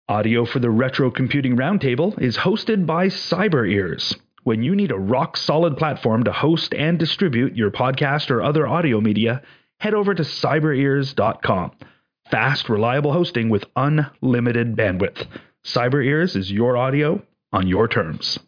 Audio for the Retro Computing Roundtable is hosted by CyberEars. When you need a rock-solid platform to host and distribute your podcast or other audio media, head over to cyberears.com. Fast, reliable hosting with unlimited bandwidth. CyberEars is your audio on your terms.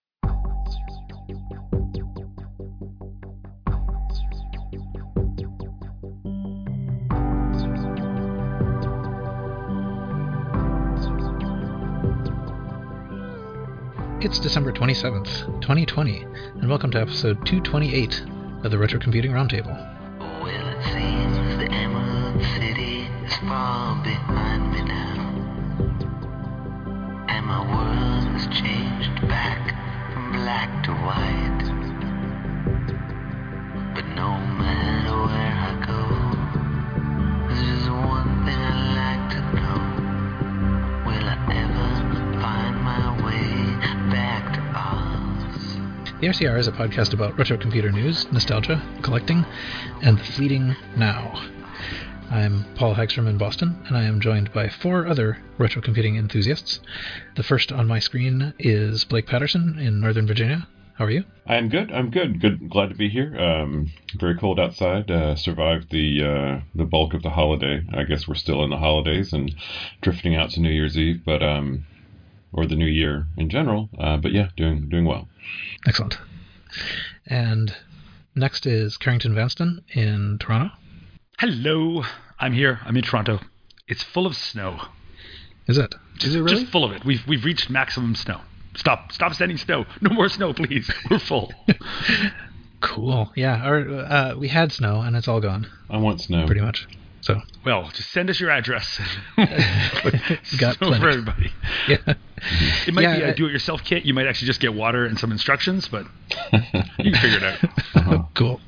It's December 27th, 2020, and welcome to episode 228 of the Retro Computing Roundtable. Well, it seems the Emerald City is far behind me now, and my world has changed back from black to white. But no matter where I go, there's just one thing I'd like to know. Will I ever find my way back to Oz? The RCR is a podcast about retro computer news, nostalgia, collecting, and the fleeting now. I'm Paul Hagstrom in Boston, and I am joined by four other retro computing enthusiasts. The first on my screen is Blake Patterson in Northern Virginia. How are you? I'm good. Good. Glad to be here. Very cold outside. Survived the bulk of the holiday. I guess we're still in the holidays and drifting out to New Year's Eve, but or the New Year in general. But yeah, doing well. Excellent. And next is Carrington Vanston in Toronto. Hello. I'm here. I'm in Toronto. It's full of snow. Is it? Is it really? Just full of it. We've reached maximum snow. Stop sending snow. No more snow, please. We're full. Cool. Yeah. We had snow, and it's all gone. I want snow. Pretty much. So. Well, just send us your address. Got snow for everybody. Yeah. It might be a do-it-yourself kit. You might actually just get water and some instructions, but you can figure it out. Uh-huh. Cool.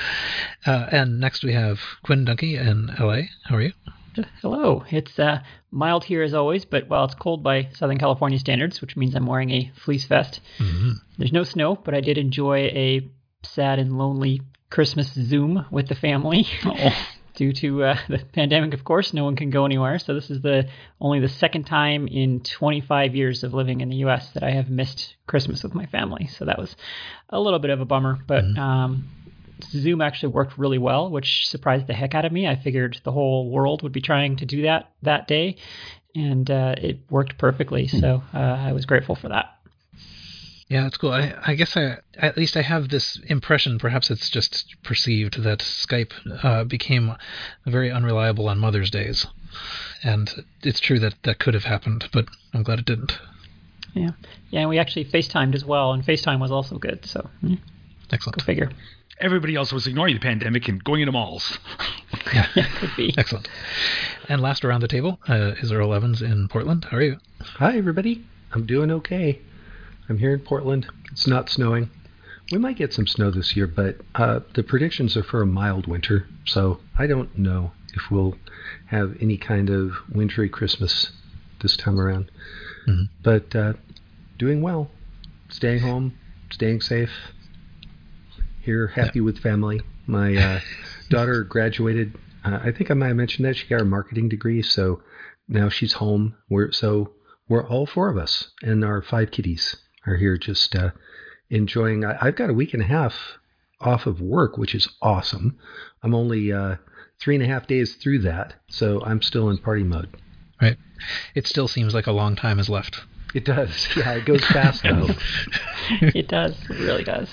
And next we have Quinn Dunkey in LA. How are you? Hello. It's mild here as always, but it's cold by Southern California standards, which means I'm wearing a fleece vest. Mm-hmm. There's no snow, but I did enjoy a sad and lonely Christmas Zoom with the family. Due to the pandemic, of course, no one can go anywhere. So this is only the second time in 25 years of living in the U.S. that I have missed Christmas with my family. So that was a little bit of a bummer, but Zoom actually worked really well, which surprised the heck out of me. I figured the whole world would be trying to do that day, and it worked perfectly. So I was grateful for that. Yeah, that's cool. I guess at least I have this impression, perhaps it's just perceived, that Skype became very unreliable on Mother's Days. And it's true that could have happened, but I'm glad it didn't. Yeah, and we actually FaceTimed as well, and FaceTime was also good. So excellent. Go figure. Everybody else was ignoring the pandemic and going into malls. Yeah, could be. Excellent. And last around the table is Earl Evans in Portland. How are you? Hi, everybody. I'm doing okay. I'm here in Portland. It's not snowing. We might get some snow this year, but the predictions are for a mild winter, so I don't know if we'll have any kind of wintry Christmas this time around. Mm-hmm. But doing well. Staying home, staying safe. Here, happy with family. My daughter graduated. I think I might have mentioned that. She got her marketing degree, so now she's home. We're all four of us, and our 5 kitties are here just enjoying. I've got a week and a half off of work, which is awesome. I'm only 3.5 days through that, so I'm still in party mode. Right. It still seems like a long time is left. It does. Yeah, it goes fast, though. It does. It really does.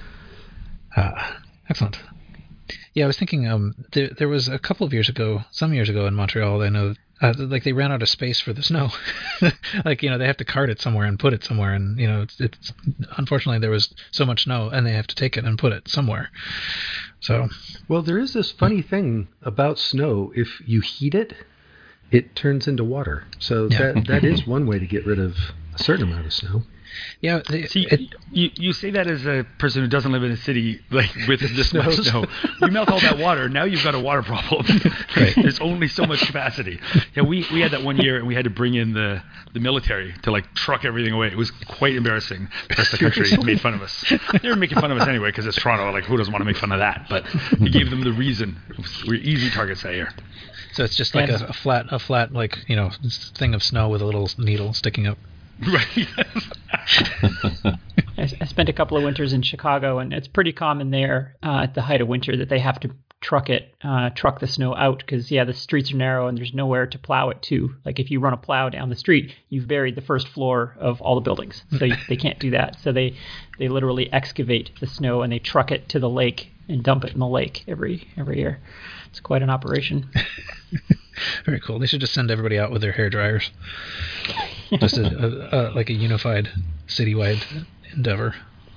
Excellent. Yeah, I was thinking there was a couple of years ago, some years ago in Montreal, I know, they ran out of space for the snow. They have to cart it somewhere and put it somewhere. And, it's unfortunately there was so much snow and they have to take it and put it somewhere. So. Well, there is this funny thing about snow. If you heat it, it turns into water. So that is one way to get rid of a certain amount of snow. Yeah. You say that as a person who doesn't live in a city with this much snow. You melt all that water, now you've got a water problem. Right. There's only so much capacity. Yeah, we had that one year, and we had to bring in the military to truck everything away. It was quite embarrassing. The rest of the country made fun of us. They were making fun of us anyway because it's Toronto. Who doesn't want to make fun of that? But we gave them the reason. We're easy targets that year. So it's just like And- a flat like thing of snow with a little needle sticking up. Right. I spent a couple of winters in Chicago, and it's pretty common there at the height of winter that they have to truck the snow out because, the streets are narrow and there's nowhere to plow it to. Like if you run a plow down the street, you've buried the first floor of all the buildings. So they can't do that. So they literally excavate the snow and they truck it to the lake and dump it in the lake every year. It's quite an operation. Very cool. They should just send everybody out with their hair dryers. Just like a unified citywide endeavor.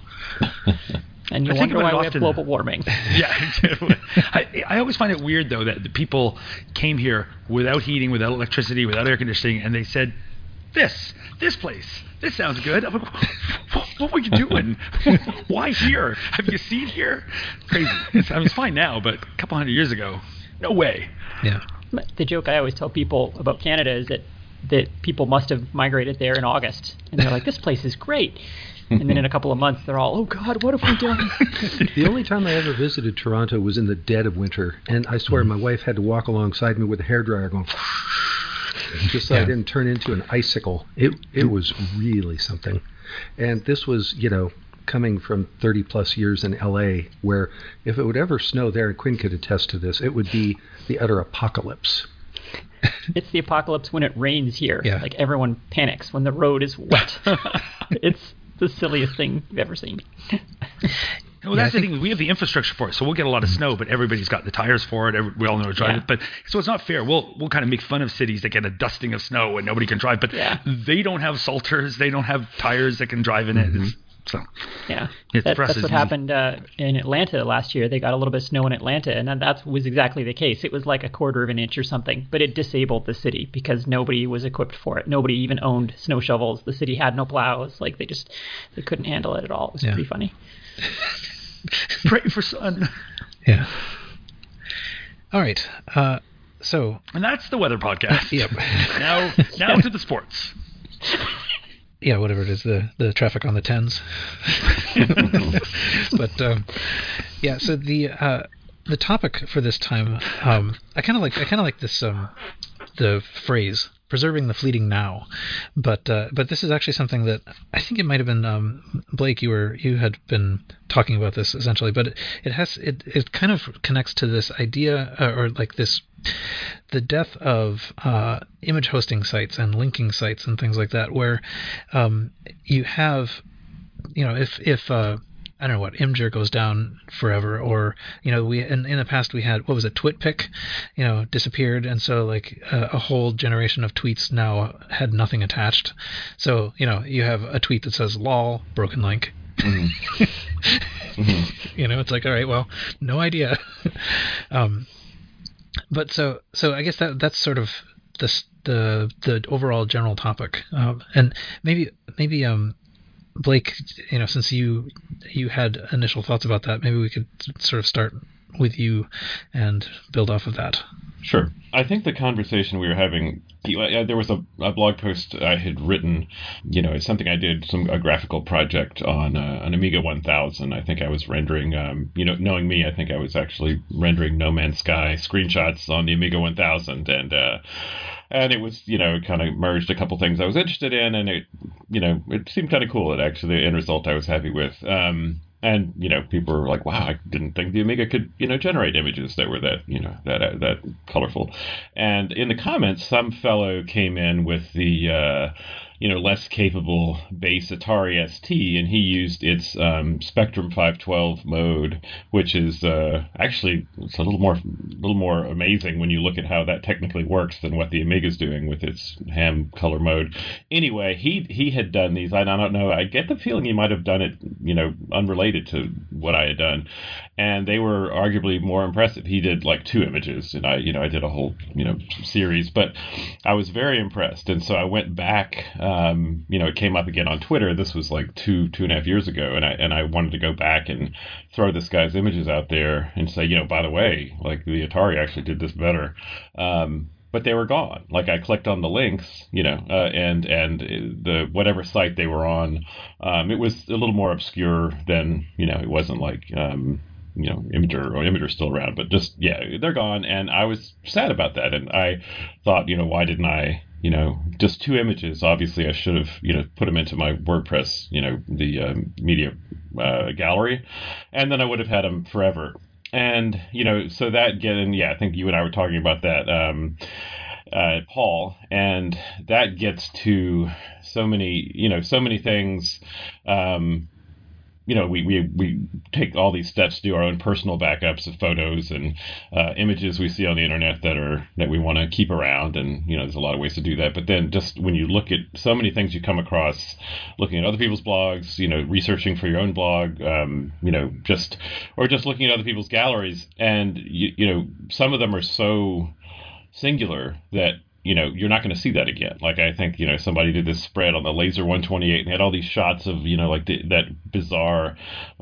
And you I think wonder about why it we have often. global warming. Yeah. I always find it weird, though, that the people came here without heating, without electricity, without air conditioning, and they said, this place, this sounds good. I'm like, what were you doing? Why here? Have you seen here? Crazy. It's fine now, but a couple hundred years ago, no way. Yeah. The joke I always tell people about Canada is that people must have migrated there in August. And they're like, this place is great. And then in a couple of months, they're all, oh, God, what have we done? The only time I ever visited Toronto was in the dead of winter, and I swear my wife had to walk alongside me with a hairdryer going, just so I didn't turn into an icicle. It was really something. And this was, coming from 30-plus years in L.A., where if it would ever snow there, and Quinn could attest to this, it would be the utter apocalypse. It's the apocalypse when it rains here. Yeah. Like everyone panics when the road is wet. It's the silliest thing you've ever seen. Well, that's the thing. We have the infrastructure for it, so we'll get a lot of snow, but everybody's got the tires for it. We all know how to drive it. But so it's not fair. We'll kind of make fun of cities that get a dusting of snow and nobody can drive. But they don't have salters. They don't have tires that can drive in it. Yeah, It that's presses what me. happened in Atlanta last year. They got a little bit of snow in Atlanta, and that was exactly the case. It was like a quarter of an inch or something, but it disabled the city because nobody was equipped for it. Nobody even owned snow shovels. The city had no plows. Like they couldn't handle it at all. It was pretty funny. Pray for sun. Yeah. All right. So. And that's the weather podcast. Yep. Now to the sports. Yeah, whatever it is, the traffic on the 10s. But so the topic for this time, I kind of like this the phrase preserving the fleeting now, but this is actually something that I think it might have been Blake. You had been talking about this essentially, but it kind of connects to this idea or like this. The death of image hosting sites and linking sites and things like that, where you have, if I don't know what, Imgur goes down forever, or we in the past we had, what was it, TwitPic, disappeared, and so like a whole generation of tweets now had nothing attached. So you have a tweet that says "lol" broken link. Mm-hmm. It's like, all right, well, no idea. But so I guess that's sort of the overall general topic, and maybe Blake, since you had initial thoughts about that, maybe we could sort of start with you and build off of that. Sure. I think the conversation we were having, there was a blog post I had written, it's something I did, a graphical project on an Amiga 1000. I think I was rendering, knowing me, I think I was actually rendering No Man's Sky screenshots on the Amiga 1000. And it was, kind of merged a couple things I was interested in, and it seemed kind of cool. The end result I was happy with. And, people were like, wow, I didn't think the Amiga could, generate images that were that colorful. And in the comments, some fellow came in with the, less capable base Atari ST, and he used its Spectrum 512 mode, which is actually it's a little more amazing when you look at how that technically works than what the Amiga's doing with its ham color mode. Anyway, he had done these. I don't know. I get the feeling he might have done it, unrelated to what I had done, and they were arguably more impressive. He did like 2 images, and I did a whole series, but I was very impressed, and so I went back. It came up again on Twitter. This was like 2.5 years ago, and I wanted to go back and throw this guy's images out there and say, by the way, like the Atari actually did this better. But they were gone. Like I clicked on the links, and the whatever site they were on, it was a little more obscure than, it wasn't like, Imager's still around, but just, yeah, they're gone. And I was sad about that. And I thought, why didn't I, just 2 images? Obviously, I should have, put them into my WordPress, the media gallery, and then I would have had them forever. And, so that I think you and I were talking about that, Paul, and that gets to so many things. We take all these steps to do our own personal backups of photos and images we see on the internet that we want to keep around, and there's a lot of ways to do that. But then just when you look at so many things you come across, looking at other people's blogs, researching for your own blog, just looking at other people's galleries, and some of them are so singular that you're not going to see that again. Like, I think, somebody did this spread on the Laser 128 and they had all these shots of, that bizarre,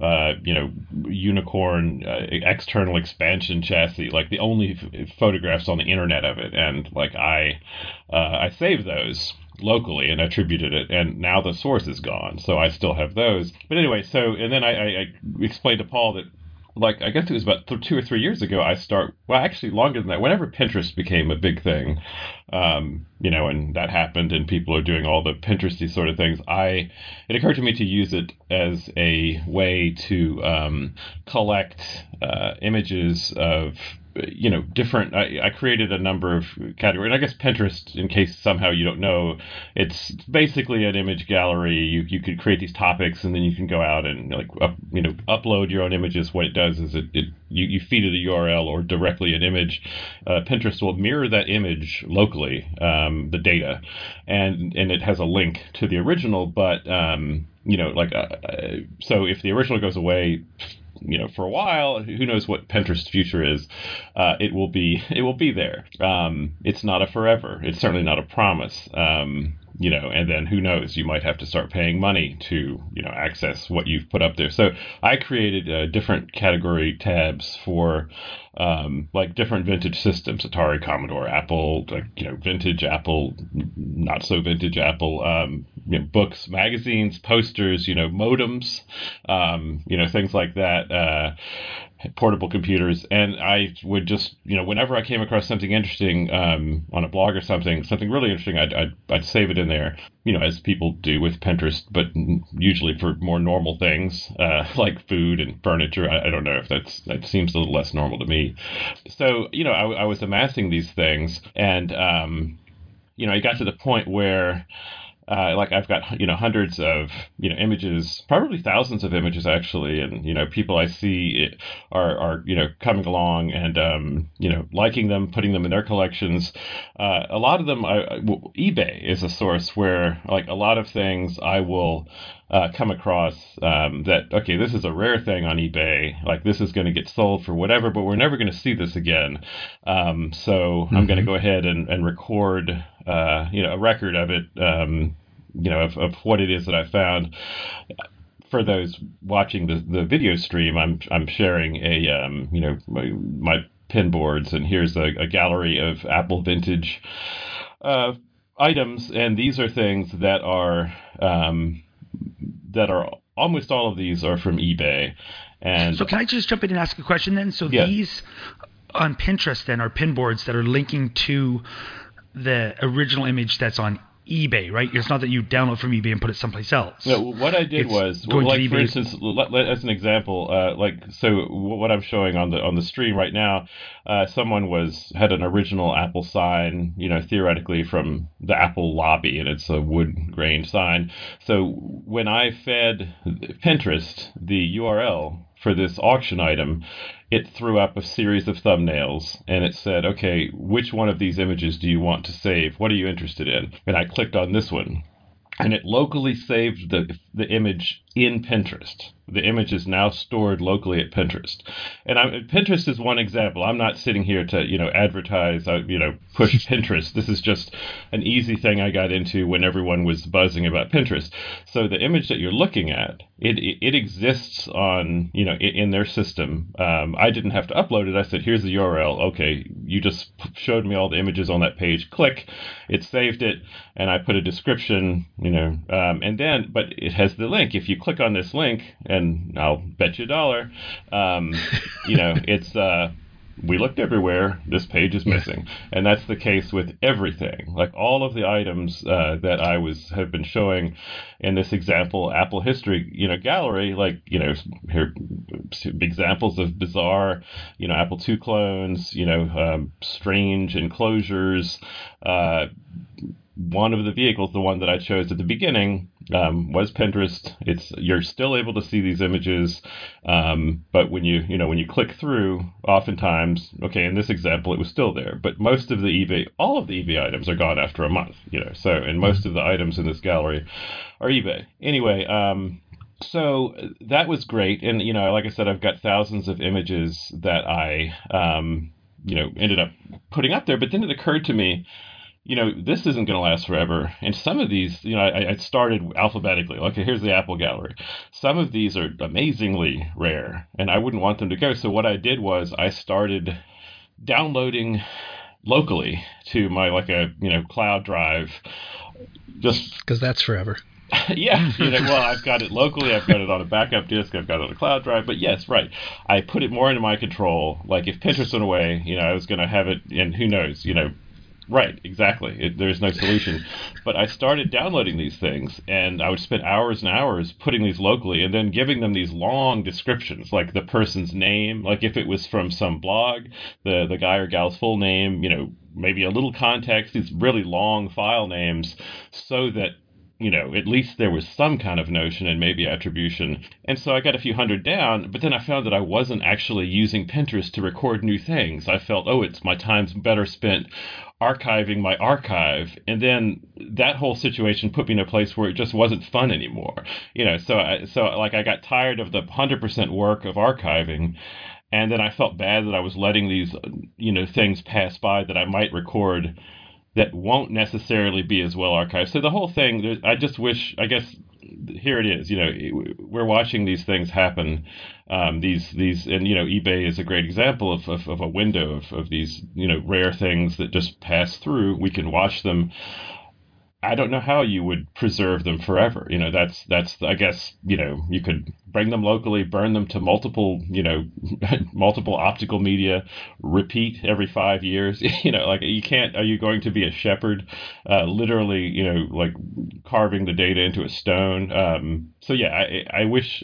unicorn external expansion chassis, like the only photographs on the internet of it. And like, I saved those locally and attributed it, and now the source is gone. So I still have those. But anyway, and then I explained to Paul that, like, I guess it was about 2 or 3 years ago, actually longer than that, whenever Pinterest became a big thing, and that happened and people are doing all the Pinteresty sort of things, it occurred to me to use it as a way to collect images of different. I created a number of categories, and I guess Pinterest, in case somehow you don't know, it's basically an image gallery. You could create these topics, and then you can go out and upload your own images. What it does is you feed it a URL or directly an image. Pinterest will mirror that image locally, the data, and it has a link to the original. But so if the original goes away, for a while, who knows what Pinterest's future is? It will be there. It's not a forever. It's certainly not a promise. And then who knows? You might have to start paying money to, access what you've put up there. So I created different category tabs for, different vintage systems: Atari, Commodore, Apple, vintage Apple, not so vintage Apple, books, magazines, posters, modems, things like that. Portable computers. And I would just, whenever I came across something interesting on a blog or something really interesting, I'd save it in there, as people do with Pinterest, but usually for more normal things, like food and furniture. I don't know if that seems a little less normal to me. So, I was amassing these things, and, I got to the point where I've got, hundreds of, images, probably thousands of images actually. And, people I see are coming along and, liking them, putting them in their collections. A lot of them, eBay is a source where, a lot of things I will come across that, okay, this is a rare thing on eBay. Like, this is going to get sold for whatever, but we're never going to see this again. So I'm going to go ahead and record, a record of it, of what it is that I found. For those watching the video stream, I'm sharing my pin boards, and here's a gallery of Apple vintage items, and these are things that are almost all of these are from eBay. And so can I just jump in and ask a question then? So yeah. These on Pinterest then are pin boards that are linking to the original image that's on eBay, right? It's not that you download from eBay and put it someplace else. No, what I did was, for instance, as an example, what I'm showing on the stream right now, someone had an original Apple sign, theoretically from the Apple lobby, and it's a wood-grained sign. So when I fed Pinterest the URL for this auction item, it threw up a series of thumbnails, and it said, okay, which one of these images do you want to save? What are you interested in? And I clicked on this one, and it locally saved the image in Pinterest. The image is now stored locally at Pinterest. And Pinterest is one example. I'm not sitting here to, advertise, push Pinterest. This is just an easy thing I got into when everyone was buzzing about Pinterest. So the image that you're looking at, it exists on, in their system. I didn't have to upload it. I said, here's the URL. Okay, you just showed me all the images on that page. Click. It saved it, and I put a description, but it has the link. If you click on this link, and I'll bet you $1, it's we looked everywhere. This page is missing, and that's the case with everything. Like all of the items that I have been showing in this example Apple history, gallery. Like here examples of bizarre, Apple II clones. Strange enclosures. One of the vehicles, the one that I chose at the beginning, was Pinterest. You're still able to see these images, but when you click through, oftentimes, okay, in this example, it was still there. But all of the eBay items are gone after a month. And most of the items in this gallery are eBay. Anyway, so that was great, and like I said, I've got thousands of images that I ended up putting up there. But then it occurred to me, this isn't going to last forever. And some of these, I started alphabetically. Okay, here's the Apple gallery. Some of these are amazingly rare, and I wouldn't want them to go. So what I did was I started downloading locally to my cloud drive. Just because that's forever. Yeah, well, I've got it locally. I've got it on a backup disk. I've got it on a cloud drive. But yes, right. I put it more into my control. Like if Pinterest went away, I was going to have it, and who knows, Right, exactly. There's no solution. But I started downloading these things, and I would spend hours and hours putting these locally and then giving them these long descriptions, like the person's name, like if it was from some blog, the guy or gal's full name, maybe a little context, these really long file names, so that at least there was some kind of notion and maybe attribution. And so I got a few hundred down, but then I found that I wasn't actually using Pinterest to record new things. I felt, it's my time's better spent archiving my archive. And then that whole situation put me in a place where it just wasn't fun anymore. So I got tired of the 100% work of archiving. And then I felt bad that I was letting these, things pass by that I might record that won't necessarily be as well archived. So the whole thing, I just wish, I guess, here it is. We're watching these things happen. These, and eBay is a great example of a window of these, rare things that just pass through. We can watch them. I don't know how you would preserve them forever. That's I guess, you could bring them locally, burn them to multiple optical media, repeat every 5 years. You can't, are you going to be a shepherd, literally, like carving the data into a stone? So yeah, I wish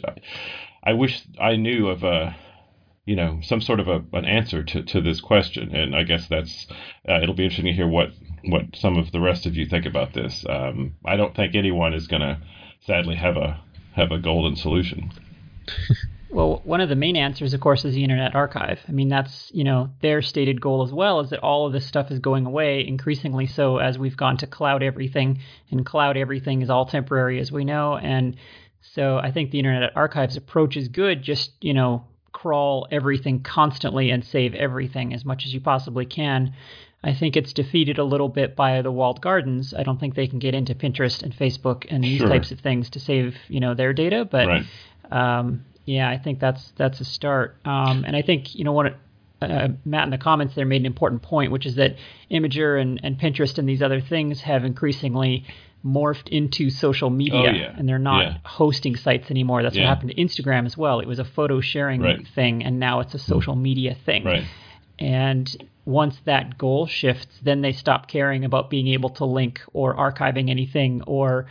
I knew of some sort of an answer to this question. And I guess that's, it'll be interesting to hear what some of the rest of you think about this. I don't think anyone is going to sadly have a golden solution. Well, one of the main answers, of course, is the Internet Archive. I mean, that's, their stated goal as well, is that all of this stuff is going away increasingly so as we've gone to cloud everything, and cloud everything is all temporary, as we know. And so I think the Internet Archive's approach is good, just, crawl everything constantly and save everything as much as you possibly can. I think it's defeated a little bit by the walled gardens. I don't think they can get into Pinterest and Facebook and these types of things to save, their data. But yeah, I think that's a start. And I think, Matt in the comments there made an important point, which is that Imgur and Pinterest and these other things have increasingly morphed into social media, and they're not hosting sites anymore. That's what happened to Instagram as well. It was a photo sharing thing, and now it's a social media thing. Right. And once that goal shifts, then they stop caring about being able to link or archiving anything or,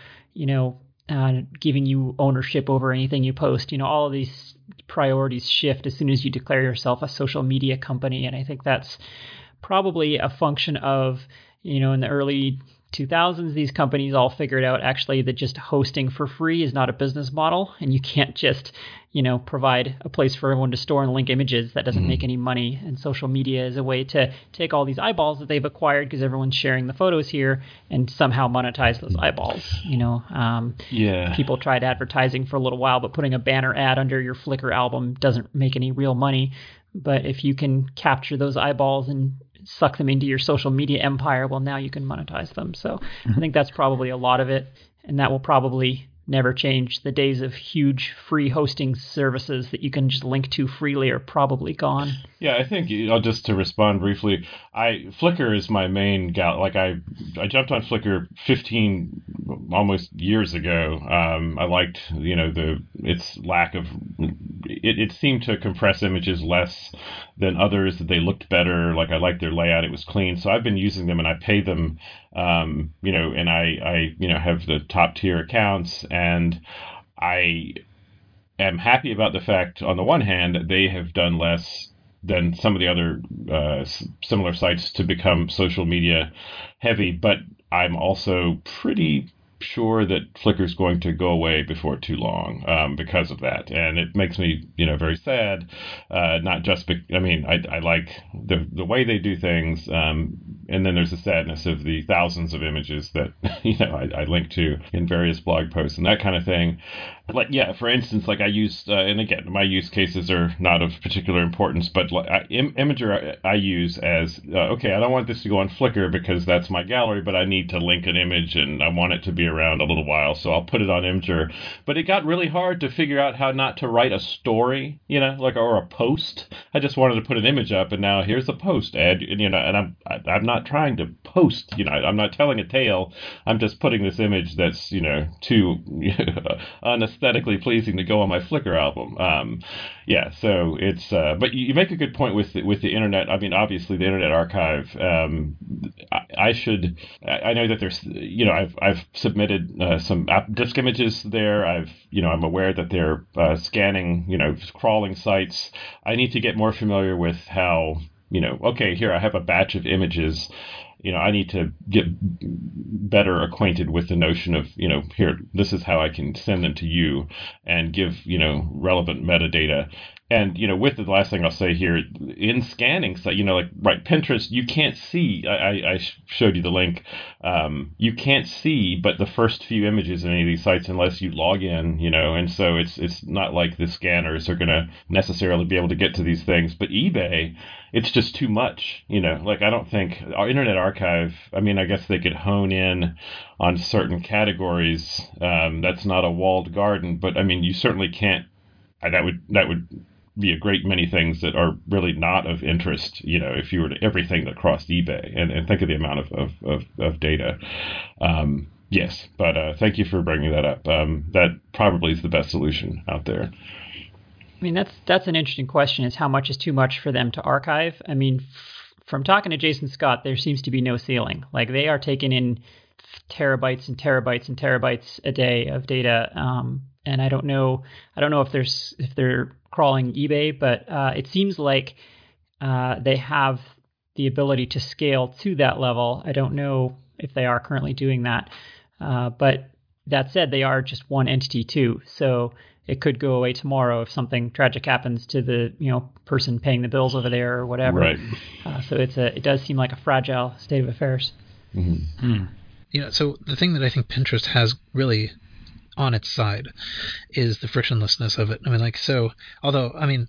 giving you ownership over anything you post. All of these priorities shift as soon as you declare yourself a social media company. And I think that's probably a function of, in the early 2000s, these companies all figured out actually that just hosting for free is not a business model, and you can't just, provide a place for everyone to store and link images. That doesn't make any money. And social media is a way to take all these eyeballs that they've acquired because everyone's sharing the photos here and somehow monetize those eyeballs. People tried advertising for a little while, but putting a banner ad under your Flickr album doesn't make any real money. But if you can capture those eyeballs and suck them into your social media empire, well, now you can monetize them. So I think that's probably a lot of it, and that will probably never change. The days of huge free hosting services that you can just link to freely are probably gone. Yeah, I think just to respond briefly, Flickr is my main like I jumped on Flickr 15 almost years ago. I liked its lack of it seemed to compress images less than others, that they looked better. Like I liked their layout; it was clean. So I've been using them, and I pay them. And I have the top tier accounts, and I am happy about the fact, on the one hand, that they have done less than some of the other similar sites to become social media heavy, but I'm also pretty sure that Flickr is going to go away before too long because of that, and it makes me very sad. Not just I like the way they do things, and then there's the sadness of the thousands of images that I link to in various blog posts and that kind of thing. Like, yeah, for instance, like I use, and again, my use cases are not of particular importance, but Imgur I use as, okay, I don't want this to go on Flickr because that's my gallery, but I need to link an image and I want it to be around a little while, so I'll put it on Imgur. But it got really hard to figure out how not to write a story, or a post. I just wanted to put an image up, and now here's a post ad, and I'm not trying to post, I'm not telling a tale. I'm just putting this image that's, too unaesthetically pleasing to go on my Flickr album. So it's, but you make a good point with the internet. I mean, obviously the Internet Archive, I know that there's, I've submitted some disk images there. I'm aware that they're scanning, crawling sites. I need to get more familiar with how, okay, here I have a batch of images. I need to get better acquainted with the notion of, here, this is how I can send them to you and give, relevant metadata. And, with the last thing I'll say here, in scanning, so, Pinterest, you can't see, I showed you the link, you can't see but the first few images in any of these sites unless you log in, and so it's not like the scanners are going to necessarily be able to get to these things. But eBay, it's just too much, I don't think our Internet Archive, I guess they could hone in on certain categories. That's not a walled garden, but you certainly can't, that would be a great many things that are really not of interest, if you were to everything that crossed eBay, and think of the amount of data. Yes, but thank you for bringing that up. That probably is the best solution out there. That's an interesting question, is how much is too much for them to archive? From talking to Jason Scott, there seems to be no ceiling. Like, they are taking in terabytes and terabytes and terabytes a day of data. And I don't know if they're crawling eBay, but it seems like they have the ability to scale to that level. I don't know if they are currently doing that. But that said, they are just one entity too. So it could go away tomorrow if something tragic happens to the person paying the bills over there or whatever. Right. So it does seem like a fragile state of affairs. Mm-hmm. So the thing that I think Pinterest has really on its side is the frictionlessness of it. Although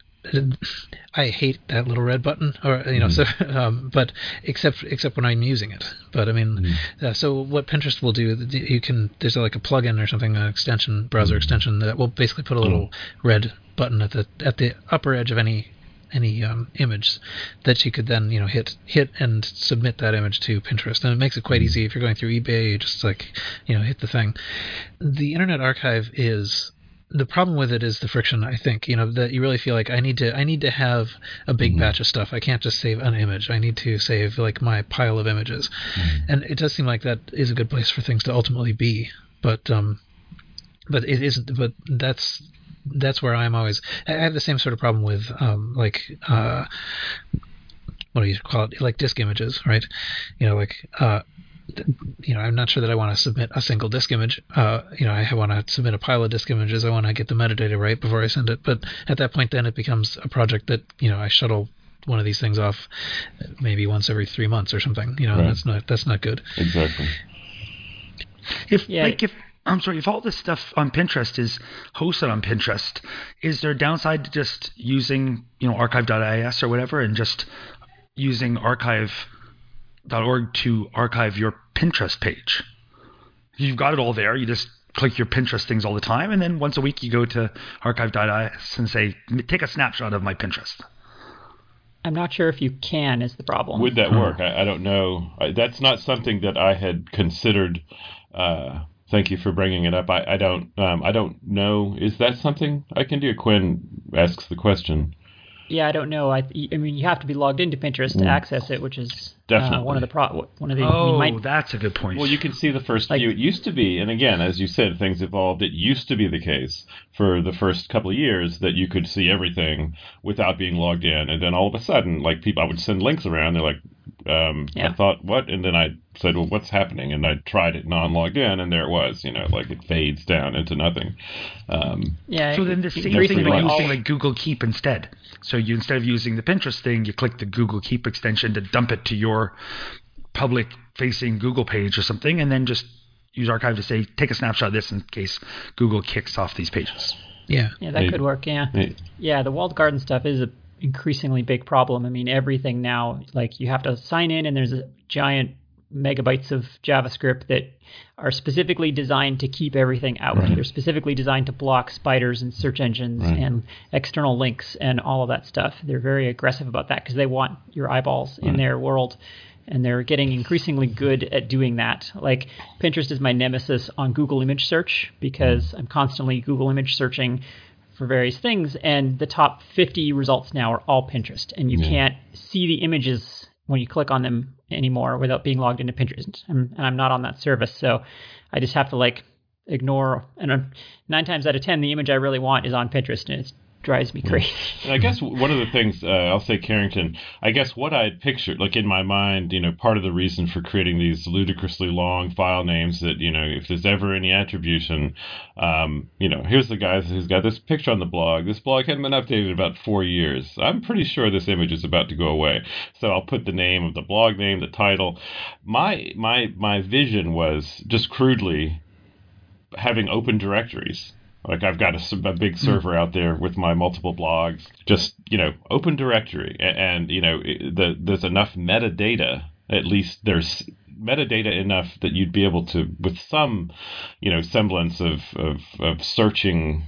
I hate that little red button, or but except when I'm using it. But so what Pinterest will do, there's like a plugin or something, an extension, browser extension, that will basically put a little red button at the upper edge of any image that you could then hit and submit that image to Pinterest, and it makes it quite easy. If you're going through eBay, you just hit the thing. The Internet Archive is, the problem with it is the friction, I think, that you really feel like I need to have a big batch of stuff. I can't just save an image. I need to save like my pile of images. And it does seem like that is a good place for things to ultimately be, but it isn't. But that's where I'm always, I have the same sort of problem with what do you call it, like disk images, right? I'm not sure that I want to submit a single disk image. I want to submit a pile of disk images. I want to get the metadata right before I send it. But at that point, then it becomes a project that I shuttle one of these things off maybe once every 3 months or something. Right. That's not good. Exactly. If all this stuff on Pinterest is hosted on Pinterest, is there a downside to just using, archive.is or whatever, and just using archive.org to archive your Pinterest page? You've got it all there. You just click your Pinterest things all the time, and then once a week you go to archive.is and say, take a snapshot of my Pinterest. I'm not sure if you can is the problem. Would that work? I don't know. That's not something that I had considered. Thank you for bringing it up. I don't know. Is that something I can do? Quinn asks the question. Yeah, I don't know. I mean, you have to be logged into Pinterest to access it, which is Definitely one of the. Oh, that's a good point. Well, you can see the first few. It used to be, and again, as you said, things evolved. It used to be the case for the first couple of years that you could see everything without being logged in, and then all of a sudden, like people, I would send links around. They're like, I thought, what? And then I said, well, what's happening? And I tried it non-logged in, and there it was. Like it fades down into nothing. So then the same thing, like using like Google Keep instead. So you, instead of using the Pinterest thing, you click the Google Keep extension to dump it to your public-facing Google page or something, and then just use Archive to say, take a snapshot of this in case Google kicks off these pages. Yeah, that could work, Yeah, the walled garden stuff is a increasingly big problem. I mean, everything now, like you have to sign in, and there's a giant megabytes of JavaScript that are specifically designed to keep everything out. They're specifically designed to block spiders and search engines and external links and all of that stuff. They're very aggressive about that because they want your eyeballs in their world, and they're getting increasingly good at doing that. Like Pinterest is my nemesis on Google image search because I'm constantly Google image searching for various things, and the top 50 results now are all Pinterest, and you can't see the images when you click on them anymore without being logged into Pinterest. And I'm not on that service, so I just have to ignore. And 9 times out of 10, the image I really want is on Pinterest, and it drives me crazy. And I guess one of the things, I'll say, Carrington, I guess what I had pictured, like in my mind, part of the reason for creating these ludicrously long file names that, if there's ever any attribution, here's the guy who's got this picture on the blog. This blog hadn't been updated in about 4 years. I'm pretty sure this image is about to go away. So I'll put the name of the blog name, the title. My vision was just crudely having open directories. Like I've got a big server out there with my multiple blogs, just, open directory. And, there's enough metadata, at least there's metadata enough that you'd be able to, with some, semblance of searching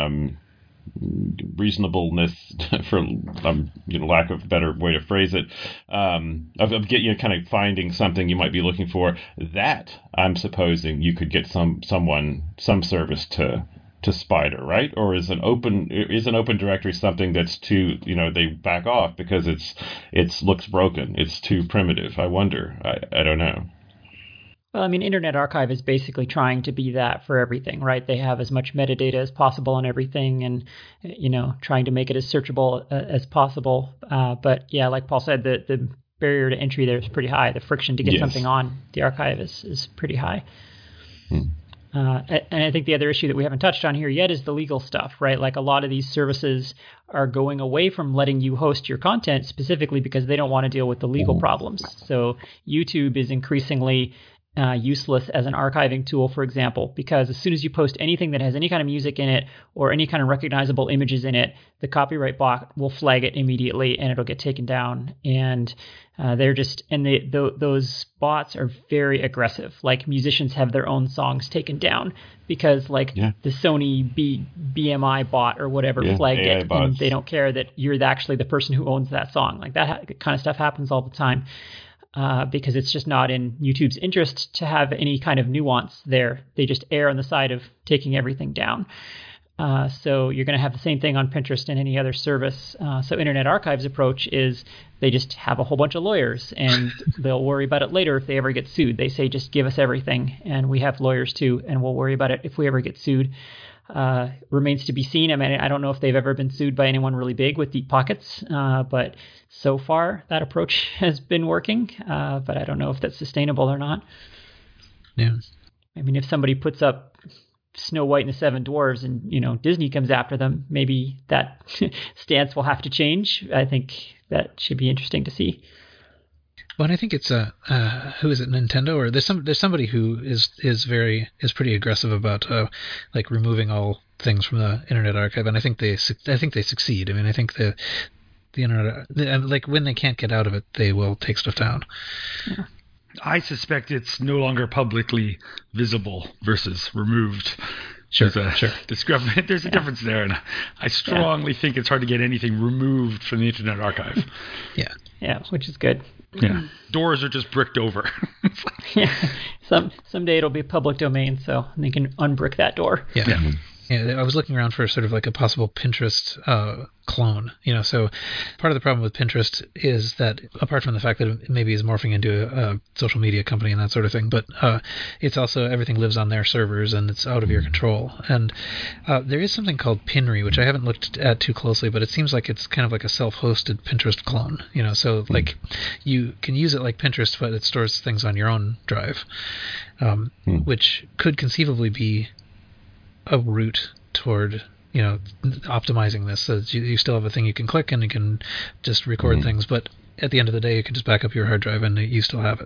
reasonableness, for lack of a better way to phrase it, of getting kind of finding something you might be looking for, that I'm supposing you could get some service to spider, right? Or is an open directory something that's too, they back off because it looks broken, it's too primitive? I wonder. I don't know. Well, I mean, Internet Archive is basically trying to be that for everything, right? They have as much metadata as possible on everything, and trying to make it as searchable as possible. But yeah, like Paul said, the barrier to entry there is pretty high. The friction to get something on the archive is pretty high. And I think the other issue that we haven't touched on here yet is the legal stuff, right? Like a lot of these services are going away from letting you host your content specifically because they don't want to deal with the legal problems. So YouTube is increasingly useless as an archiving tool, for example, because as soon as you post anything that has any kind of music in it or any kind of recognizable images in it, the copyright bot will flag it immediately and it'll get taken down. And those bots are very aggressive. Like musicians have their own songs taken down because the Sony BMI bot or whatever flagged AI it, bots. And they don't care that you're actually the person who owns that song. Like that kind of stuff happens all the time. Because it's just not in YouTube's interest to have any kind of nuance there. They just err on the side of taking everything down. So you're going to have the same thing on Pinterest and any other service. So Internet Archive's approach is they just have a whole bunch of lawyers, and they'll worry about it later if they ever get sued. They say, just give us everything, and we have lawyers too, and we'll worry about it if we ever get sued. Remains to be seen. I mean, I don't know if they've ever been sued by anyone really big with deep pockets, but so far that approach has been working. But I don't know if that's sustainable or not. Yeah. I mean, if somebody puts up Snow White and the Seven Dwarfs and, Disney comes after them, maybe that stance will have to change. I think that should be interesting to see. Well, and I think it's who is it, Nintendo, or there's somebody who is pretty aggressive about removing all things from the Internet Archive, and I think they succeed. I mean, I think the Internet, when they can't get out of it, they will take stuff down. Yeah. I suspect it's no longer publicly visible versus removed. Sure. There's a difference there, and I strongly think it's hard to get anything removed from the Internet Archive. Yeah. Yeah, which is good. Yeah. Doors are just bricked over. Yeah. Someday it'll be public domain, so they can unbrick that door. Yeah. Yeah, I was looking around for sort of like a possible Pinterest clone. So part of the problem with Pinterest is that, apart from the fact that it maybe is morphing into a social media company and that sort of thing, but it's also everything lives on their servers and it's out of your control. And there is something called Pinry, which I haven't looked at too closely, but it seems like it's kind of like a self-hosted Pinterest clone. So like you can use it like Pinterest, but it stores things on your own drive, which could conceivably be a route toward optimizing this, so that you still have a thing you can click and you can just record things, but at the end of the day you can just back up your hard drive and you still have it.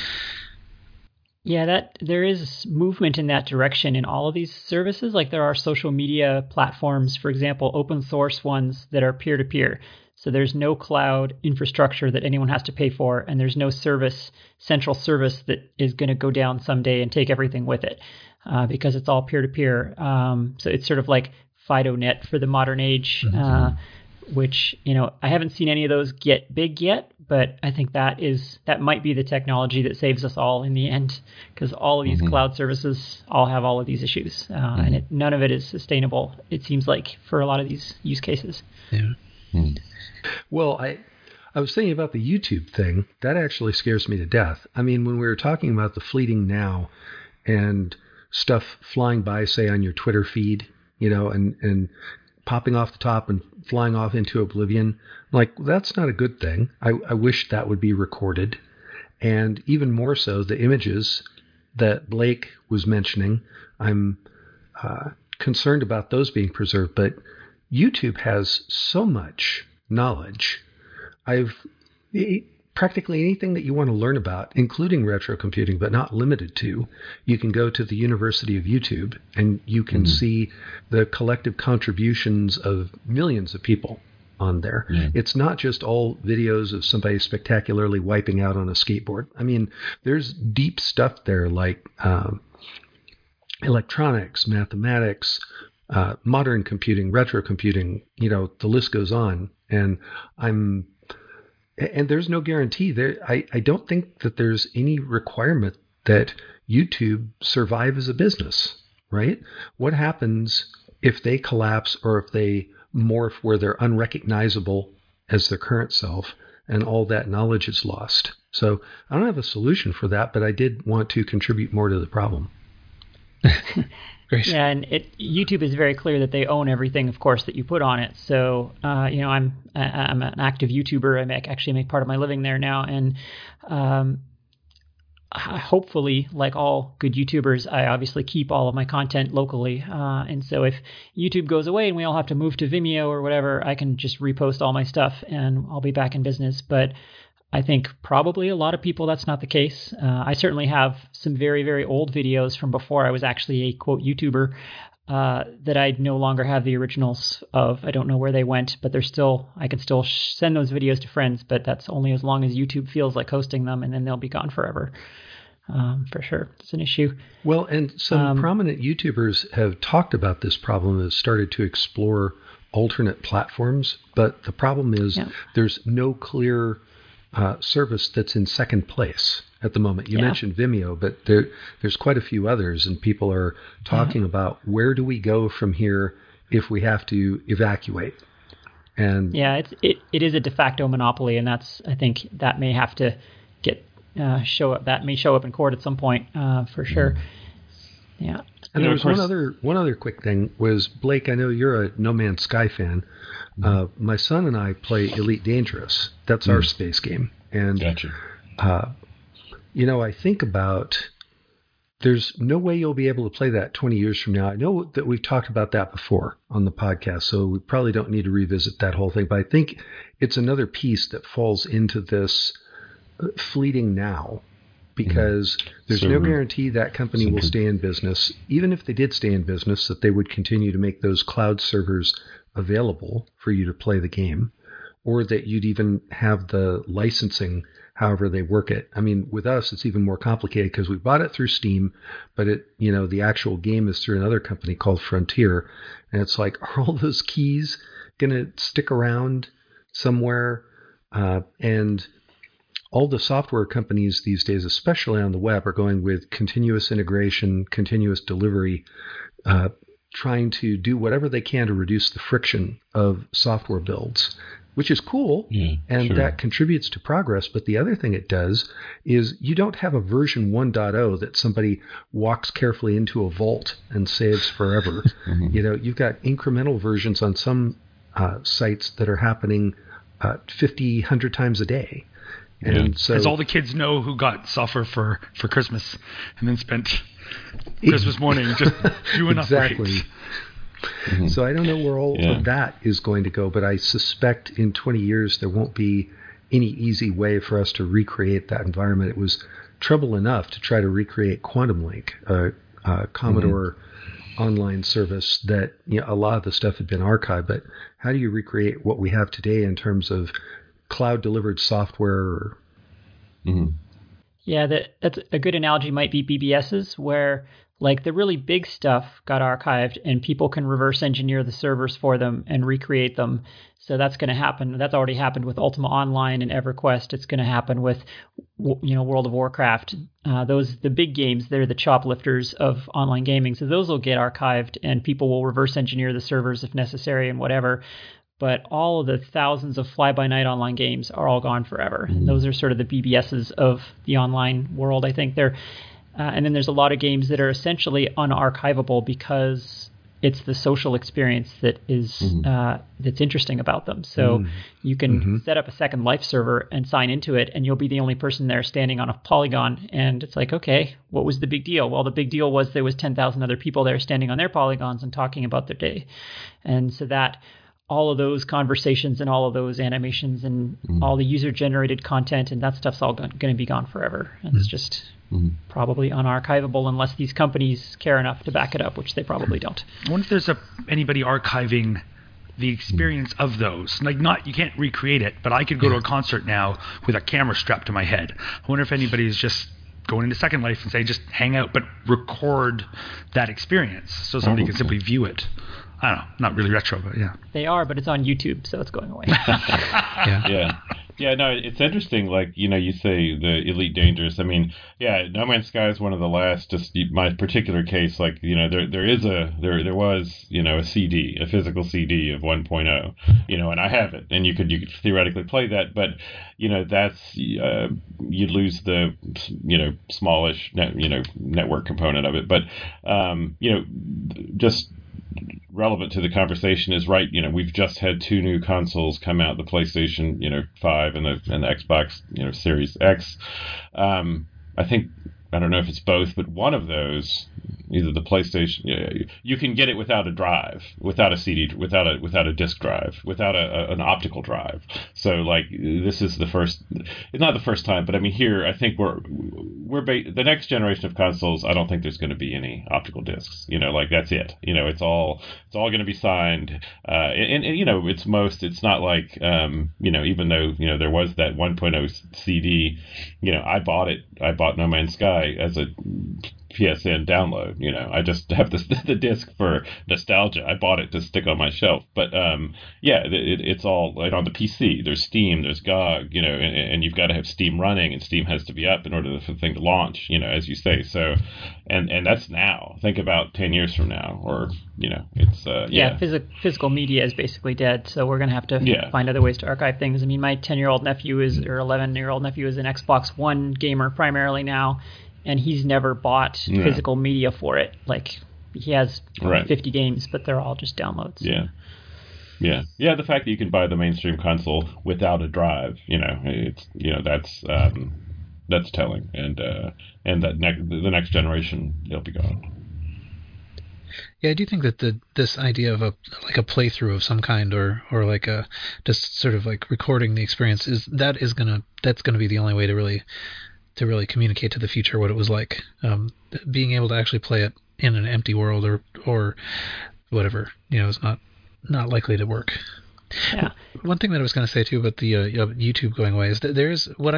Yeah, that there is movement in that direction in all of these services. Like there are social media platforms, for example, open source ones that are peer-to-peer. So there's no cloud infrastructure that anyone has to pay for, and there's no central service that is going to go down someday and take everything with it. Because it's all peer-to-peer. So it's sort of like FidoNet for the modern age, which, I haven't seen any of those get big yet, but I think that might be the technology that saves us all in the end, because all of these cloud services all have all of these issues, and none of it is sustainable, it seems like, for a lot of these use cases. Yeah. Well, I was thinking about the YouTube thing. That actually scares me to death. I mean, when we were talking about the fleeting now and stuff flying by, say, on your Twitter feed, and popping off the top and flying off into oblivion, like, that's not a good thing. I wish that would be recorded. And even more so, the images that Blake was mentioning, I'm concerned about those being preserved. But YouTube has so much knowledge. Practically anything that you want to learn about, including retro computing, but not limited to, you can go to the University of YouTube and you can see the collective contributions of millions of people on there. Yeah. It's not just all videos of somebody spectacularly wiping out on a skateboard. I mean, there's deep stuff there like electronics, mathematics, modern computing, retro computing, the list goes on. And there's no guarantee there. I don't think that there's any requirement that YouTube survive as a business, right? What happens if they collapse or if they morph where they're unrecognizable as their current self and all that knowledge is lost? So I don't have a solution for that, but I did want to contribute more to the problem. Great. Yeah, and YouTube is very clear that they own everything, of course, that you put on it. So, I'm an active YouTuber. I actually make part of my living there now, and hopefully, like all good YouTubers, I obviously keep all of my content locally. And so, if YouTube goes away and we all have to move to Vimeo or whatever, I can just repost all my stuff, and I'll be back in business. But I think probably a lot of people, that's not the case. I certainly have some very, very old videos from before I was actually a, quote, YouTuber that I no longer have the originals of. I don't know where they went, but I can still send those videos to friends, but that's only as long as YouTube feels like hosting them, and then they'll be gone forever. For sure. It's an issue. Well, and some prominent YouTubers have talked about this problem and have started to explore alternate platforms, but the problem is there's no clear service that's in second place at the moment. You mentioned Vimeo, but there's quite a few others, and people are talking about where do we go from here if we have to evacuate. And it is a de facto monopoly, and I think that may have to show up in court at some point for sure. Yeah. And there was one other quick thing was, Blake, I know you're a No Man's Sky fan. My son and I play Elite Dangerous. That's our space game. And, gotcha. I think about, there's no way you'll be able to play that 20 years from now. I know that we've talked about that before on the podcast, so we probably don't need to revisit that whole thing. But I think it's another piece that falls into this fleeting now, because there's no guarantee that company will stay in business. Even if they did stay in business, that they would continue to make those cloud servers available for you to play the game, or that you'd even have the licensing however they work it. I mean, with us, it's even more complicated because we bought it through Steam, but the actual game is through another company called Frontier. And it's like, are all those keys going to stick around somewhere? And all the software companies these days, especially on the web, are going with continuous integration, continuous delivery, trying to do whatever they can to reduce the friction of software builds, which is cool, and that contributes to progress. But the other thing it does is you don't have a version 1.0 that somebody walks carefully into a vault and saves forever. You've got incremental versions on some sites that are happening 50, 100 times a day. And so, as all the kids know who got software for Christmas and then spent Christmas morning just doing exactly. upgrades. So I don't know where all of that is going to go, but I suspect in 20 years there won't be any easy way for us to recreate that environment. It was trouble enough to try to recreate Quantum Link, a Commodore online service that a lot of the stuff had been archived, but how do you recreate what we have today in terms of cloud delivered software? Yeah, that's a good analogy might be BBSs, where like the really big stuff got archived and people can reverse engineer the servers for them and recreate them. So that's going to happen. That's already happened with Ultima Online and EverQuest. It's going to happen with World of Warcraft. The big games, they're the choplifters of online gaming. So those will get archived and people will reverse engineer the servers if necessary and whatever. But all of the thousands of fly-by-night online games are all gone forever. And those are sort of the BBSs of the online world, I think. And then there's a lot of games that are essentially unarchivable because it's the social experience that is that's interesting about them. So you can set up a Second Life server and sign into it, and you'll be the only person there standing on a polygon. And it's like, okay, what was the big deal? Well, the big deal was there was 10,000 other people there standing on their polygons and talking about their day. And so that all of those conversations and all of those animations and all the user-generated content and that stuff's all going to be gone forever. And it's just probably unarchivable unless these companies care enough to back it up, which they probably don't. I wonder if there's anybody archiving the experience of those. Like, you can't recreate it, but I could go to a concert now with a camera strapped to my head. I wonder if anybody's just going into Second Life and say, just hang out, but record that experience so somebody can simply view it. I don't know, not really retro, but yeah. They are, but it's on YouTube, so it's going away. Yeah, no, it's interesting, like, you say the Elite Dangerous. I mean, No Man's Sky is one of the last, just my particular case, like, there was, a CD, a physical CD of 1.0, and I have it, and you could theoretically play that, but, that's, you lose the, smallish, network component of it, but, just relevant to the conversation is right. We've just had two new consoles come out: the PlayStation, 5 and the Xbox, Series X. I think, I don't know if it's both, but one of those, either the PlayStation, you can get it without a drive, without a CD, without a disc drive, without an optical drive. So like this is the first, it's not the first time, but I mean here I think the next generation of consoles. I don't think there's going to be any optical discs. Like that's it. It's all going to be signed. And it's not like even though there was that 1.0 CD, I bought No Man's Sky as a PSN download. I just have the disc for nostalgia. I bought it to stick on my shelf. But it's all like on the PC. There's Steam, there's GOG, and you've got to have Steam running, and Steam has to be up in order for the thing to launch, as you say. So, and that's now. Think about 10 years from now, or it's physical media is basically dead. So we're gonna have to find other ways to archive things. I mean, my 10-year-old nephew or 11-year-old nephew is an Xbox One gamer primarily now. And he's never bought physical media for it. Like, he has 50 games, but they're all just downloads. Yeah. The fact that you can buy the mainstream console without a drive, it's that's telling. And that the next generation, they'll be gone. Yeah, I do think that this idea of a playthrough of some kind, or like a just sort of like recording the experience that's gonna be the only way to really communicate to the future what it was like. Being able to actually play it in an empty world or whatever, is not likely to work. Yeah. One thing that I was going to say too about the YouTube going away is that there's what I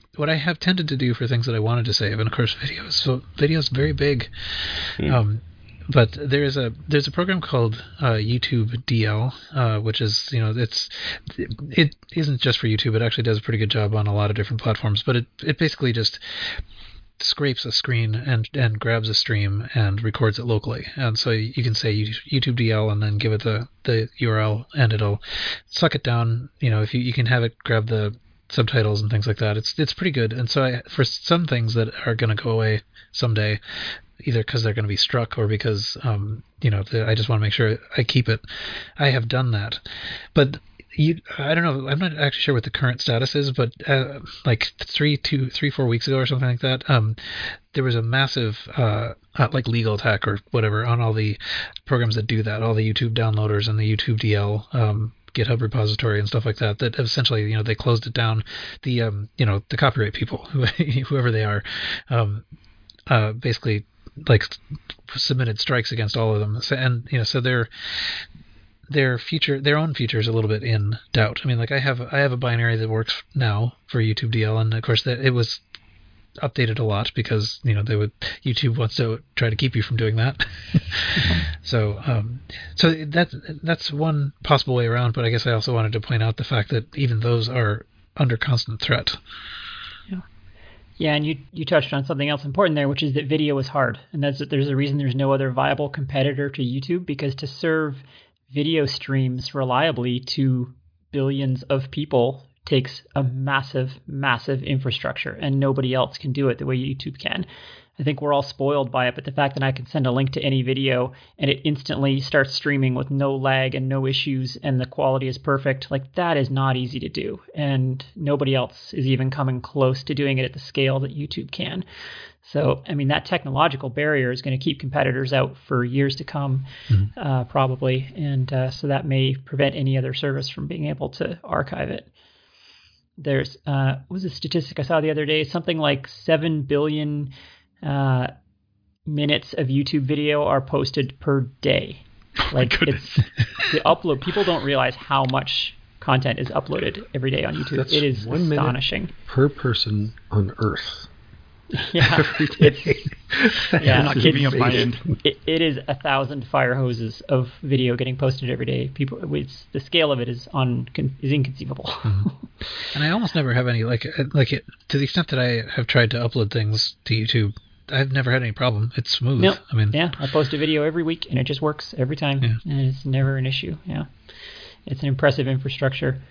what I have tended to do for things that I wanted to save, and of course video is very big. But there's a program called YouTube DL, which is, it isn't just for YouTube. It actually does a pretty good job on a lot of different platforms. But it basically just scrapes a screen and grabs a stream and records it locally. And so you can say YouTube DL and then give it the URL, and it'll suck it down. If you can have it grab the subtitles and things like that. It's pretty good. And so for some things that are going to go away someday, either because they're going to be struck or because I just want to make sure I keep it, I have done that. But I don't know, I'm not actually sure what the current status is, but like 3-4 weeks ago or something like that, there was a massive like legal attack or whatever on all the programs that do that, all the YouTube downloaders and the YouTube DL GitHub repository and stuff like that essentially, they closed it down. The the copyright people, whoever they are, basically like submitted strikes against all of them. So, and so their own future is a little bit in doubt. I mean, like I have a binary that works now for YouTube DL, and of course that it was updated a lot because YouTube wants to try to keep you from doing that. So that's one possible way around. But I guess I also wanted to point out the fact that even those are under constant threat. Yeah, and you touched on something else important there, which is that video is hard, and there's a reason there's no other viable competitor to YouTube, because to serve video streams reliably to billions of people takes a massive, massive infrastructure, and nobody else can do it the way YouTube can. I think we're all spoiled by it, but the fact that I can send a link to any video and it instantly starts streaming with no lag and no issues and the quality is perfect, like that is not easy to do. And nobody else is even coming close to doing it at the scale that YouTube can. So, I mean, that technological barrier is going to keep competitors out for years to come, probably. And so that may prevent any other service from being able to archive it. There's was a statistic I saw the other day, something like 7 billion minutes of YouTube video are posted per day. Like it's the upload. People don't realize how much content is uploaded every day on YouTube. That's it is 1 astonishing. minute per person on Earth. Yeah, I'm not keeping up my end. It is 1,000 fire hoses of video getting posted every day. The scale of it is inconceivable. Mm-hmm. And I almost never have any to the extent that I have tried to upload things to YouTube, I've never had any problem. It's smooth. Nope. I mean, I post a video every week and it just works every time. Yeah. And it's never an issue. Yeah, it's an impressive infrastructure.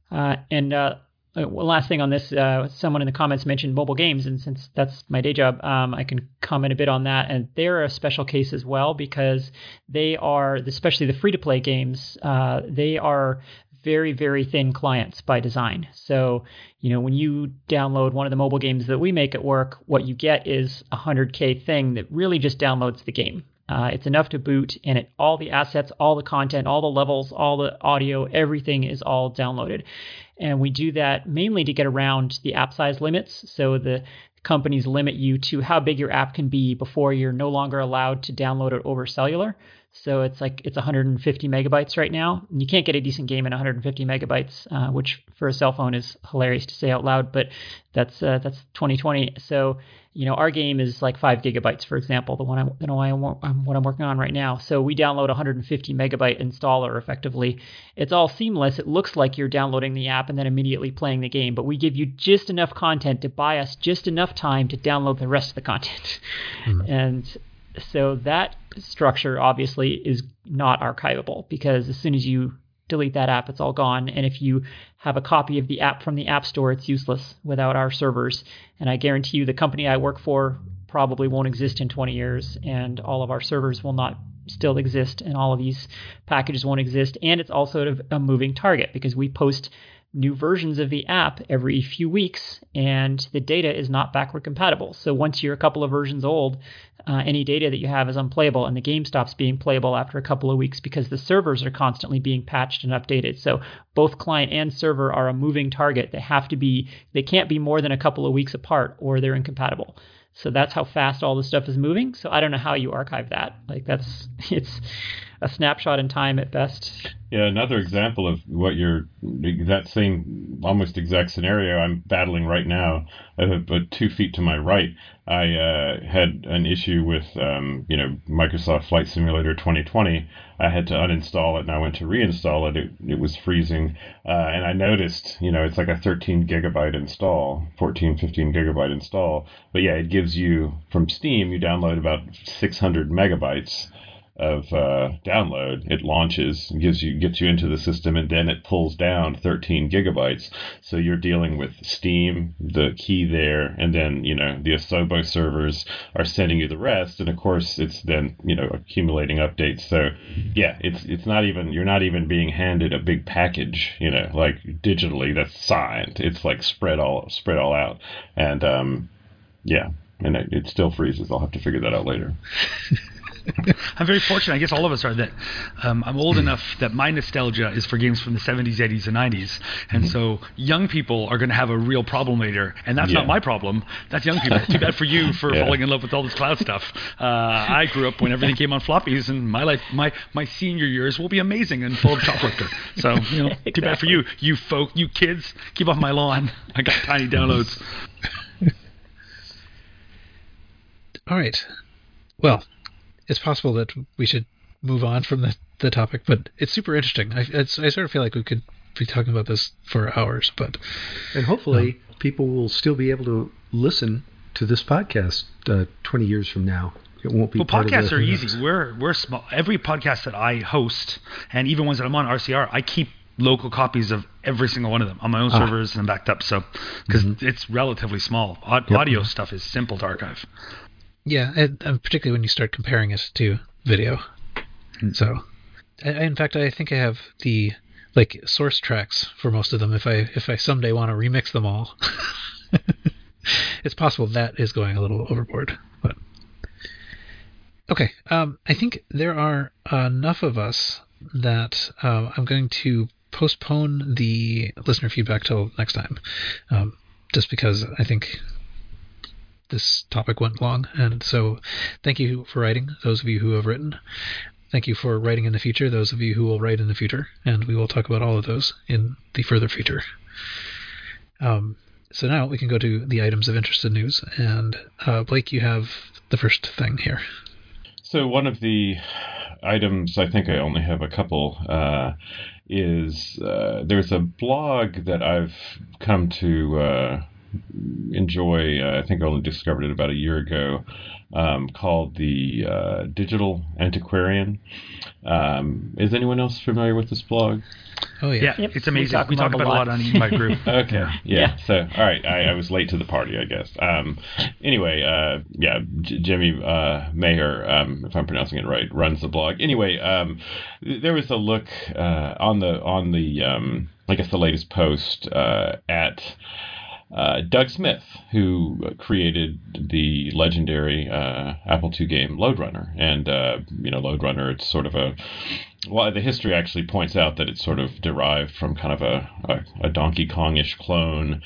One last thing on this, someone in the comments mentioned mobile games, and since that's my day job, I can comment a bit on that. And they're a special case as well because they are, especially the free-to-play games, they are very, very thin clients by design. So, when you download one of the mobile games that we make at work, what you get is a 100K thing that really just downloads the game. It's enough to boot, and all the assets, all the content, all the levels, all the audio, everything is all downloaded. And we do that mainly to get around the app size limits. So the companies limit you to how big your app can be before you're no longer allowed to download it over cellular. So it's 150 megabytes right now. And you can't get a decent game in 150 megabytes, which for a cell phone is hilarious to say out loud, but that's 2020. So, our game is like 5 gigabytes, for example, what I'm working on right now. So we download 150 megabyte installer effectively. It's all seamless. It looks like you're downloading the app and then immediately playing the game, but we give you just enough content to buy us just enough time to download the rest of the content. Mm-hmm. And so that structure obviously is not archivable because as soon as you delete that app, it's all gone. And if you have a copy of the app from the App Store, it's useless without our servers. And I guarantee you the company I work for probably won't exist in 20 years, and all of our servers will not still exist, and all of these packages won't exist. And it's also a moving target because we post new versions of the app every few weeks, and the data is not backward compatible. So once you're a couple of versions old, any data that you have is unplayable, and the game stops being playable after a couple of weeks because the servers are constantly being patched and updated. So both client and server are a moving target. They can't be more than a couple of weeks apart, or they're incompatible. So that's how fast all the stuff is moving. So I don't know how you archive that. Like it's a snapshot in time at best. Yeah, another example of what that same almost exact scenario I'm battling right now, but 2 feet to my right, I had an issue with, Microsoft Flight Simulator 2020. I had to uninstall it and I went to reinstall it. It was freezing. And I noticed, it's like a 13 gigabyte install, 14, 15 gigabyte install. But yeah, it gives you, from Steam, you download about 600 megabytes of download. It launches, gets you into the system, and then it pulls down 13 gigabytes. So you're dealing with Steam, the key there, and then the Asobo servers are sending you the rest, and of course it's then accumulating updates. So yeah, it's not even, you're not even being handed a big package, like digitally that's signed. It's like spread all out, and yeah, and it still freezes. I'll have to figure that out later. I'm very fortunate. I guess all of us are that. I'm old enough that my nostalgia is for games from the 70s, 80s, and 90s. And so young people are going to have a real problem later. And that's not my problem. That's young people. Too bad for you for falling in love with all this cloud stuff. I grew up when everything came on floppies, and my life, my senior years will be amazing and full of shoplifter. So, Exactly. Too bad for you. You kids, keep off my lawn. I got tiny downloads. All right. Well, it's possible that we should move on from the topic, but it's super interesting. I sort of feel like we could be talking about this for hours, but And hopefully people will still be able to listen to this podcast 20 years from now. It won't be. Well, part podcasts of the, are easy. We're small. Every podcast that I host, and even ones that I'm on RCR, I keep local copies of every single one of them on my own servers and backed up. So because it's relatively small, audio stuff is simple to archive. yeah, and particularly when you start comparing it to video. So, in fact, I think I have the source tracks for most of them. If I someday want to remix them all, it's possible that is going a little overboard. But okay, I think there are enough of us that I'm going to postpone the listener feedback till next time, just because I think this topic went long. And so thank you for writing, those of you who have written. Thank you for writing in the future, those of you who will write in the future, and we will talk about all of those in the further future. So now we can go to the items of interest and news, and Blake, you have the first thing here. So one of the items, I think I only have a couple, is there's a blog that I've come to enjoy. I think I only discovered it about a year ago, called the Digital Antiquarian. Is anyone else familiar with this blog? Oh yeah. Yeah, Yep. it's amazing. We talk about a lot on my group. Okay. Yeah. So, all right. I was late to the party, I guess. Anyway, Jimmy Maher, if I'm pronouncing it right, runs the blog. Anyway, there was a look on the I guess the latest post at Doug Smith, who created the legendary Apple II game Lode Runner. And, Lode Runner, it's sort of the history actually points out that it's sort of derived from kind of a Donkey Kong-ish clone.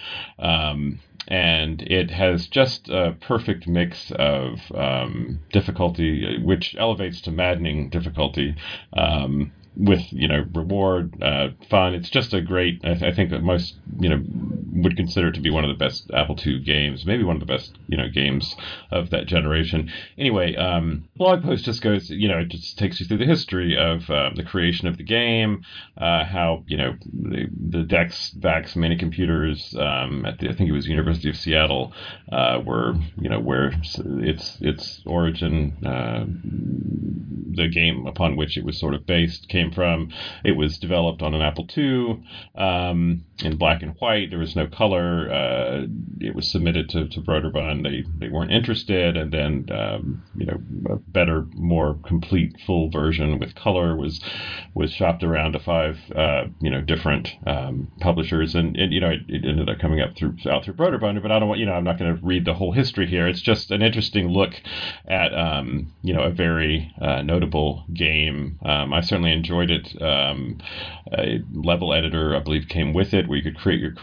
And it has just a perfect mix of difficulty, which elevates to maddening difficulty, with reward, fun. It's just a great. I think that most would consider it to be one of the best Apple II games, maybe one of the best games of that generation. Anyway, blog post just goes, it just takes you through the history of the creation of the game, how the DEX VAX mini computers at I think it was University of Seattle were where its origin, the game upon which it was sort of based came from. It was developed on an Apple II in black and white. There was no color. It was submitted to Broderbund. They weren't interested, and then a better, more complete, full version with color was shopped around to 5 different publishers, and it ended up coming out through Broderbund. But I don't want I'm not going to read the whole history here. It's just an interesting look at a very notable game. I certainly enjoyed it. A level editor, I believe, came with it, where you could create your own level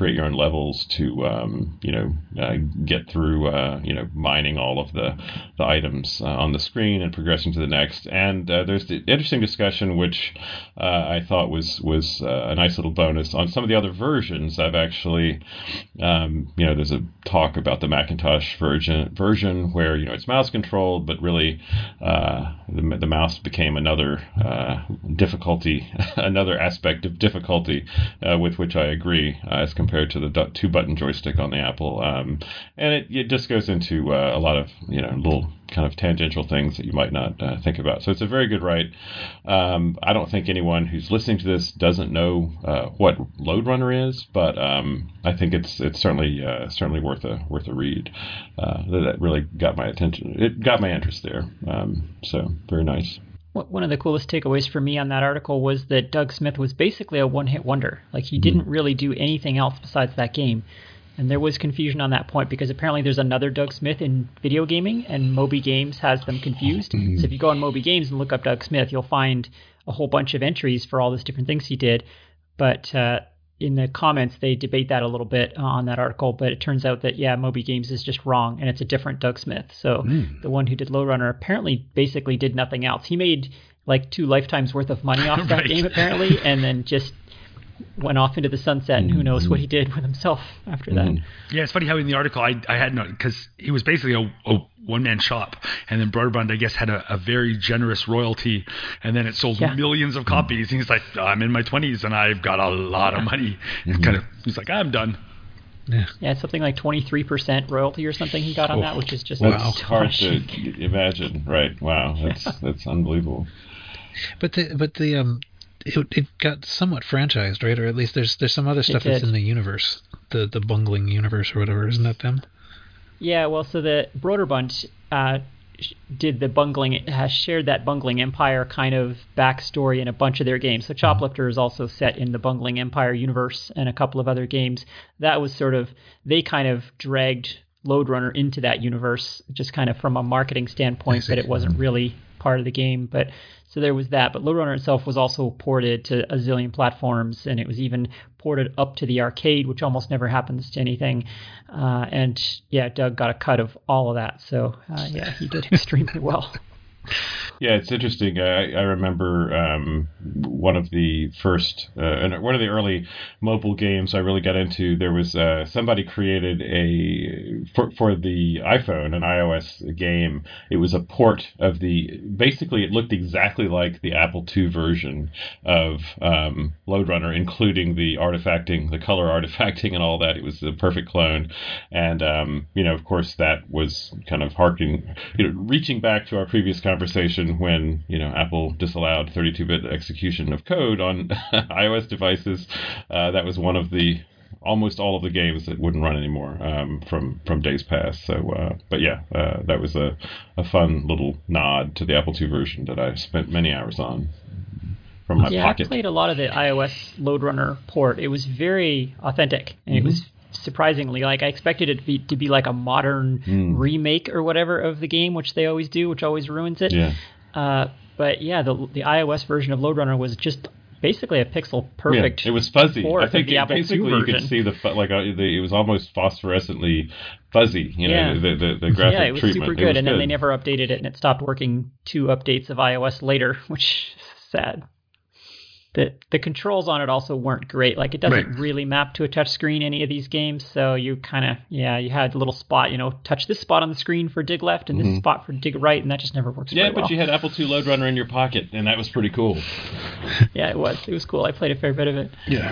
levels to get through mining all of the items on the screen and progressing to the next. And there's the interesting discussion, which I thought was a nice little bonus on some of the other versions. I've actually there's a talk about the Macintosh version where it's mouse controlled, but really the mouse became another difficulty, another aspect of difficulty, with which I agree, as compared to the 2-button joystick on the Apple. And it just goes into a lot of little kind of tangential things that you might not think about. So it's a very good write. I don't think anyone who's listening to this doesn't know what Lode Runner is, but I think it's certainly worth a read. That really got my attention. It got my interest there. So very nice. One of the coolest takeaways for me on that article was that Doug Smith was basically a one-hit wonder. Like, he didn't really do anything else besides that game. And there was confusion on that point because apparently there's another Doug Smith in video gaming, and Moby Games has them confused. So if you go on Moby Games and look up Doug Smith, you'll find a whole bunch of entries for all these different things he did. But in the comments, they debate that a little bit on that article. But it turns out that, Moby Games is just wrong, and it's a different Doug Smith. So the one who did Lode Runner apparently basically did nothing else. He made like 2 lifetimes worth of money off that game, apparently, and then just went off into the sunset, and who knows what he did with himself after that. Yeah, it's funny how in the article I had no, because he was basically a one-man shop, and then Broderbund, I guess, had a very generous royalty, and then it sold millions of copies, and he's like, I'm in my 20s, and I've got a lot of money. He's like, I'm done. Yeah, it's something like 23% royalty or something he got on that, which is just that's hard to imagine, right? Wow, that's unbelievable. But it got somewhat franchised, right? Or at least there's some other stuff that's in the universe, the bungling universe or whatever. Isn't that them? Yeah, well, so the Broderbund did the bungling, has shared that bungling empire kind of backstory in a bunch of their games. So Choplifter is also set in the bungling empire universe and a couple of other games. That was sort of, they kind of dragged Lode Runner into that universe, just kind of from a marketing standpoint, but it wasn't really part of the game. But so there was that. But Lode Runner itself was also ported to a zillion platforms, and it was even ported up to the arcade, which almost never happens to anything. And Doug got a cut of all of that. So he did extremely well. Yeah, it's interesting. I remember one of the first, one of the early mobile games I really got into. There was somebody created for the iPhone, an iOS game. It was a port of basically it looked exactly like the Apple II version of Lode Runner, including the artifacting, the color artifacting and all that. It was the perfect clone. And, of course, that was kind of reaching back to our previous conversation when Apple disallowed 32-bit execution of code on iOS devices. That was one of almost all of the games that wouldn't run anymore from days past. So, that was a fun little nod to the Apple II version that I spent many hours on from my pocket. I played a lot of the iOS Lode Runner port. It was very authentic, and it was surprisingly, like, I expected it to be like a modern remake or whatever of the game, which they always do, which always ruins it. Yeah. But the iOS version of Lode Runner was just basically a pixel perfect. Yeah, it was fuzzy. I think basically you could see it was almost phosphorescently fuzzy. The graphic treatment. Yeah, it was super good. And then they never updated it, and it stopped working 2 updates of iOS later, which is sad. The controls on it also weren't great. Like, it doesn't really map to a touch screen, any of these games. So you kind of, you had a little spot, touch this spot on the screen for dig left and this spot for dig right, and that just never works very well. Yeah, but you had Apple II Lode Runner in your pocket, and that was pretty cool. Yeah, it was. It was cool. I played a fair bit of it. Yeah.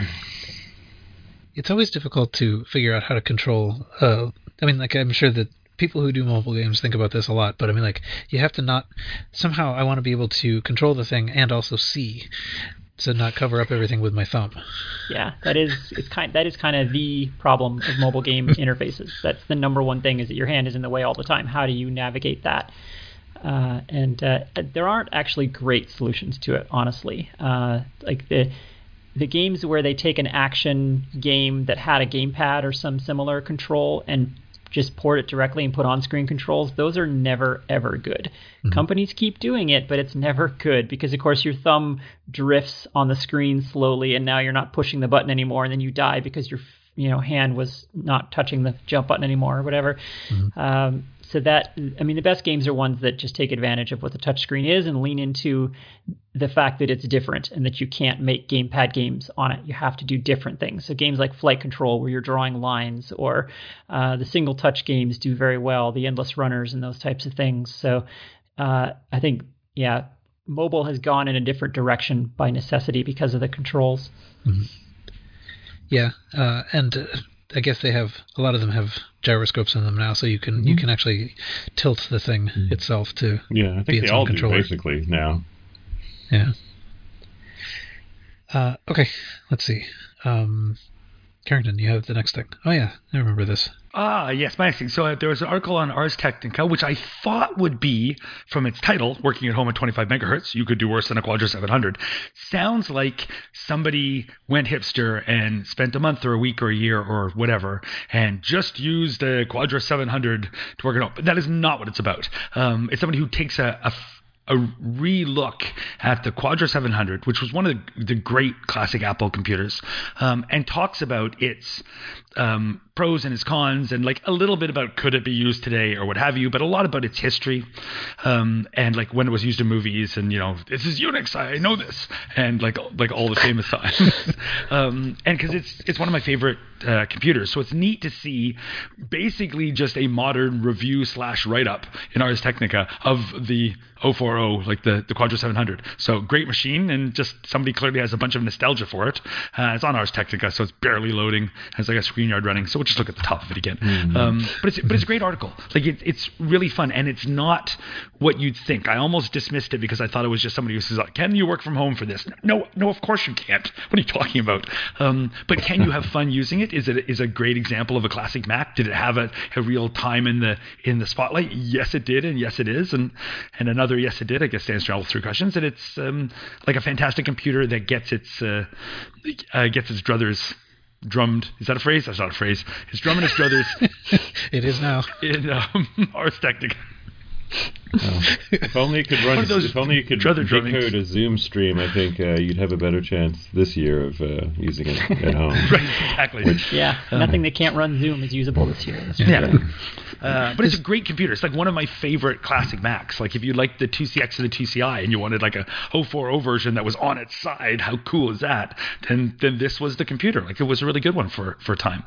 It's always difficult to figure out how to control. I'm sure that people who do mobile games think about this a lot, but you have to somehow I want to be able to control the thing and also see. To not cover up everything with my thumb. Yeah, that is kind of the problem of mobile game interfaces. That's the number one thing, is that your hand is in the way all the time. How do you navigate that? And there aren't actually great solutions to it, honestly. Like the games where they take an action game that had a gamepad or some similar control and just port it directly and put on-screen controls, those are never, ever good. Companies keep doing it, but it's never good because, of course, your thumb drifts on the screen slowly, and now you're not pushing the button anymore, and then you die because your hand was not touching the jump button anymore or whatever. So that, I mean, the best games are ones that just take advantage of what the touchscreen is and lean into the fact that it's different and that you can't make gamepad games on it. You have to do different things. So games like Flight Control, where you're drawing lines, or the single touch games do very well, the Endless Runners and those types of things. So I think, mobile has gone in a different direction by necessity because of the controls. Yeah, and I guess they have, a lot of them have gyroscopes in them now, so you can actually tilt the thing itself to I think be they its all own do controller. basically now. Yeah. Okay, let's see. Carrington, you have the next thing. Oh yeah, I remember this. Yes, my next thing. So there was an article on Ars Technica, which I thought would be, from its title, working at home at 25 megahertz, you could do worse than a Quadra 700. Sounds like somebody went hipster and spent a month or a week or a year or whatever and just used a Quadra 700 to work it home. But that is not what it's about. It's somebody who takes a re-look at the Quadra 700, which was one of the great classic Apple computers, and talks about its pros and its cons, and like a little bit about could it be used today or what have you, but a lot about its history, and like when it was used in movies, and this is Unix, I know this, and like all the famous times, and because it's one of my favorite computers, so it's neat to see basically just a modern review / write-up in Ars Technica of the 040, like the Quadra 700. So great machine, and just somebody clearly has a bunch of nostalgia for it. It's on Ars Technica, so it's barely loading. Has like a ScreenYard running, so we'll just look at the top of it again. But it's a great article. Like it's really fun, and it's not what you'd think. I almost dismissed it because I thought it was just somebody who says, "Can you work from home for this?" No, of course you can't. What are you talking about? But can you have fun using it? Is it a great example of a classic Mac? Did it have a real time in the spotlight? Yes, it did, and yes, it is, and another yes, it did, I guess, stands for all three questions. And it's like a fantastic computer that gets its druthers drummed. Is that a phrase? That's not a phrase. It's drumming its druthers. It is now. In Ars Technica. If only it could run. If only you could decode a Zoom stream, I think you'd have a better chance this year of using it at home. Right, exactly. Nothing that can't run Zoom is usable this year. But it's a great computer. It's like one of my favorite classic Macs. Like if you like the 2CX and the 2CI and you wanted like a 040 version that was on its side, how cool is that? Then this was the computer. Like it was a really good one for a time.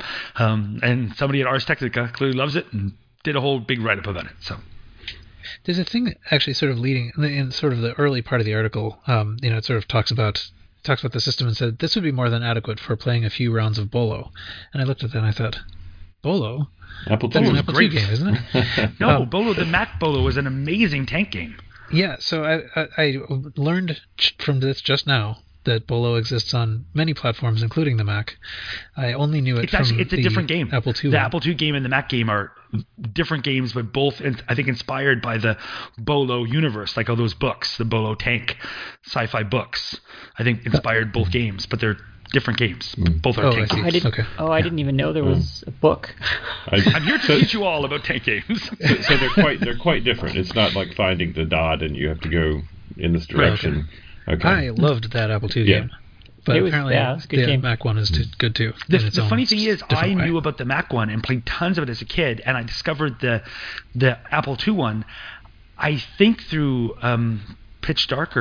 And somebody at Ars Technica clearly loves it and did a whole big write-up about it. So. There's a thing actually sort of leading in sort of the early part of the article. It sort of talks about the system and said this would be more than adequate for playing a few rounds of Bolo. And I looked at that and I thought, Bolo? Apple That's II an is Apple great. II game, isn't it? No, Bolo, the Mac Bolo is an amazing tank game. Yeah, so I learned from this just now that Bolo exists on many platforms, including the Mac. I only knew it it's a different game. Apple II. The Apple II game and the Mac game are different games, but both, I think, inspired by the Bolo universe, like all those books, the Bolo tank sci-fi books. I think inspired both games, but they're different games. Both are tank games. I didn't even know there was a book. I'm here to teach you all about tank games. So they're quite different. It's not like finding the dot and you have to go in this direction. Okay. I loved that Apple II game. But apparently it was a good game. Mac one is good too. The funny thing is, I knew about the Mac one and played tons of it as a kid, and I discovered the Apple II one, I think through Pitch Dark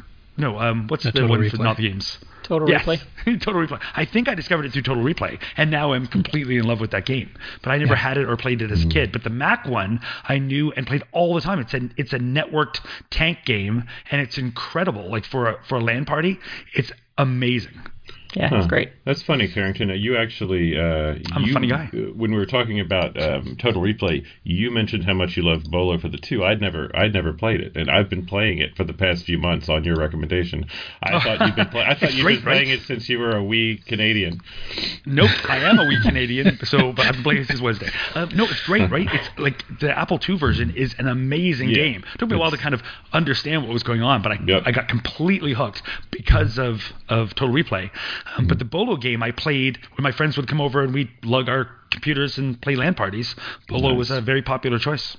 what's the one for not the games? Total Replay. Total Replay. I think I discovered it through Total Replay, and now I'm completely in love with that game. But I never had it or played it as a kid. But the Mac one, I knew and played all the time. It's a networked tank game, and it's incredible. Like for a LAN party, it's amazing. Yeah, it's great. That's funny, Carrington. You actually... I'm a funny guy. When we were talking about Total Replay, you mentioned how much you loved Bolo for the 2. I'd never played it, and I've been playing it for the past few months on your recommendation. I thought you'd been playing it since you were a wee Canadian. Nope, I am a wee Canadian, but I've been playing it since Wednesday. No, it's great, right? It's like the Apple II version is an amazing game. It took me a while to kind of understand what was going on, but I got completely hooked because of Total Replay. But the Bolo game I played when my friends would come over and we'd lug our computers and play LAN parties. Bolo was a very popular choice.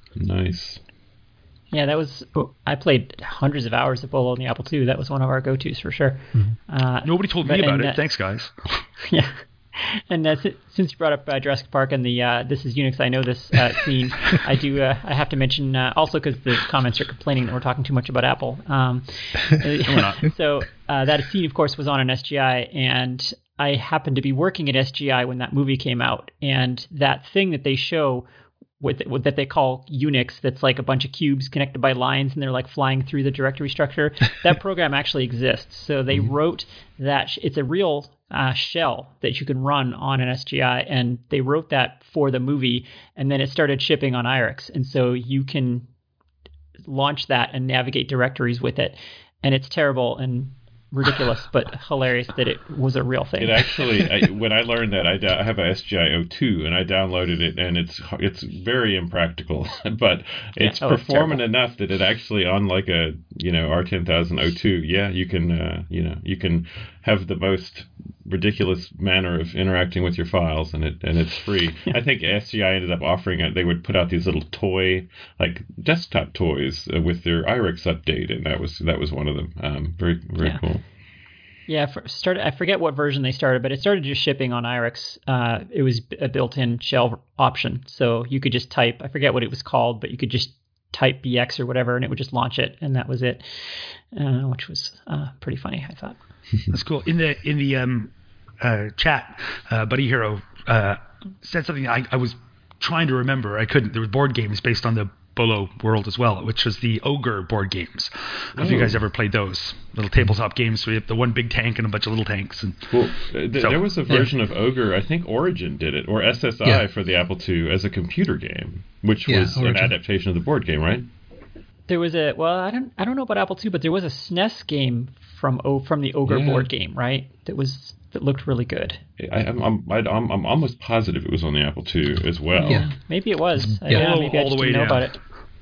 Nice. Yeah, I played hundreds of hours of Bolo on the Apple II. That was one of our go-tos for sure. Nobody told me about it. Thanks, guys. Yeah. And since you brought up Jurassic Park and the "This is Unix, I know this" scene, I have to mention also because the comments are complaining that we're talking too much about Apple. So that scene, of course, was on an SGI, and I happened to be working at SGI when that movie came out, and that thing that they show with that they call Unix, that's like a bunch of cubes connected by lines and they're like flying through the directory structure. That program actually exists. So they wrote that it's a real shell that you can run on an SGI, and they wrote that for the movie, and then it started shipping on IRIX, and so you can launch that and navigate directories with it, and it's terrible and ridiculous, but hilarious that it was a real thing. It actually, when I learned that, I have a SGI 02 and I downloaded it, and it's very impractical, but it's performant enough that it actually, on like a R10000 02, you can have the most ridiculous manner of interacting with your files, and it's free. I think SGI ended up offering it. They would put out these little toy, like desktop toys with their IRIX update, and that was one of them. Very cool. Yeah, I forget what version they started, but it started just shipping on IRIX. It was a built-in shell option, so you could just type. I forget what it was called, but you could just type BX or whatever, and it would just launch it, and that was it, which was pretty funny, I thought. That's cool. In the chat, Buddy Hero said something I was trying to remember. I couldn't. There were board games based on the Bolo world as well, which was the Ogre board games. I don't know if you guys ever played those little tabletop games where you have the one big tank and a bunch of little tanks. And there was a version of Ogre, I think Origin did it, or SSI for the Apple II as a computer game, which was Origin. An adaptation of the board game, right? There was I don't know about Apple II, but there was a SNES game from the Ogre board game, right? That looked really good. I'm almost positive it was on the Apple II as well. Yeah, maybe it was. Maybe I just didn't know about it.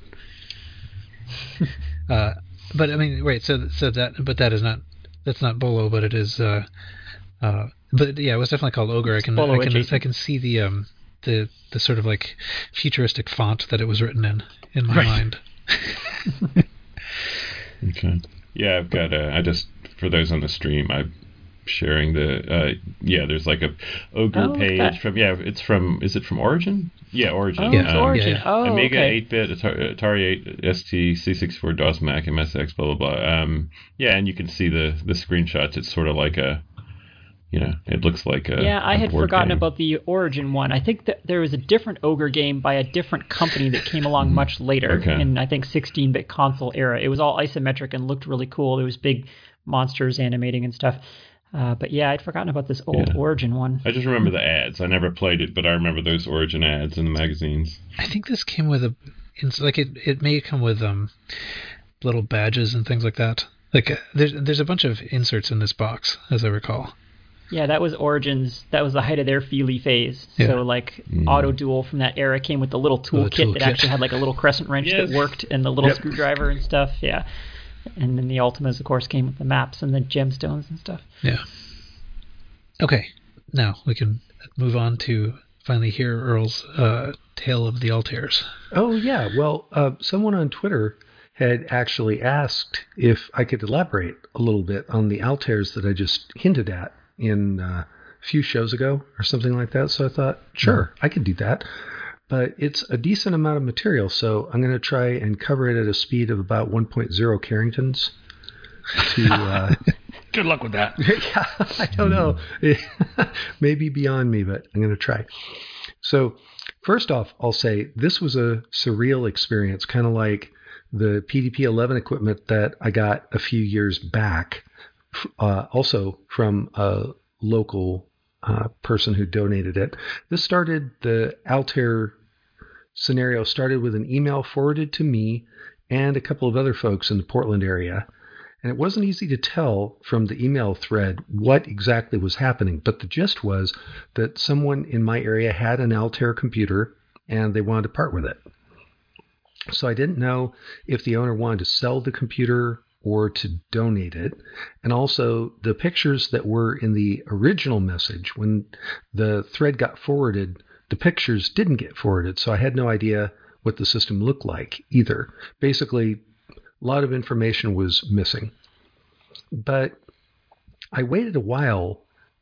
But I mean, wait. So that's not Bolo, but it is. But yeah, it was definitely called Ogre. I can see the sort of like futuristic font that it was written in my mind. Okay. Yeah, I've got. I just, for those on the stream, I'm sharing the. There's like a Ogre page from. Yeah, it's from. Is it from Origin? Yeah, Origin. Oh, it's Origin. Yeah. Oh, Amiga 8-bit, Atari 8, ST, C64, DOS, Mac, MSX, blah blah blah. And you can see the screenshots. It's sort of like a. It looks like a. Yeah, I had forgotten about the Origin one. I think that there was a different Ogre game by a different company that came along much later in, I think, 16-bit console era. It was all isometric and looked really cool. There was big monsters animating and stuff. But yeah, I'd forgotten about this old Origin one. I just remember the ads. I never played it, but I remember those Origin ads in the magazines. I think this came with it may come with little badges and things like that. Like there's a bunch of inserts in this box, as I recall. Yeah, that was Origins. That was the height of their Feely phase. Yeah. So like Auto Duel from that era came with the little toolkit that actually had like a little crescent wrench that worked and the little screwdriver and stuff. Yeah. And then the Ultimas, of course, came with the maps and the gemstones and stuff. Yeah. Okay. Now we can move on to finally hear Earl's tale of the Altairs. Oh, yeah. Well, someone on Twitter had actually asked if I could elaborate a little bit on the Altairs that I just hinted at in a few shows ago or something like that. So I thought, sure, I could do that. But it's a decent amount of material, so I'm going to try and cover it at a speed of about 1.0 Carringtons. Good luck with that. Yeah, I don't know. Maybe beyond me, but I'm going to try. So first off, I'll say this was a surreal experience, kind of like the PDP-11 equipment that I got a few years back, also from a local person who donated it. The Altair scenario started with an email forwarded to me and a couple of other folks in the Portland area. And it wasn't easy to tell from the email thread what exactly was happening, but the gist was that someone in my area had an Altair computer and they wanted to part with it. So I didn't know if the owner wanted to sell the computer or to donate it. And also the pictures that were in the original message, when the thread got forwarded, the pictures didn't get forwarded. So I had no idea what the system looked like either. Basically, a lot of information was missing. But I waited a while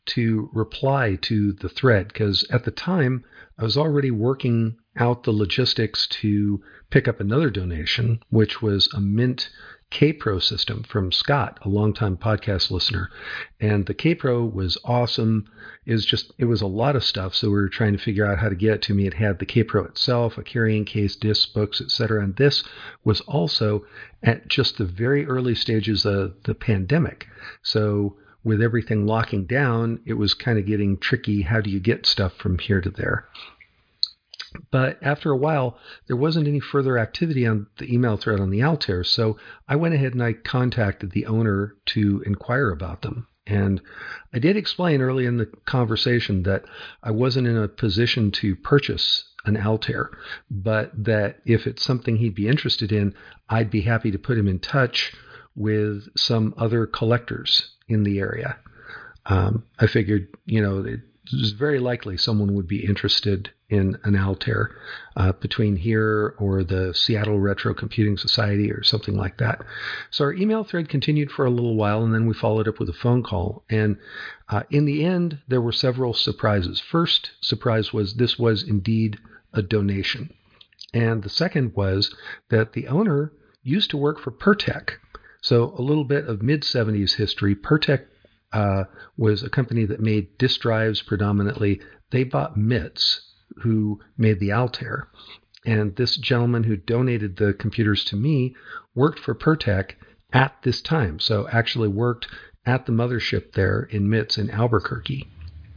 to reply to the thread because at the time I was already working out the logistics to pick up another donation, which was a Mint K-Pro system from Scott, a longtime podcast listener. And the K-Pro was awesome. It was a lot of stuff, so we were trying to figure out how to get it to me. It had the K-Pro itself, a carrying case, discs, books, etc. And this was also at just the very early stages of the pandemic. So with everything locking down, it was kind of getting tricky. How do you get stuff from here to there? But after a while, there wasn't any further activity on the email thread on the Altair, so I went ahead and I contacted the owner to inquire about them. And I did explain early in the conversation that I wasn't in a position to purchase an Altair, but that if it's something he'd be interested in, I'd be happy to put him in touch with some other collectors in the area. I figured, it was very likely someone would be interested in an Altair between here or the Seattle Retro Computing Society or something like that. So our email thread continued for a little while, and then we followed up with a phone call. And in the end, there were several surprises. First surprise was this was indeed a donation. And the second was that the owner used to work for Pertec. So a little bit of mid-'70s history. Pertec was a company that made disk drives predominantly. They bought MITS, who made the Altair. And this gentleman who donated the computers to me worked for Pertec at this time. So actually worked at the mothership there in MITS in Albuquerque.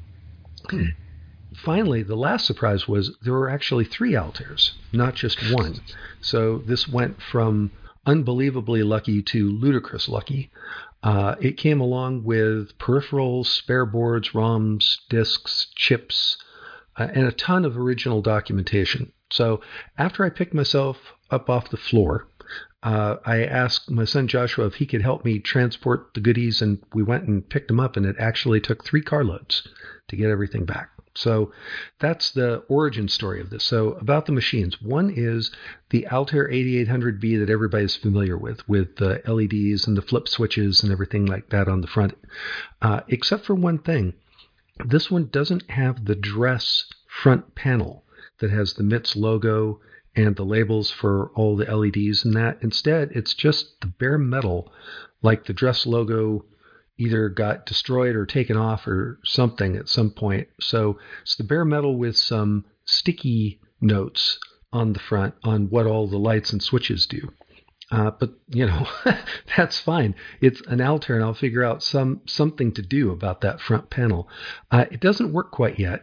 Finally, the last surprise was there were actually 3 Altairs, not just one. So this went from unbelievably lucky to ludicrous lucky. It came along with peripherals, spare boards, ROMs, disks, chips, and a ton of original documentation. So after I picked myself up off the floor, I asked my son Joshua if he could help me transport the goodies, and we went and picked them up, and it actually took 3 carloads to get everything back. So that's the origin story of this. So about the machines. One is the Altair 8800B that everybody's familiar with the LEDs and the flip switches and everything like that on the front. Except for one thing. This one doesn't have the dress front panel that has the MITS logo and the labels for all the LEDs and that. Instead, it's just the bare metal, like the dress logo either got destroyed or taken off or something at some point. So it's the bare metal with some sticky notes on the front on what all the lights and switches do. But, that's fine. It's an Altair, and I'll figure out something to do about that front panel. It doesn't work quite yet.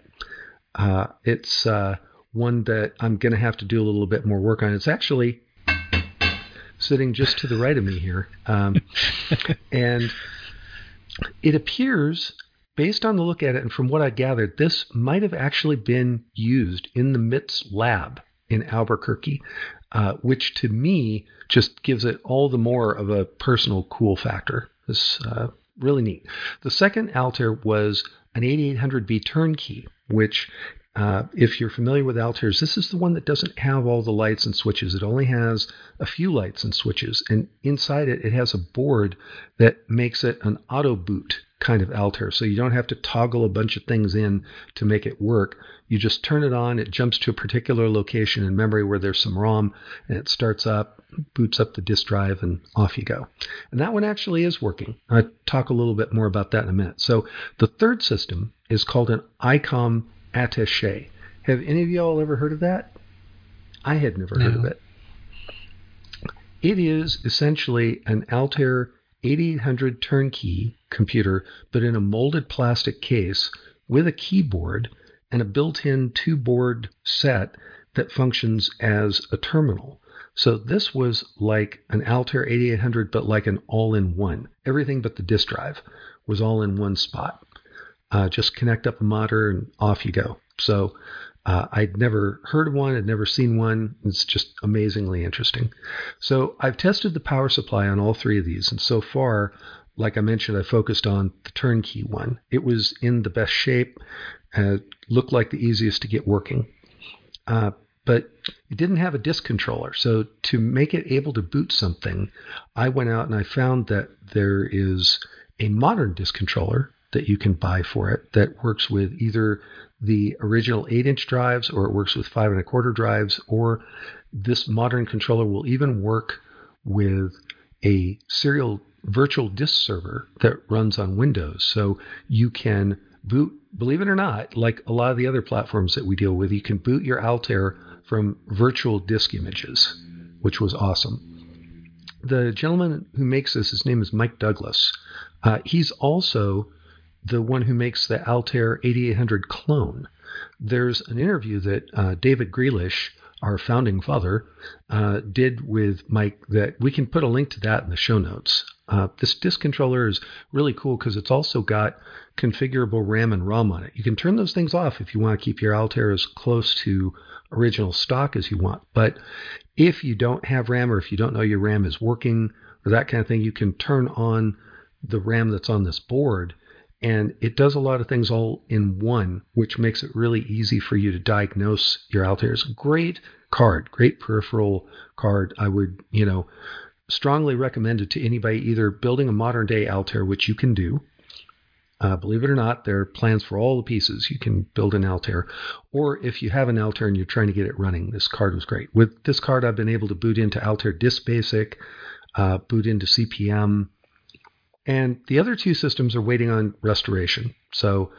It's one that I'm going to have to do a little bit more work on. It's actually sitting just to the right of me here. And it appears, based on the look at it and from what I gathered, this might have actually been used in the MITS lab in Albuquerque, which to me just gives it all the more of a personal cool factor. It's really neat. The second Altair was an 8800B turnkey, which if you're familiar with Altairs, this is the one that doesn't have all the lights and switches. It only has a few lights and switches. And inside it, it has a board that makes it an auto boot kind of Altair. So you don't have to toggle a bunch of things in to make it work. You just turn it on. It jumps to a particular location in memory where there's some ROM, and it starts up, boots up the disk drive, and off you go. And that one actually is working. I'll talk a little bit more about that in a minute. So the third system is called an ICOM Attaché. Have any of y'all ever heard of that? I had never heard of it. It is essentially an Altair 8800 turnkey computer, but in a molded plastic case with a keyboard and a built-in 2-board set that functions as a terminal. So this was like an Altair 8800, but like an all-in-one. Everything but the disk drive was all in one spot. Just connect up a monitor and off you go. So I'd never heard of one. I'd never seen one. It's just amazingly interesting. So I've tested the power supply on all 3 of these. And so far, like I mentioned, I focused on the turnkey one. It was in the best shape, looked like the easiest to get working. But it didn't have a disk controller. So to make it able to boot something, I went out and I found that there is a modern disk controller that you can buy for it that works with either the original 8-inch drives, or it works with 5 1/4 drives, or this modern controller will even work with a serial virtual disk server that runs on Windows. So you can boot, believe it or not, like a lot of the other platforms that we deal with, you can boot your Altair from virtual disk images, which was awesome. The gentleman who makes this, his name is Mike Douglas. He's also the one who makes the Altair 8800 clone. There's an interview that David Grealish, our founding father, did with Mike that we can put a link to that in the show notes. This disk controller is really cool because it's also got configurable RAM and ROM on it. You can turn those things off if you want to keep your Altair as close to original stock as you want. But if you don't have RAM, or if you don't know your RAM is working or that kind of thing, you can turn on the RAM that's on this board, and it does a lot of things all in one, which makes it really easy for you to diagnose your Altair. It's a great card, great peripheral card. I would, strongly recommend it to anybody either building a modern day Altair, which you can do. Believe it or not, there are plans for all the pieces. You can build an Altair. Or if you have an Altair and you're trying to get it running, this card was great. With this card, I've been able to boot into Altair Disk Basic, boot into CP/M, and the other two systems are waiting on restoration. So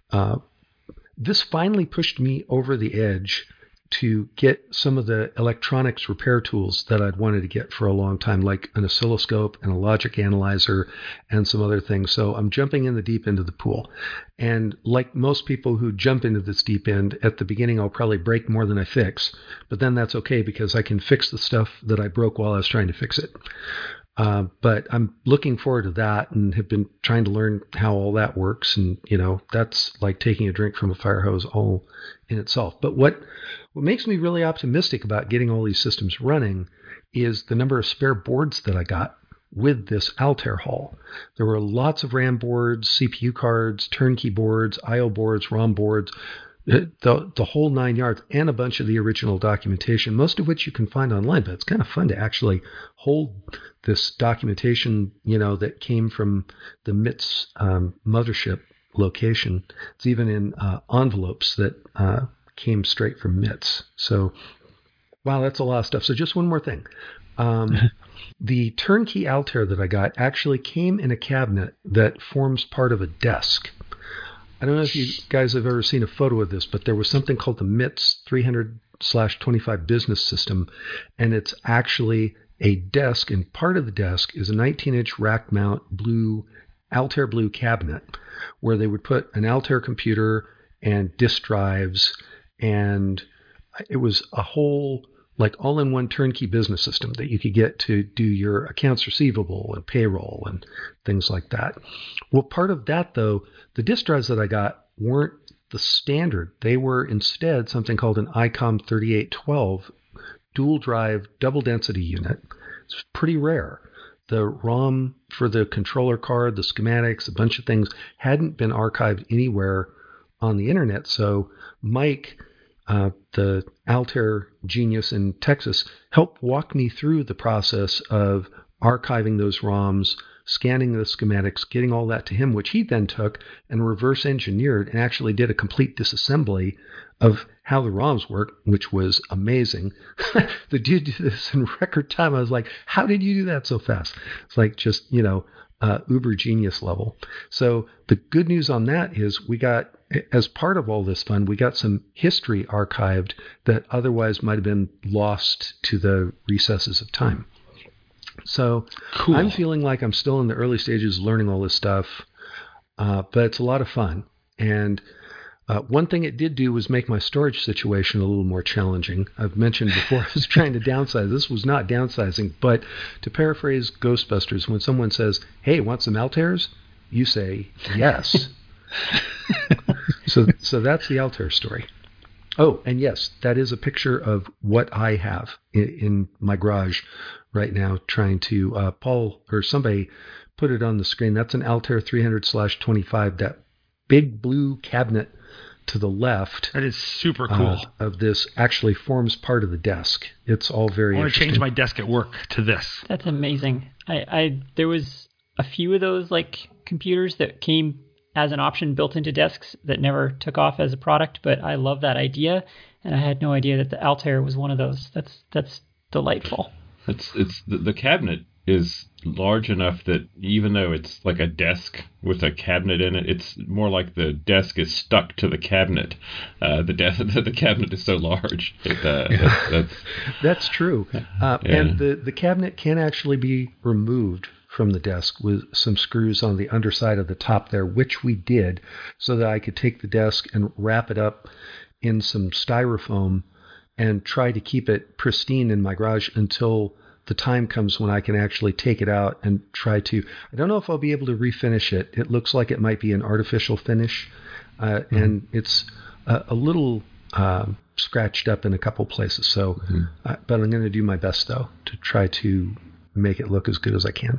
this finally pushed me over the edge to get some of the electronics repair tools that I'd wanted to get for a long time, like an oscilloscope and a logic analyzer and some other things. So I'm jumping in the deep end of the pool. And like most people who jump into this deep end, at the beginning I'll probably break more than I fix, but then that's okay because I can fix the stuff that I broke while I was trying to fix it. But I'm looking forward to that and have been trying to learn how all that works. And, that's like taking a drink from a fire hose all in itself. But what makes me really optimistic about getting all these systems running is the number of spare boards that I got with this Altair haul. There were lots of RAM boards, CPU cards, turnkey boards, IO boards, ROM boards, the whole 9 yards, and a bunch of the original documentation, most of which you can find online. But it's kind of fun to actually hold this documentation, that came from the MITS mothership location. It's even in envelopes that came straight from MITS. So, wow, that's a lot of stuff. So just one more thing. The turnkey Altair that I got actually came in a cabinet that forms part of a desk. I don't know if you guys have ever seen a photo of this, but there was something called the MITS 300/25 business system, and it's actually a desk, and part of the desk is a 19-inch rack mount Altair blue cabinet where they would put an Altair computer and disk drives, and it was a whole all-in-one turnkey business system that you could get to do your accounts receivable and payroll and things like that. Well, part of that, though, the disk drives that I got weren't the standard. They were instead something called an ICOM 3812 dual drive double density unit. It's pretty rare. The ROM for the controller card, the schematics, a bunch of things hadn't been archived anywhere on the internet. So Mike, the Altair genius in Texas, helped walk me through the process of archiving those ROMs, scanning the schematics, getting all that to him, which he then took and reverse engineered and actually did a complete disassembly of how the ROMs work, which was amazing. The dude did this in record time. I was like, how did you do that so fast? It's like just, uber genius level. So the good news on that is we got, as part of all this fun, we got some history archived that otherwise might have been lost to the recesses of time. So cool. I'm feeling like I'm still in the early stages of learning all this stuff, but it's a lot of fun. And one thing it did do was make my storage situation a little more challenging. I've mentioned before I was trying to downsize. This was not downsizing, but to paraphrase Ghostbusters, when someone says, hey, want some Altairs? You say, yes. So that's the Altair story. Oh, and yes, that is a picture of what I have in my garage right now, trying to, Paul or somebody put it on the screen. That's an Altair 300/25, that big blue cabinet to the left. That is super cool. Of this actually forms part of the desk. It's all very interesting. I want to change my desk at work to this. That's amazing. There was a few of those computers that came as an option built into desks that never took off as a product, but I love that idea, and I had no idea that the Altair was one of those. That's delightful. It's the cabinet is large enough that even though it's like a desk with a cabinet in it, it's more like the desk is stuck to the cabinet. The cabinet is so large. That's true. And the cabinet can actually be removed from the desk with some screws on the underside of the top there, which we did, so that I could take the desk and wrap it up in some styrofoam and try to keep it pristine in my garage until the time comes when I can actually take it out and try to. I don't know if I'll be able to refinish it. It looks like it might be an artificial finish, and it's a little scratched up in a couple places. So, but I'm going to do my best though to try to make it look as good as I can.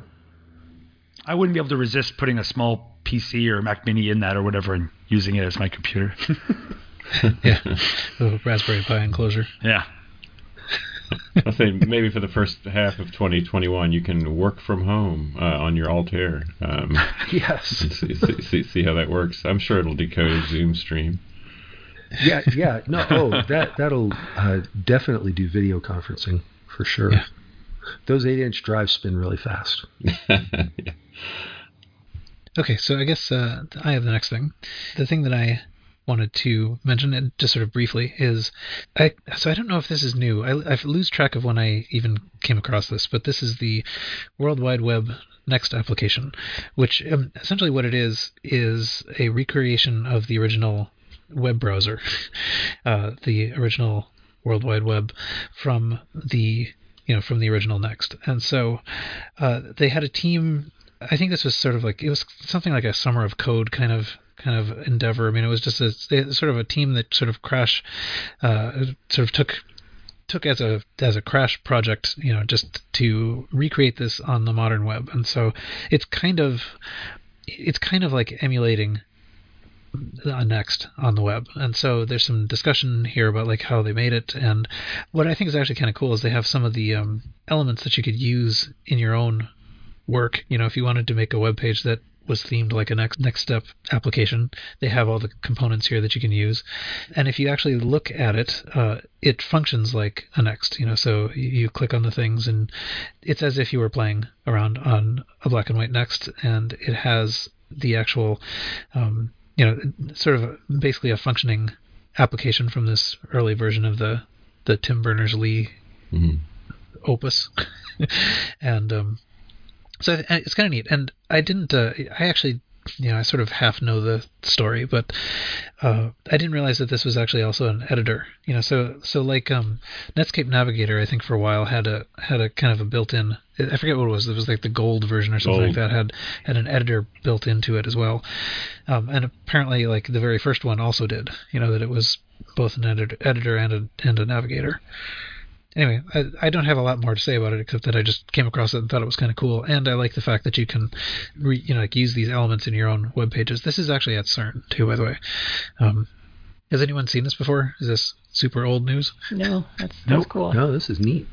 I wouldn't be able to resist putting a small PC or Mac Mini in that or whatever and using it as my computer. Yeah, a Raspberry Pi enclosure. Yeah. I think maybe for the first half of 2021, you can work from home on your Altair. Yes. See how that works. I'm sure it'll decode a Zoom stream. Yeah. No, that'll definitely do video conferencing for sure. Yeah. Those 8-inch drives spin really fast. Yeah. Okay, so I guess I have the next thing. The thing that I wanted to mention, and just sort of briefly, is I don't know if this is new. I lose track of when I even came across this, but this is the World Wide Web Next application, which essentially what it is a recreation of the original web browser, the original World Wide Web from the original Next. And so they had a team. I think this was sort of like, it was something like a summer of code kind of endeavor. I mean, it was just sort of a team that sort of took as a crash project, just to recreate this on the modern web. And so it's kind of like emulating Next on the web. And so there's some discussion here about like how they made it. And what I think is actually kind of cool is they have some of the elements that you could use in your own work. If you wanted to make a web page that was themed like a next step application, they have all the components here that you can use. And if you actually look at it, it functions like a Next. So you click on the things and it's as if you were playing around on a black and white Next, and it has the actual sort of basically a functioning application from this early version of the Tim Berners-Lee opus. And so it's kind of neat. And I didn't, I actually, I sort of half know the story, but I didn't realize that this was actually also an editor. So like Netscape Navigator, I think for a while had a kind of a built-in, I forget what it was. It was like the gold version or something like that, had an editor built into it as well. And apparently like the very first one also did, that it was both an editor and a navigator. Anyway, I don't have a lot more to say about it except that I just came across it and thought it was kind of cool, and I like the fact that you can, use these elements in your own web pages. This is actually at CERN too, by the way. Has anyone seen this before? Is this super old news? No, that's cool. No, this is neat.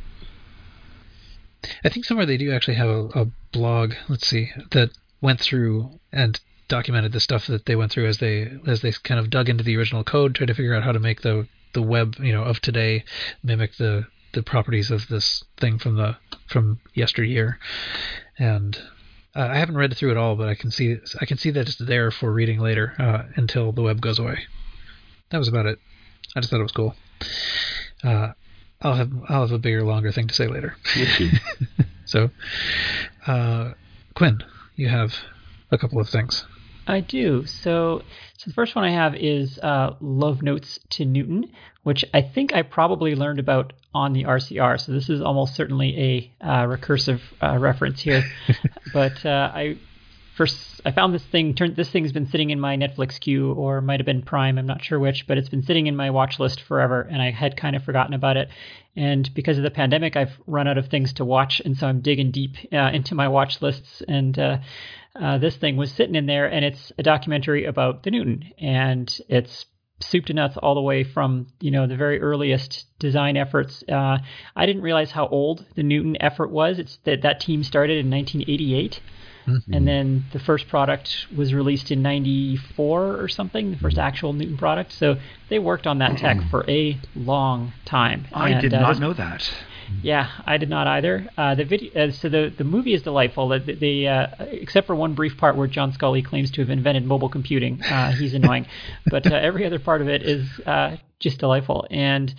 I think somewhere they do actually have a blog. Let's see, that went through and documented the stuff that they went through as they kind of dug into the original code, tried to figure out how to make the web of today mimic the properties of this thing from yesteryear. And I haven't read through it all, but I can see that it's there for reading later until the web goes away. That was about it. I just thought it was cool. I'll have a bigger, longer thing to say later. So, Quinn, you have a couple of things. I do. So the first one I have is Love Notes to Newton, which I think I probably learned about on the RCR. So this is almost certainly a recursive reference here. But I found this thing. This thing's been sitting in my Netflix queue, or might have been Prime. I'm not sure which, but it's been sitting in my watch list forever, and I had kind of forgotten about it. And because of the pandemic, I've run out of things to watch, and so I'm digging deep into my watch lists. And this thing was sitting in there, and it's a documentary about the Newton, and it's soup to nuts all the way from the very earliest design efforts. I didn't realize how old the Newton effort was. It's that team started in 1988. And then the first product was released in 94 or something, the first actual Newton product. So they worked on that tech for a long time. I did not know that. Yeah, I did not either. The video, so the movie is delightful. They except for one brief part where John Scully claims to have invented mobile computing, he's annoying. But every other part of it is just delightful. And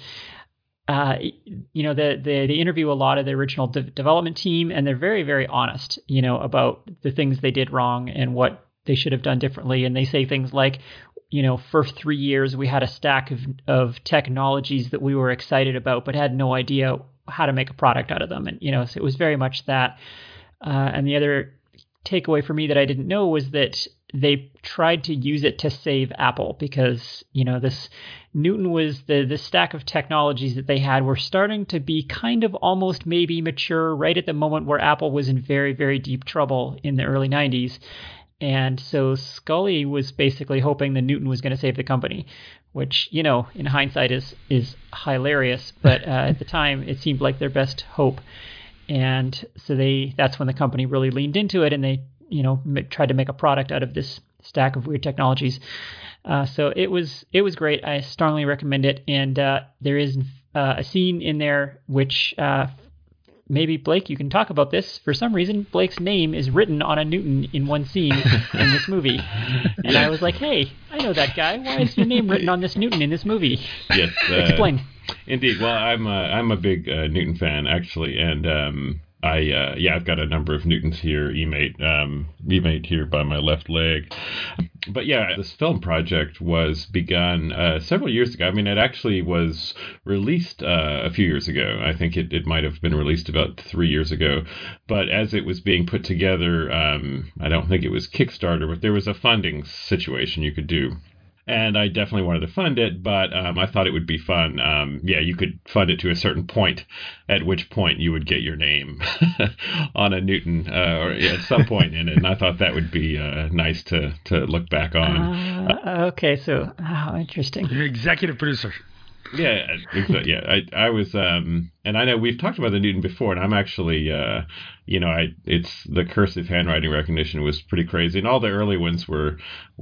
they interview a lot of the original development team, and they're very, very honest, about the things they did wrong and what they should have done differently. And they say things like, for 3 years we had a stack of technologies that we were excited about, but had no idea how to make a product out of them. And, so it was very much that. And the other takeaway for me that I didn't know was that they tried to use it to save Apple, because, this Newton was the stack of technologies that they had were starting to be kind of almost maybe mature right at the moment where Apple was in very, very deep trouble in the early 90s. And so Scully was basically hoping the Newton was going to save the company, which, in hindsight is hilarious. But at the time, it seemed like their best hope. And so that's when the company really leaned into it, and they, tried to make a product out of this stack of weird technologies. So it was great. I strongly recommend it. And there is a scene in there which maybe, Blake, you can talk about this. For some reason, Blake's name is written on a Newton in one scene in this movie. And I was like, hey, I know that guy. Why is your name written on this Newton in this movie? Yes. Explain. Indeed. Well, I'm a big Newton fan, actually. And I've got a number of Newtons here, emate here by my left leg. But yeah, this film project was begun several years ago. I mean, it actually was released a few years ago. I think it might have been released about 3 years ago. But as it was being put together, I don't think it was Kickstarter, but there was a funding situation you could do. And I definitely wanted to fund it, but I thought it would be fun. You could fund it to a certain point, at which point you would get your name on a Newton or at some point in it. And I thought that would be nice to look back on. Okay, so how interesting. You're executive producer. Yeah, exactly. Yeah, I was, and I know we've talked about the Newton before, and I'm actually, it's the cursive handwriting recognition was pretty crazy, and all the early ones were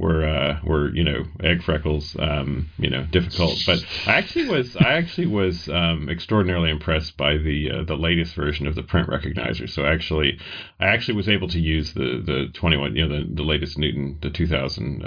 egg freckles, difficult. But I actually was extraordinarily impressed by the latest version of the print recognizer. So I actually was able to use the 21, the latest Newton, the 2000,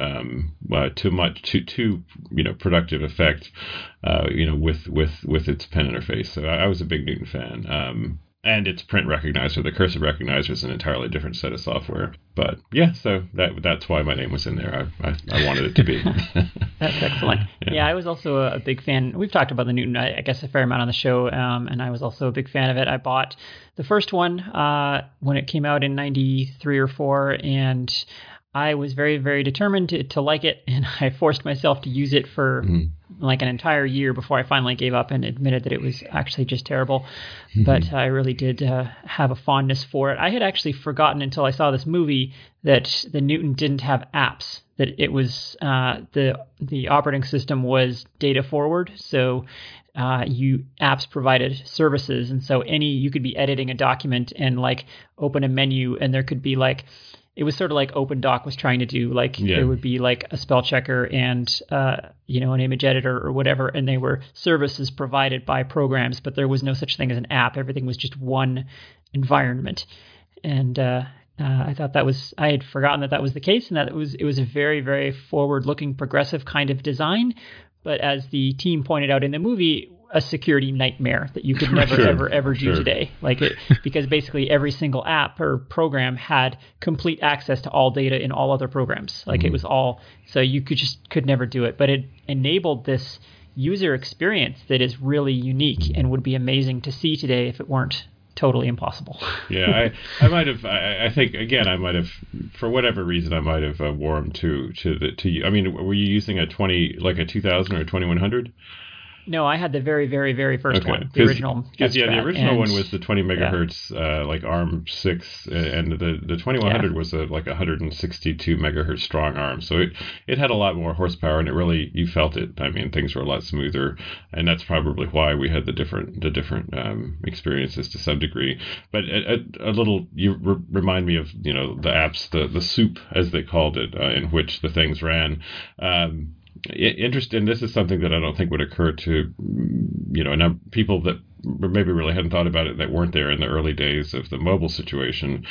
to productive effect. With its pen interface. So I was a big Newton fan. And its print recognizer, the cursive recognizer, is an entirely different set of software. But yeah, so that's why my name was in there. I wanted it to be. That's excellent. Yeah, I was also a big fan. We've talked about the Newton, I guess, a fair amount on the show, and I was also a big fan of it. I bought the first one when it came out in 93 or 4, and I was very, very determined to like it, and I forced myself to use it for like an entire year before I finally gave up and admitted that it was actually just terrible. But I really did have a fondness for it. I had actually forgotten until I saw this movie that the Newton didn't have apps, that it was the operating system was data forward. So apps provided services, and so you could be editing a document and like open a menu, and there could be like, it was sort of like OpenDoc was trying to do. There would be like a spell checker and an image editor or whatever, and they were services provided by programs, but there was no such thing as an app. Everything was just one environment. And I thought I had forgotten that was the case, and that it was a very, very forward-looking, progressive kind of design. But as the team pointed out in the movie, a security nightmare that you could never, ever do today. Because basically every single app or program had complete access to all data in all other programs. It was all, so you could never do it. But it enabled this user experience that is really unique and would be amazing to see today if it weren't totally impossible. Yeah, I might have. I think again, I might have, for whatever reason, I might have warmed to you. I mean, were you using a 2000 or a 2100? No, I had the very, very, very first one, the 'Cause- original. 'cause, yeah, the Xprat, original and- one was the 20 megahertz, like ARM6, and the 2100 was like 162 megahertz strong ARM. So it had a lot more horsepower, and you felt it. I mean, things were a lot smoother, and that's probably why we had the different experiences to some degree. But a little, remind me of the apps, the soup as they called it, in which the things ran. Interesting. This is something that I don't think would occur to people that maybe really hadn't thought about it, that weren't there in the early days of the mobile situation.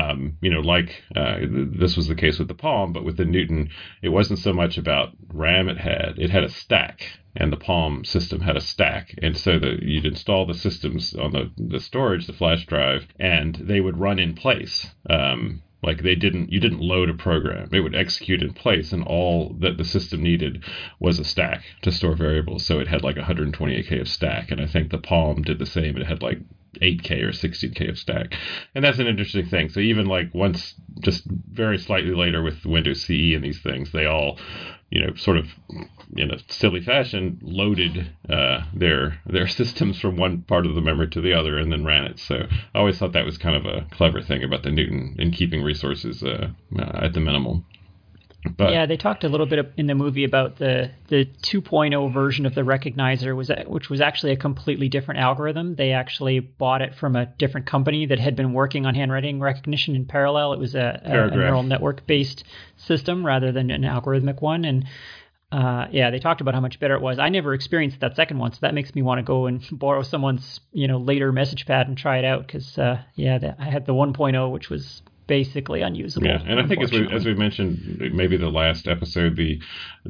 This was the case with the Palm, but with the Newton, it wasn't so much about RAM. It had a stack, and the Palm system had a stack, and so you'd install the systems on the storage, the flash drive, and they would run in place. You didn't load a program. It would execute in place, and all that the system needed was a stack to store variables. So it had like 128K of stack, and I think the Palm did the same. It had like 8K or 16K of stack. And that's an interesting thing. So even like once, just very slightly later with Windows CE and these things, they all, sort of in a silly fashion, loaded their systems from one part of the memory to the other and then ran it. So I always thought that was kind of a clever thing about the Newton in keeping resources at the minimum. But, yeah, they talked a little bit in the movie about the 2.0 version of the recognizer, which was actually a completely different algorithm. They actually bought it from a different company that had been working on handwriting recognition in parallel. It was a neural network-based system rather than an algorithmic one. And they talked about how much better it was. I never experienced that second one, so that makes me want to go and borrow someone's later message pad and try it out, because I had the 1.0, which was basically unusable. Yeah, and I think as we mentioned, maybe the last episode, the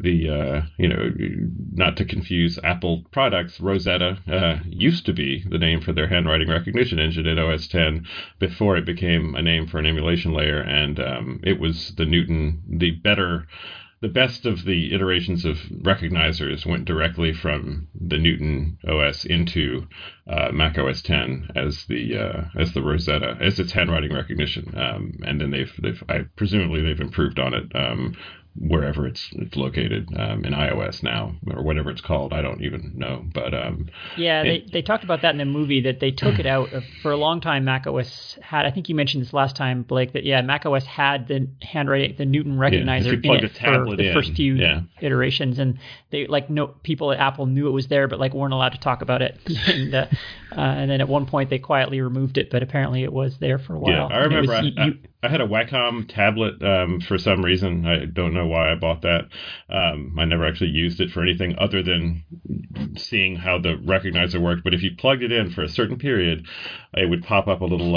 not to confuse Apple products, Rosetta used to be the name for their handwriting recognition engine in OS X before it became a name for an emulation layer, and it was the Newton, the best of the iterations of recognizers went directly from the Newton OS into Mac OS X as the Rosetta, as its handwriting recognition, and then presumably they've improved on it wherever it's located in iOS now, or whatever it's called. I don't even know, but they talked about that in the movie, that they took it out for a long time. Mac OS had, I think you mentioned this last time, Blake, that Mac OS had the handwriting, the Newton recognizer in it for the first few iterations, and they people at Apple knew it was there, but weren't allowed to talk about it, and then at one point they quietly removed it, but apparently it was there for a while. Yeah, I remember I had a Wacom tablet for some reason. I don't know why I bought that. I never actually used it for anything other than seeing how the recognizer worked. But if you plugged it in for a certain period, it would pop up a little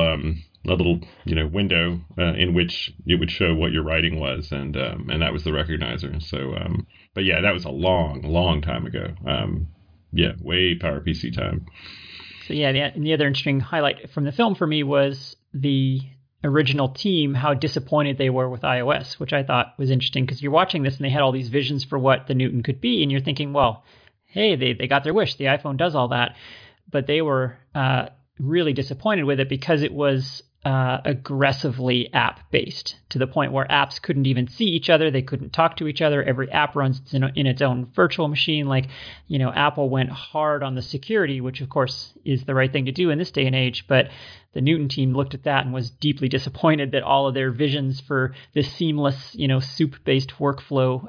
window in which it would show what your writing was, and that was the recognizer. So, but yeah, that was a long time ago. Way PowerPC time. So and the other interesting highlight from the film for me was the original team, how disappointed they were with iOS, which I thought was interesting, because you're watching this and they had all these visions for what the Newton could be, and you're thinking, well, hey, they got their wish. The iPhone does all that. But they were really disappointed with it because it was aggressively app-based, to the point where apps couldn't even see each other. They couldn't talk to each other. Every app runs in its own virtual machine. Apple went hard on the security, which of course is the right thing to do in this day and age. But the Newton team looked at that and was deeply disappointed that all of their visions for this seamless, soup-based workflow,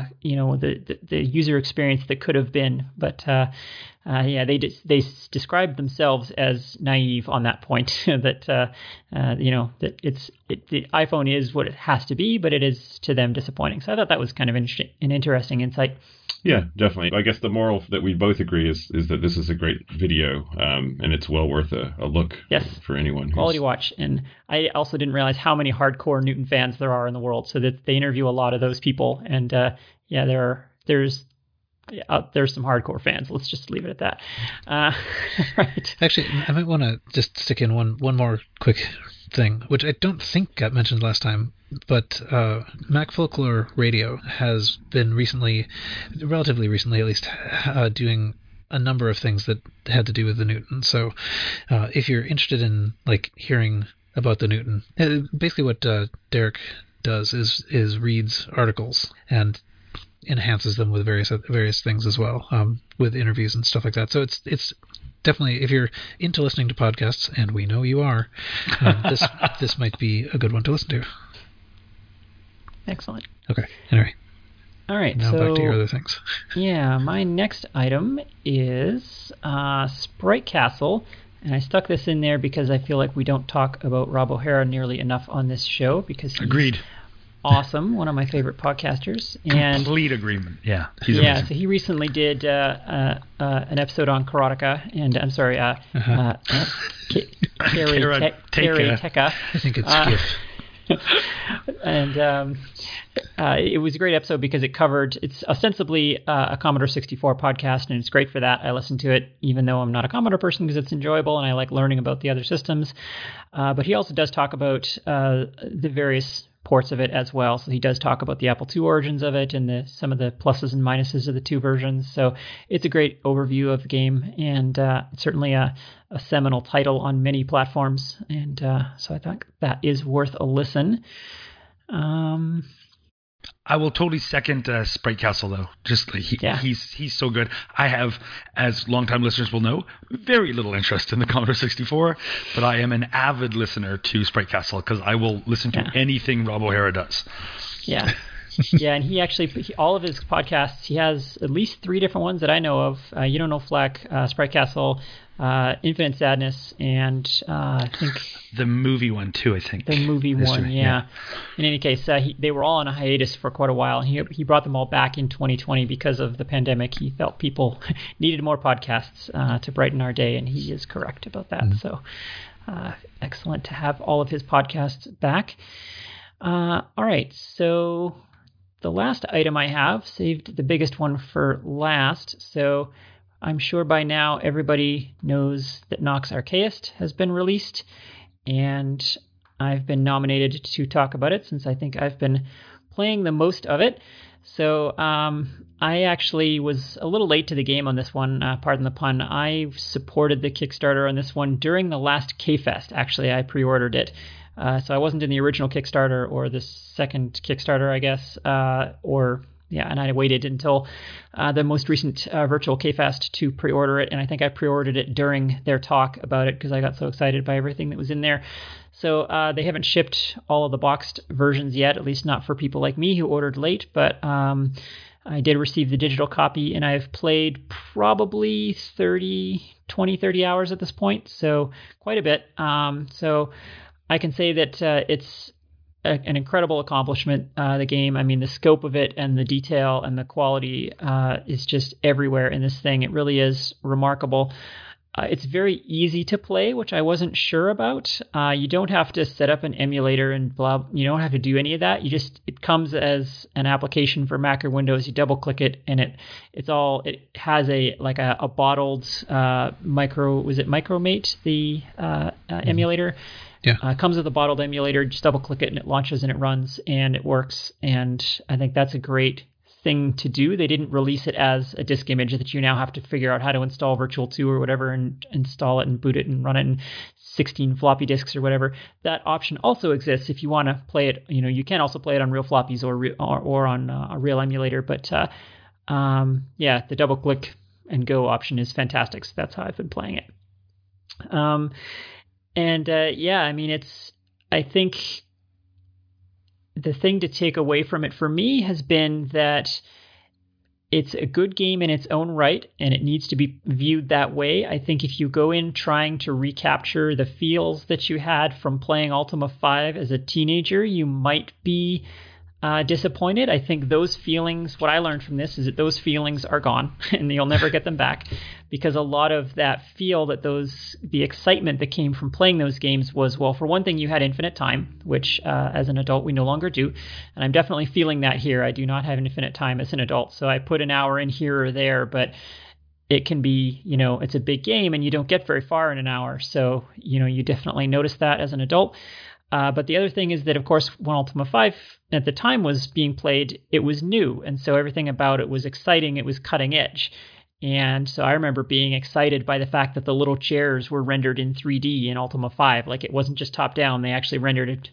the user experience that could have been. But they described themselves as naive on that point. that that the iPhone is what it has to be, but it is to them disappointing. So I thought that was kind of an interesting insight. Yeah, definitely. I guess the moral that we both agree is that this is a great video, and it's well worth a look for anyone. Quality watch. And I also didn't realize how many hardcore Newton fans there are in the world. So that they interview a lot of those people, and there's some hardcore fans. Let's just leave it at that. Right. Actually, I might want to just stick in one more quick thing, which I don't think got mentioned last time, but Mac Folklore Radio has been relatively recently at least, doing a number of things that had to do with the Newton. So if you're interested in hearing about the Newton, basically what Derek does is reads articles, and enhances them with various things as well, with interviews and stuff like that. So it's definitely, if you're into listening to podcasts, and we know you are, this might be a good one to listen to. Excellent. Okay. Anyway. All right. Now so, back to your other things. Yeah, my next item is Sprite Castle. And I stuck this in there because I feel like we don't talk about Rob O'Hara nearly enough on this show, because he's Agreed. awesome, one of my favorite podcasters. And Complete agreement. Yeah. He's yeah, amazing. so he recently did an episode on Karateka, and I'm sorry, Karateka. I think it's GIF. And it was a great episode because it's ostensibly a Commodore 64 podcast, and it's great for that. I listen to it even though I'm not a Commodore person, because it's enjoyable and I like learning about the other systems. But he also does talk about the various ports of it as well. So he does talk about the Apple II origins of it and some of the pluses and minuses of the two versions. So it's a great overview of the game, and certainly a seminal title on many platforms. And so I think that is worth a listen. I will totally second Sprite Castle, though. Just he's so good. I have, as longtime listeners will know, very little interest in the Commodore 64, but I am an avid listener to Sprite Castle because I will listen to anything Rob O'Hara does. Yeah. Yeah, and he actually, all of his podcasts, he has at least 3 different ones that I know of. You Don't Know Flack, Sprite Castle, Infinite Sadness, and I think the movie one too. I think the movie one. Yeah. In any case, they were all on a hiatus for quite a while, and he brought them all back in 2020 because of the pandemic. He felt people needed more podcasts to brighten our day, and he is correct about that. Mm-hmm. So excellent to have all of his podcasts back. All right, so the last item I have, saved the biggest one for last. So I'm sure by now everybody knows that Nox Archaist has been released, and I've been nominated to talk about it since I think I've been playing the most of it. So I actually was a little late to the game on this one, pardon the pun. I supported the Kickstarter on this one during the last K-Fest. Actually, I pre-ordered it. So I wasn't in the original Kickstarter or the second Kickstarter, I guess, and I waited until the most recent virtual K-Fest to pre-order it, and I think I pre-ordered it during their talk about it because I got so excited by everything that was in there. So they haven't shipped all of the boxed versions yet, at least not for people like me who ordered late, but I did receive the digital copy, and I've played probably 30 hours at this point, so quite a bit. So I can say that it's an incredible accomplishment, the game. I mean, the scope of it and the detail and the quality is just everywhere in this thing. It really is remarkable. It's very easy to play, which I wasn't sure about. You don't have to set up an emulator and blah. You don't have to do any of that. it comes as an application for Mac or Windows. You double click it, and it has a bottled Micromate, the emulator. Yeah. It comes with a bottled emulator. Just double click it and it launches and it runs and it works. And I think that's a great thing to do. They didn't release it as a disk image that you now have to figure out how to install Virtual 2 or whatever and install it and boot it and run it in 16 floppy disks or whatever. That option also exists if you want to play it. You can also play it on real floppies or on a real emulator. But the double click and go option is fantastic. So that's how I've been playing it. I think the thing to take away from it for me has been that it's a good game in its own right, and it needs to be viewed that way. I think if you go in trying to recapture the feels that you had from playing Ultima 5 as a teenager, you might be disappointed. I think those feelings, what I learned from this is that those feelings are gone and you'll never get them back, because a lot of that the excitement that came from playing those games was, well, for one thing, you had infinite time, which as an adult we no longer do. And I'm definitely feeling that here. I do not have infinite time as an adult. So I put an hour in here or there, but it can be, it's a big game and you don't get very far in an hour. So, you definitely notice that as an adult. But the other thing is that, of course, when Ultima 5 at the time was being played, it was new. And so everything about it was exciting. It was cutting edge. And so I remember being excited by the fact that the little chairs were rendered in 3D in Ultima 5. Like, it wasn't just top down. They actually rendered it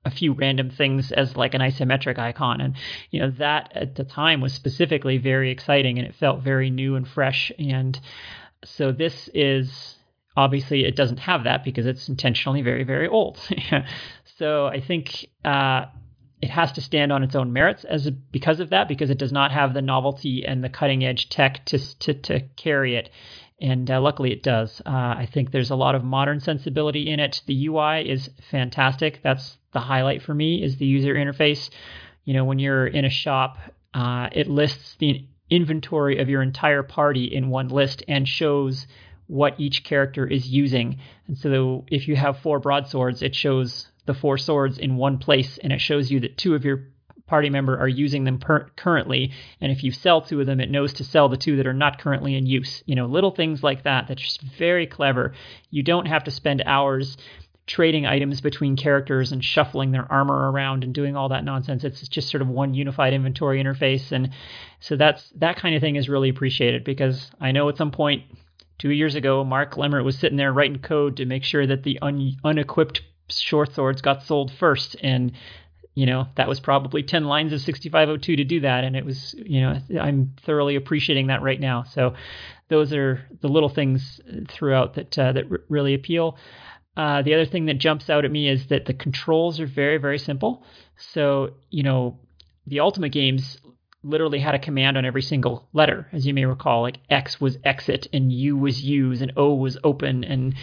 a few random things as like an isometric icon. And, that at the time was specifically very exciting, and it felt very new and fresh. And so this is, obviously it doesn't have that because it's intentionally very, very old. So I think it has to stand on its own merits because of that, because it does not have the novelty and the cutting edge tech to carry it. And luckily it does. I think there's a lot of modern sensibility in it. The UI is fantastic. That's the highlight for me, is the user interface. When you're in a shop, it lists the inventory of your entire party in one list and shows what each character is using. And so if you have 4 broadswords, it shows the 4 swords in one place, and it shows you that 2 of your party member are using them currently, and if you sell 2 of them, it knows to sell the 2 that are not currently in use. Little things like that. That's just very clever. You don't have to spend hours trading items between characters and shuffling their armor around and doing all that nonsense. It's just sort of one unified inventory interface, and so that kind of thing is really appreciated, because I know at some point 2 years ago, Mark Lemmert was sitting there writing code to make sure that the unequipped short swords got sold first, and that was probably 10 lines of 6502 to do that, and it was, I'm thoroughly appreciating that right now. So those are the little things throughout that really appeal. The other thing that jumps out at me is that the controls are very, very simple. So, the Ultimate games literally had a command on every single letter, as you may recall. Like X was exit, and U was use, and O was open, and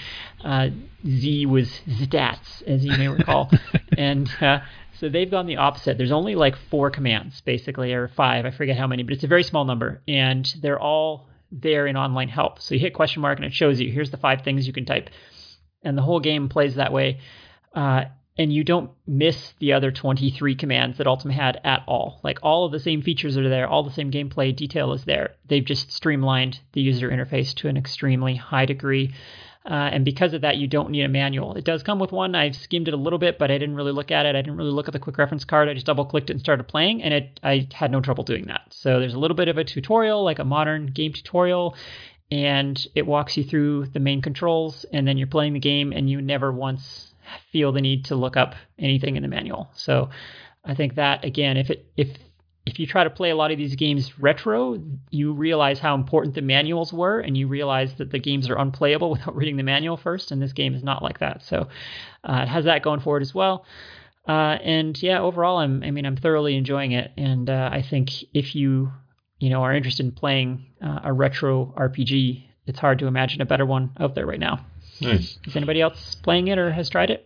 Z was stats, as you may recall. And so they've gone the opposite. There's only like 4 commands, basically, or 5. I forget how many, but it's a very small number. And they're all there in online help. So you hit question mark, and it shows you, here's the 5 things you can type. And the whole game plays that way. And you don't miss the other 23 commands that Ultima had at all. Like, all of the same features are there, all the same gameplay detail is there. They've just streamlined the user interface to an extremely high degree. And because of that, you don't need a manual. It does come with one. I've skimmed it a little bit, but I didn't really look at it. I didn't really look at the quick reference card. I just double-clicked it and started playing, and I had no trouble doing that. So there's a little bit of a tutorial, like a modern game tutorial, and it walks you through the main controls, and then you're playing the game, and you never once feel the need to look up anything in the manual. So I think that, again, if you try to play a lot of these games retro, you realize how important the manuals were, and you realize that the games are unplayable without reading the manual first, and this game is not like that. So it has that going for it as well. And yeah, overall, I'm thoroughly enjoying it, and I think if you are interested in playing a retro RPG, it's hard to imagine a better one out there right now. Nice. Is anybody else playing it or has tried it?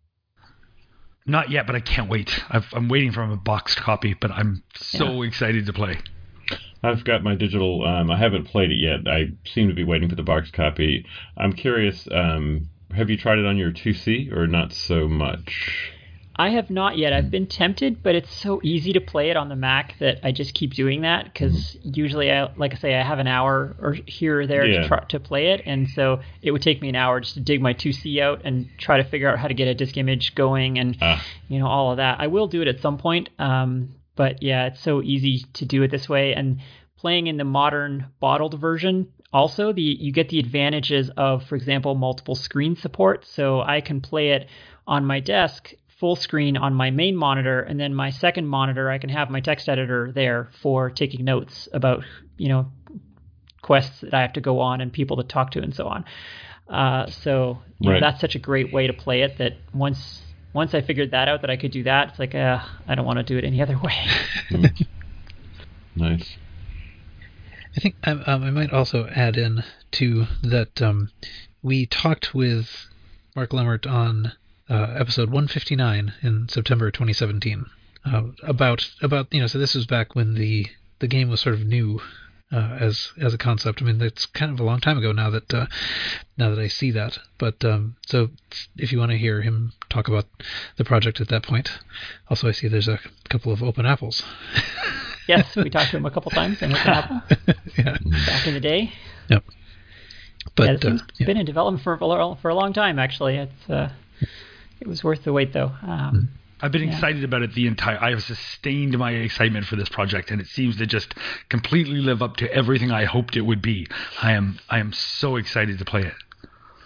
Not yet, but I can't wait. I'm waiting for a boxed copy, but I'm so excited to play. I've got my digital. I haven't played it yet. I seem to be waiting for the boxed copy. I'm curious, have you tried it on your 2C or not so much? I have not yet. I've been tempted, but it's so easy to play it on the Mac that I just keep doing that, because usually, I have an hour or here or there to play it, and so it would take me an hour just to dig my 2C out and try to figure out how to get a disk image going and all of that. I will do it at some point, but yeah, it's so easy to do it this way. And playing in the modern bottled version, also you get the advantages of, for example, multiple screen support. So I can play it on my desk full screen on my main monitor, and then my second monitor, I can have my text editor there for taking notes about, quests that I have to go on and people to talk to and so on. So that's such a great way to play it, that once I figured that out, that I could do that, it's like, I don't want to do it any other way. Nice. I think I might also add in to that we talked with Mark Lemmert on episode 159 in September 2017 about so this was back when the game was sort of new as a concept. I mean, it's kind of a long time ago now that I see that. But so if you want to hear him talk about the project at that point, also I see there's a couple of open apples. Yes, we talked to him a couple times in Open Apple back in the day. Yep. But it's been in development for a long time, actually. It was worth the wait, though. I've been excited about it I have sustained my excitement for this project, and it seems to just completely live up to everything I hoped it would be. I am so excited to play it.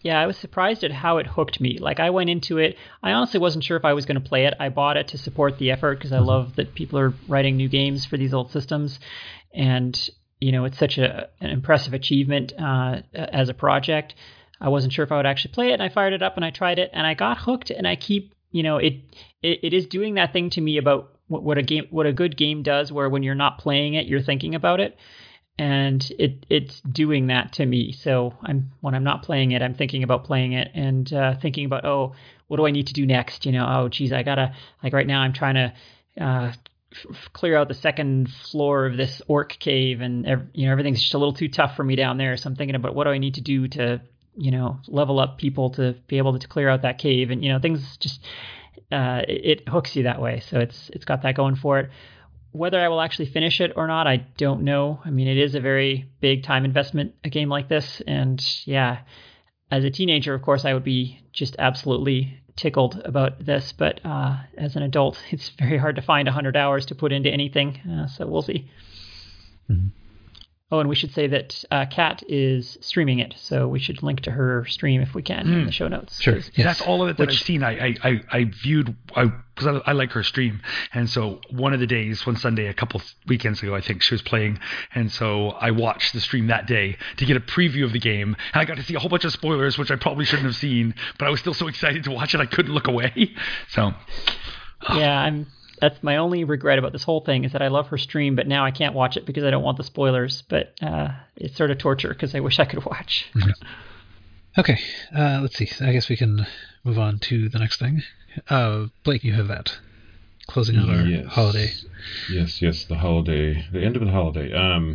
Yeah, I was surprised at how it hooked me. Like, I went into it, I honestly wasn't sure if I was going to play it. I bought it to support the effort because I love that people are writing new games for these old systems. And, it's such an impressive achievement as a project. I wasn't sure if I would actually play it, and I fired it up and I tried it, and I got hooked, and I keep, it is doing that thing to me about what a good game does, where when you're not playing it, you're thinking about it. And it's doing that to me. So when I'm not playing it, I'm thinking about playing it and thinking about, oh, what do I need to do next? Oh, geez, I gotta, like right now I'm trying to clear out the second floor of this orc cave, and everything's just a little too tough for me down there. So I'm thinking about what do I need to do to level up people to be able to clear out that cave, and things just it hooks you that way. So it's got that going for it. Whether I will actually finish it or not, I don't know. I mean, it is a very big time investment, a game like this. And yeah, as a teenager, of course, I would be just absolutely tickled about this. But as an adult, it's very hard to find 100 hours to put into anything. So we'll see. Mm-hmm. Oh, and we should say that Kat is streaming it, so we should link to her stream if we can in the show notes. Sure. Yes. That's all of it that I've seen. I viewed, because I like her stream. And so one of the days, one Sunday, a couple weekends ago, I think she was playing. And so I watched the stream that day to get a preview of the game. And I got to see a whole bunch of spoilers, which I probably shouldn't have seen. But I was still so excited to watch it, I couldn't look away. So. Yeah, that's my only regret about this whole thing, is that I love her stream, but now I can't watch it because I don't want the spoilers. But it's sort of torture because I wish I could watch. Okay, let's see. I guess we can move on to the next thing. Blake, you have that. Closing out our holiday. Yes, the holiday, the end of the holiday.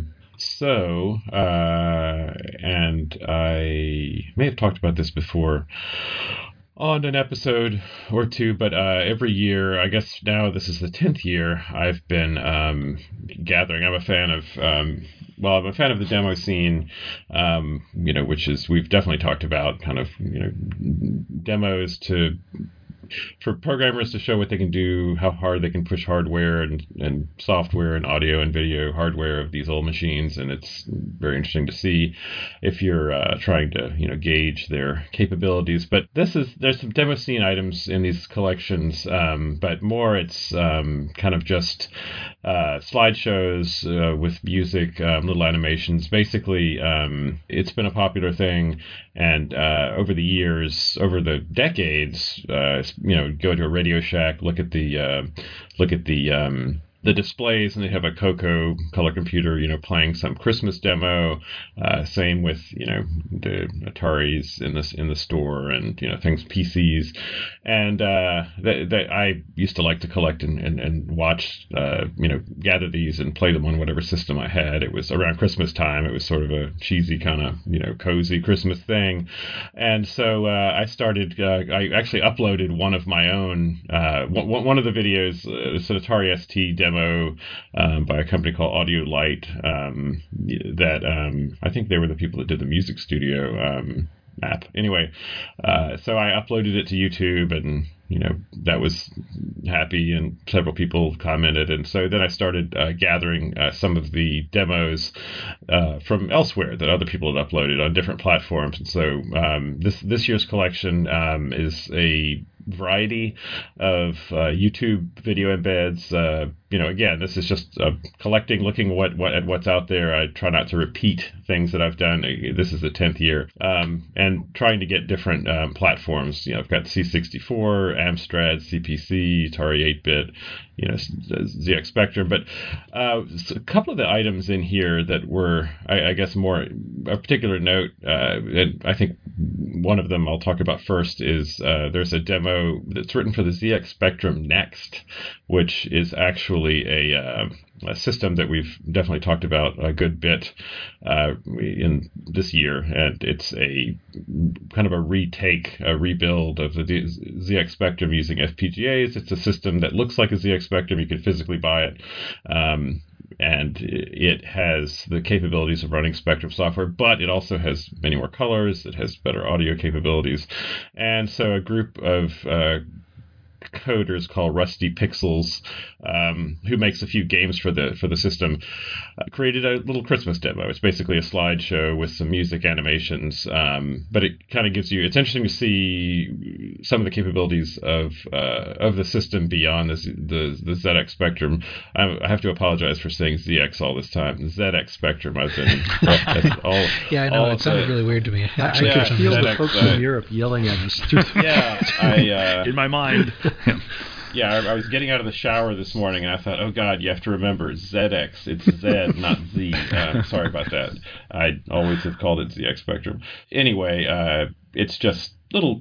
And I may have talked about this before on an episode or two, but every year, I guess now this is the 10th year, I've been gathering. I'm a fan of the demo scene, which is, we've definitely talked about kind of, demos for programmers to show what they can do, how hard they can push hardware and software and audio and video hardware of these old machines. And it's very interesting to see if you're trying to, gauge their capabilities. But there's some demo scene items in these collections, but more it's kind of just slideshows with music, little animations. Basically, it's been a popular thing. And over the years, over the decades, go to a Radio Shack, look at the displays, and they have a Coco color computer, playing some Christmas demo. Same with, the Ataris in the store, and things, PCs, and I used to like to collect and watch, gather these and play them on whatever system I had. It was around Christmas time. It was sort of a cheesy kind of cozy Christmas thing, and so I started. I actually uploaded one of my own, one of the videos. It's an Atari ST demo. By a company called Audio Light, that I think they were the people that did the Music Studio app. Anyway, so I uploaded it to YouTube, and that was happy, and several people commented, and so then I started gathering some of the demos from elsewhere that other people had uploaded on different platforms. And so this year's collection is a variety of YouTube video embeds. Again, this is just collecting, looking at what's out there. I try not to repeat things that I've done. This is the 10th year, and trying to get different platforms. I've got C64, Amstrad, CPC, Atari 8-bit, ZX Spectrum. But a couple of the items in here that were, I guess, more a particular note, and I think one of them I'll talk about first is there's a demo that's written for the ZX Spectrum Next, which is actually a system that we've definitely talked about a good bit in this year, and it's a kind of a rebuild of the ZX Spectrum using FPGAs. It's a system that looks like a ZX Spectrum. You can physically buy it. And it has the capabilities of running Spectrum software, but it also has many more colors. It has better audio capabilities. And so a group of coders called Rusty Pixels, who makes a few games for the system, created a little Christmas demo. It's basically a slideshow with some music animations, but it kind of gives you. It's interesting to see some of the capabilities of the system beyond the ZX Spectrum. I have to apologize for saying ZX all this time. ZX Spectrum. I've been all. Yeah, I know. It sounded really weird to me. Actually, I can feel the folks in Europe yelling at us. Yeah, in my mind. Yeah, I was getting out of the shower this morning, and I thought, oh, God, you have to remember, ZX. It's Z, not Z. Sorry about that. I always have called it ZX Spectrum. Anyway, it's just little,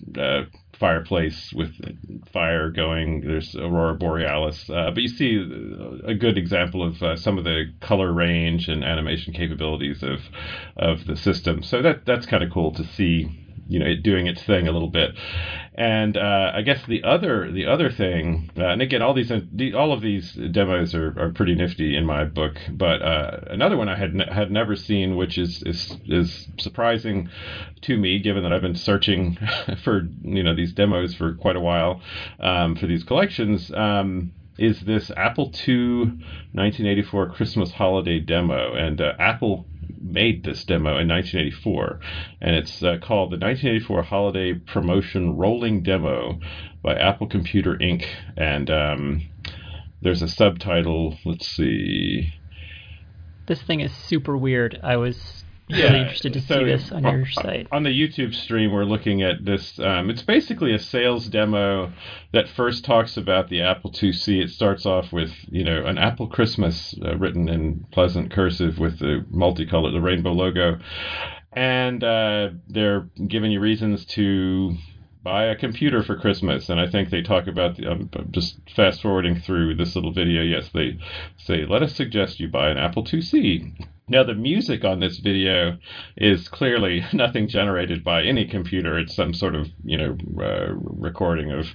fireplace with fire going. There's Aurora Borealis. But you see a good example of some of the color range and animation capabilities of the system. So that's kind of cool to see. It doing its thing a little bit, and I guess the other thing, and again, all of these demos are pretty nifty in my book. But another one I had never seen, which is surprising to me, given that I've been searching for these demos for quite a while for these collections. Is this Apple II 1984 Christmas holiday demo, and Apple made this demo in 1984, and it's called the 1984 Holiday Promotion Rolling Demo by Apple Computer Inc. And there's a subtitle. Let's see. This thing is super weird. I was really interested to see this on your site. On the YouTube stream, we're looking at this. It's basically a sales demo that first talks about the Apple IIc. It starts off with, an Apple Christmas written in pleasant cursive with the multicolored, the rainbow logo. And they're giving you reasons to buy a computer for Christmas. And I think they talk about, just fast forwarding through this little video, yes, they say, let us suggest you buy an Apple IIc. Now, the music on this video is clearly nothing generated by any computer. It's some sort of, recording of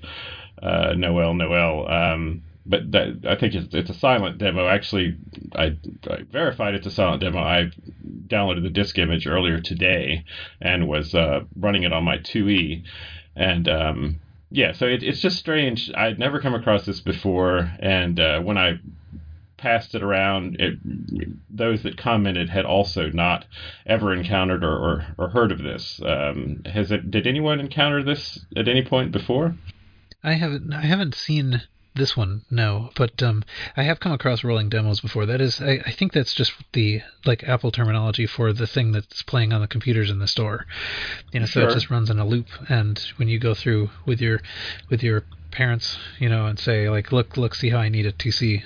Noel. But I think it's a silent demo. Actually, I verified it's a silent demo. I downloaded the disk image earlier today and was running it on my 2E. And so it's just strange. I'd never come across this before. And when I passed it around, those that commented had also not ever encountered or heard of this. Did anyone encounter this at any point before? I haven't seen this one, no, but I have come across rolling demos before. That is, I think that's just the Apple terminology for the thing that's playing on the computers in the store. So it just runs in a loop, and when you go through with your parents, and say look, see how I need a TC.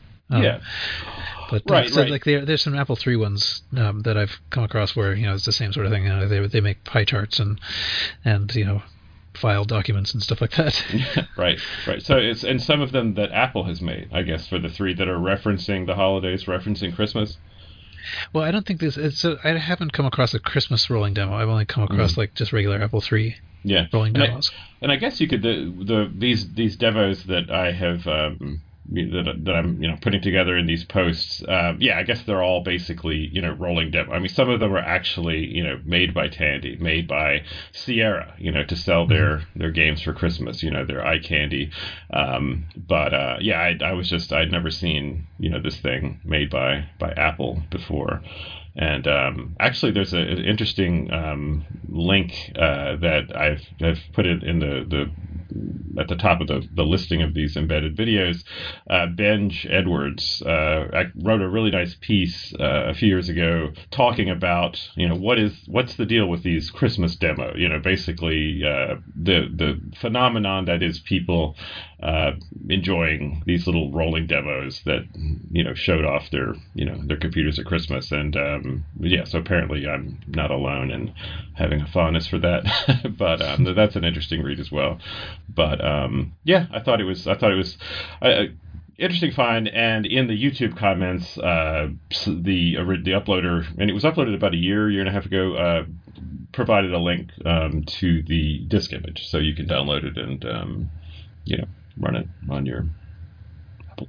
But right. There's some Apple III ones that I've come across where it's the same sort of thing. They make pie charts and file documents and stuff like that. Right. So and some of them that Apple has made, I guess, for the three that are referencing the holidays, referencing Christmas. Well, I don't think I haven't come across a Christmas rolling demo. I've only come across just regular Apple III rolling demos. And I guess you could these demos that I have that I'm putting together in these posts. I guess they're all basically rolling demo. I mean, some of them are actually made by Tandy, made by Sierra, to sell their games for Christmas. Their iCandy. I'd never seen this thing made by Apple before. And actually, there's an interesting link that I've put it in the at the top of the listing of these embedded videos. Benj Edwards wrote a really nice piece a few years ago talking about what's the deal with these Christmas demo. Basically the phenomenon that is people enjoying these little rolling demos that showed off their computers at Christmas. And so apparently I'm not alone in having a fondness for that. But that's an interesting read as well. But I thought it was interesting find. And in the YouTube comments, the uploader, and it was uploaded about a year and a half ago, provided a link to the disk image, so you can download it and run it on your Apple II.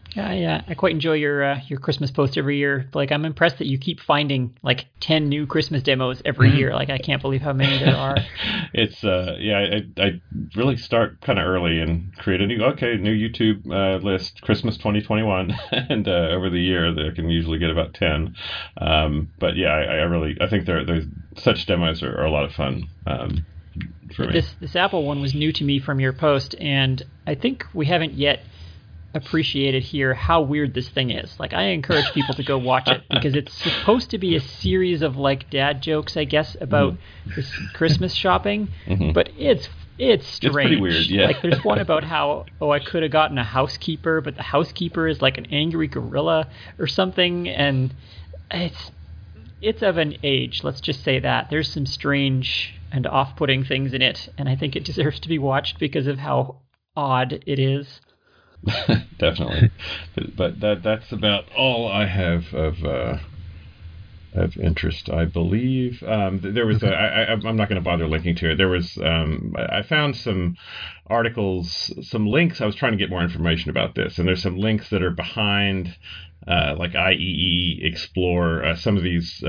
Yeah, I quite enjoy your Christmas post every year. Like, I'm impressed that you keep finding like 10 new Christmas demos every year. Like, I can't believe how many there are. It's I really start kind of early and create a new YouTube list, Christmas 2021, and over the year I can usually get about 10. But yeah, I think there's such demos are a lot of fun. For me. This Apple one was new to me from your post, and I think we haven't yet appreciated here how weird this thing is. Like, I encourage people to go watch it because it's supposed to be a series of like dad jokes, I guess, about this Christmas shopping, but it's strange. It's pretty weird, yeah. Like, there's one about how I could have gotten a housekeeper, but the housekeeper is like an angry gorilla or something, and it's of an age, let's just say that. There's some strange and off-putting things in it, and I think it deserves to be watched because of how odd it is. Definitely, but that's about all I have of interest, I believe. There was I'm not going to bother linking to it. There was I found some articles, some links. I was trying to get more information about this, and there's some links that are behind like IEEE Explore, some of these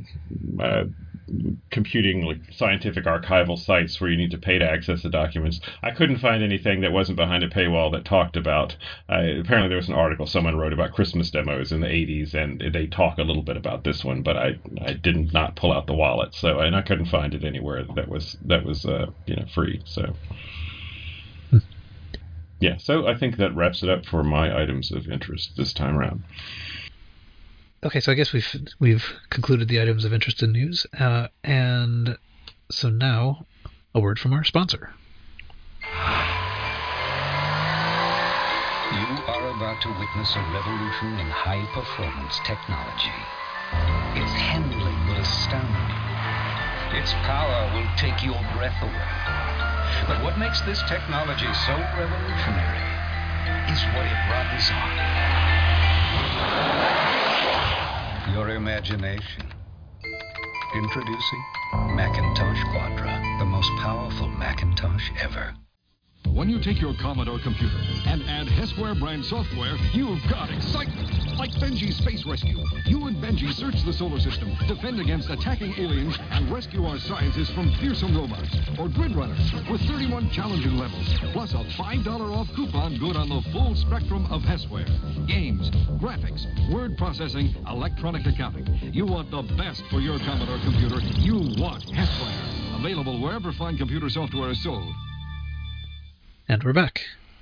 computing, like scientific archival sites where you need to pay to access the documents. I couldn't find anything that wasn't behind a paywall that talked about, apparently there was an article someone wrote about Christmas demos in the 80s, and they talk a little bit about this one, but I did not pull out the wallet, and I couldn't find it anywhere that was free. So yeah, so I think that wraps it up for my items of interest this time around. Okay, so I guess we've concluded the items of interest in news, and so now a word from our sponsor. You are about to witness a revolution in high-performance technology. Its handling will astound you. Its power will take your breath away. But what makes this technology so revolutionary is what it runs on. Your imagination. Introducing Macintosh Quadra, the most powerful Macintosh ever. When you take your Commodore computer and add Hesware brand software, you've got excitement. Like Benji's Space Rescue. You and Benji search the solar system, defend against attacking aliens, and rescue our scientists from fearsome robots. Or Grid Runner, with 31 challenging levels, plus a $5 off coupon good on the full spectrum of Hesware. Games, graphics, word processing, electronic accounting. You want the best for your Commodore computer. You want Hesware. Available wherever fine computer software is sold. And we're back.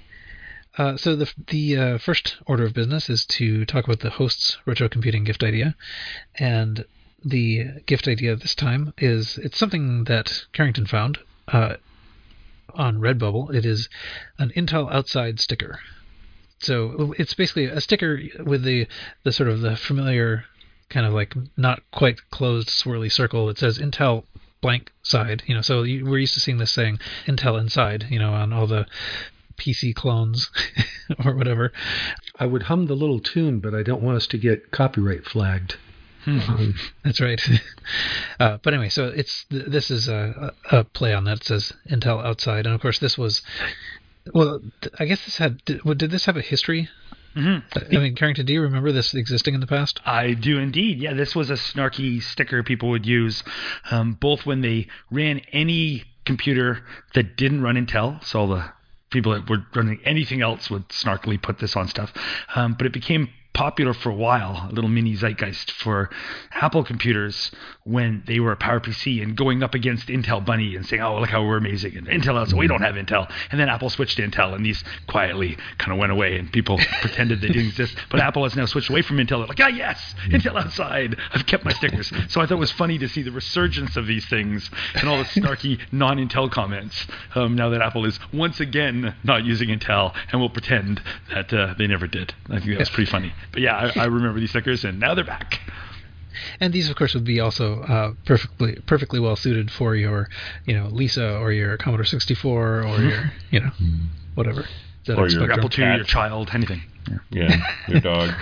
So the first order of business is to talk about the host's retro computing gift idea. And the gift idea this time it's something that Carrington found on Redbubble. It is an Intel Outside sticker. So it's basically a sticker with the sort of the familiar kind of like not quite closed swirly circle that says Intel blank side, so we're used to seeing this saying Intel inside, on all the PC clones or whatever. I would hum the little tune, but I don't want us to get copyright flagged. That's right. But anyway, so this is a play on that. It says Intel outside, and of course this was, well, I guess did this have a history? Mm-hmm. I mean, Carrington, do you remember this existing in the past? I do indeed. Yeah, this was a snarky sticker people would use, both when they ran any computer that didn't run Intel. So all the people that were running anything else would snarkily put this on stuff. But it became popular for a while, a little mini zeitgeist for Apple computers when they were a PowerPC and going up against Intel Bunny and saying, oh, look how we're amazing. And Intel outside, we don't have Intel. And then Apple switched to Intel, and these quietly kind of went away, and people pretended they didn't exist. But Apple has now switched away from Intel. They're like, yes, Intel outside. I've kept my stickers. So I thought it was funny to see the resurgence of these things and all the snarky non-Intel comments now that Apple is once again not using Intel and will pretend that they never did. I think that was pretty funny. But yeah, I remember these stickers, and now they're back. And these, of course, would be also perfectly well suited for your, Lisa or your Commodore 64 or your, whatever. Or your Apple II, your child, anything. Yeah, your dog.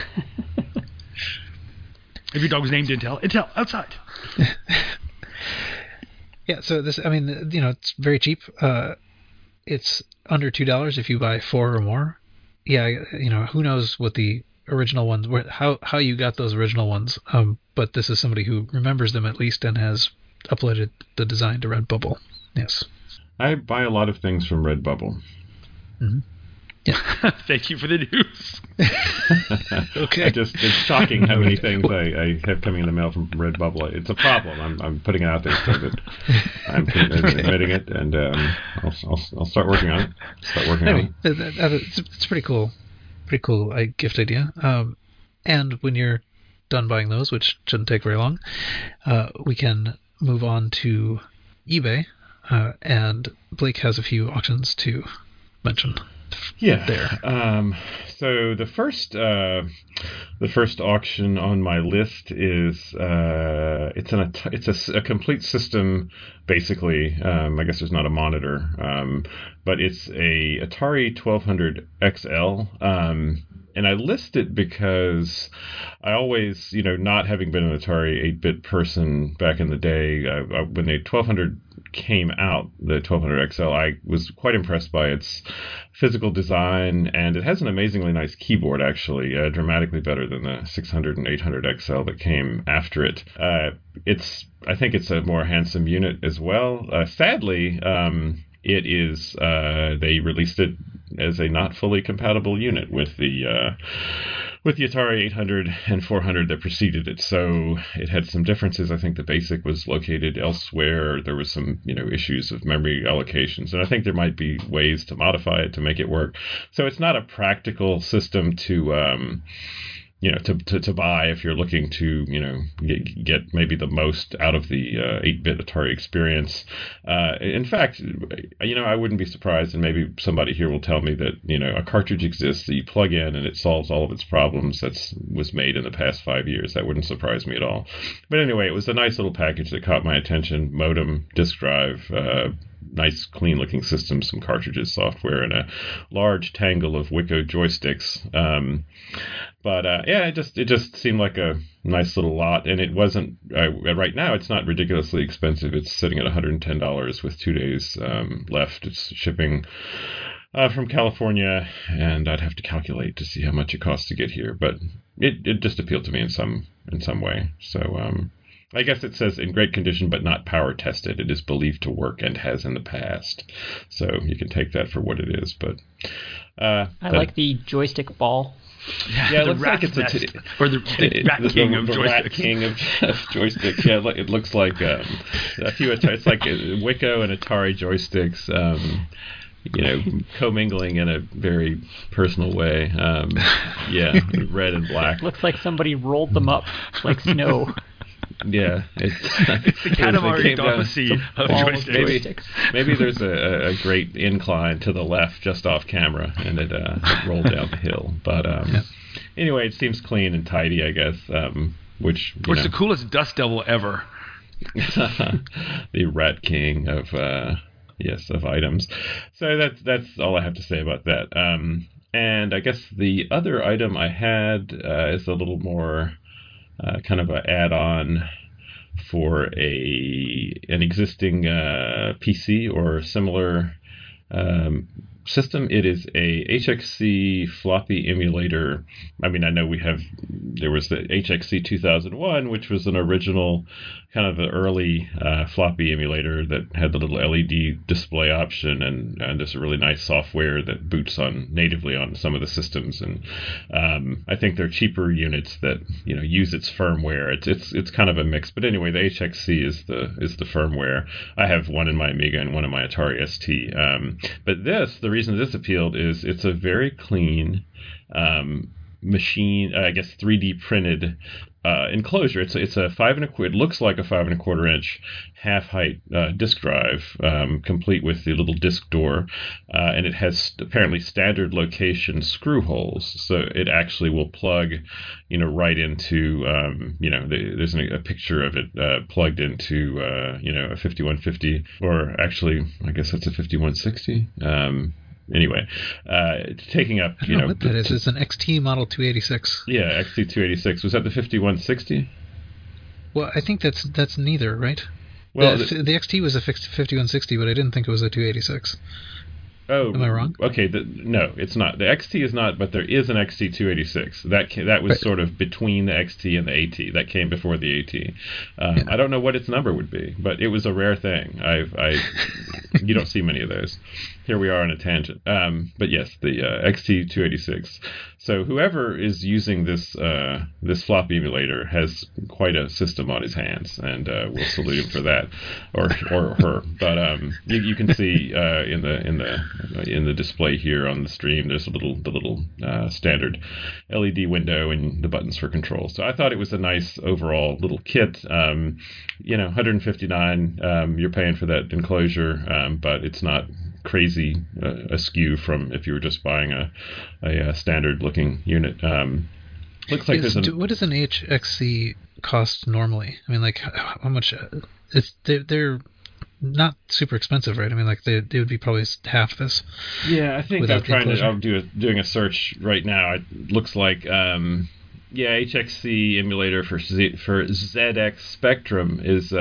If your dog was named Intel, outside. Yeah, so this, I mean, it's very cheap. It's under $2 if you buy 4 or more. who knows what the original ones were, how you got those original ones. But this is somebody who remembers them at least and has uploaded the design to Redbubble. Yes. I buy a lot of things from Redbubble. Mm-hmm. Yeah. Thank you for the news. Okay. It's shocking how many things I have coming in the mail from Redbubble. It's a problem. I'm putting it out there so that I'm admitting it, and I'll start working on it. It's pretty cool. Pretty cool gift idea. And when you're done buying those, which shouldn't take very long, we can move on to eBay. And Blake has a few auctions to mention. Yeah. There. So the first auction on my list is it's a complete system basically. I guess there's not a monitor, but it's a Atari 1200 XL. And I list it because I always, not having been an Atari 8-bit person back in the day, when the 1200 came out, the 1200 XL, I was quite impressed by its physical design, and it has an amazingly nice keyboard, actually, dramatically better than the 600 and 800 XL that came after it. I think it's a more handsome unit as well. Sadly, it is, they released it as a not fully compatible unit with the Atari 800 and 400 that preceded it. So it had some differences. I think the BASIC was located elsewhere. There was some, issues of memory allocations, and I think there might be ways to modify it to make it work. So it's not a practical system to to buy if you're looking to, get maybe the most out of the 8-bit Atari experience. In fact, I wouldn't be surprised, and maybe somebody here will tell me that, a cartridge exists that you plug in and it solves all of its problems that was made in the past 5 years. That wouldn't surprise me at all. But anyway, it was a nice little package that caught my attention. Modem, disk drive, nice clean-looking system, some cartridges, software, and a large tangle of Wiko joysticks. But it just seemed like a nice little lot, and it wasn't. Right now, it's not ridiculously expensive. It's sitting at $110 with 2 days left. It's shipping from California, and I'd have to calculate to see how much it costs to get here. But it just appealed to me in some way. So I guess it says in great condition but not power tested. It is believed to work and has in the past. So you can take that for what it is. But I like the joystick ball. Yeah, it looks like it's or the Rat King of joysticks. Rat King of joysticks. Yeah, it looks like a few. It's like Wiko and Atari joysticks. Commingling in a very personal way. Red and black. Looks like somebody rolled them up like snow. Yeah, it's the Katamari Damacy of joysticks. Maybe there's a great incline to the left just off camera, and it rolled down the hill. But anyway, it seems clean and tidy, I guess. Which the coolest dust devil ever. The Rat King of items. So that's all I have to say about that. And I guess the other item I had is a little more. Kind of an add-on for an existing PC or similar system. It is a HXC floppy emulator. I mean, I know there was the HXC 2001, which was an original kind of an early floppy emulator that had the little LED display option and this really nice software that boots natively on some of the systems. And I think they're cheaper units that use its firmware. It's kind of a mix. But anyway, the HXC is the firmware. I have one in my Amiga and one in my Atari ST. But the reason this appealed is it's a very clean machine, I guess 3D printed enclosure. It's a 5 1/4. It looks like a 5 1/4 inch half height disk drive, complete with the little disk door, and it has apparently standard location screw holes, so it actually will plug, right into, there's a picture of it plugged into, a 5150, or actually, I guess that's a 5160. Anyway, taking up, I don't know what that is. It's an XT Model 286. Yeah, XT 286. Was that the 5160? Well, I think that's neither, right? Well, the XT was a 5160, but I didn't think it was a 286. Oh, am I wrong? Okay, no, it's not. The XT is not, but there is an XT286. That was sort of between the XT and the AT. That came before the AT. I don't know what its number would be, but it was a rare thing. You don't see many of those. Here we are on a tangent. But yes, the XT286. So whoever is using this floppy emulator has quite a system on his hands, and we'll salute him for that, or her. But you can see in the display here on the stream, there's the little standard LED window and the buttons for control. So I thought it was a nice overall little kit. $159. You're paying for that enclosure, but it's not crazy askew from if you were just buying a standard looking unit. Looks like what does an HXC cost normally? I mean, like how much? They're not super expensive, right? I mean, like they would be probably half this. Yeah, I think I'm doing a search right now. It looks like HXC emulator for ZX Spectrum is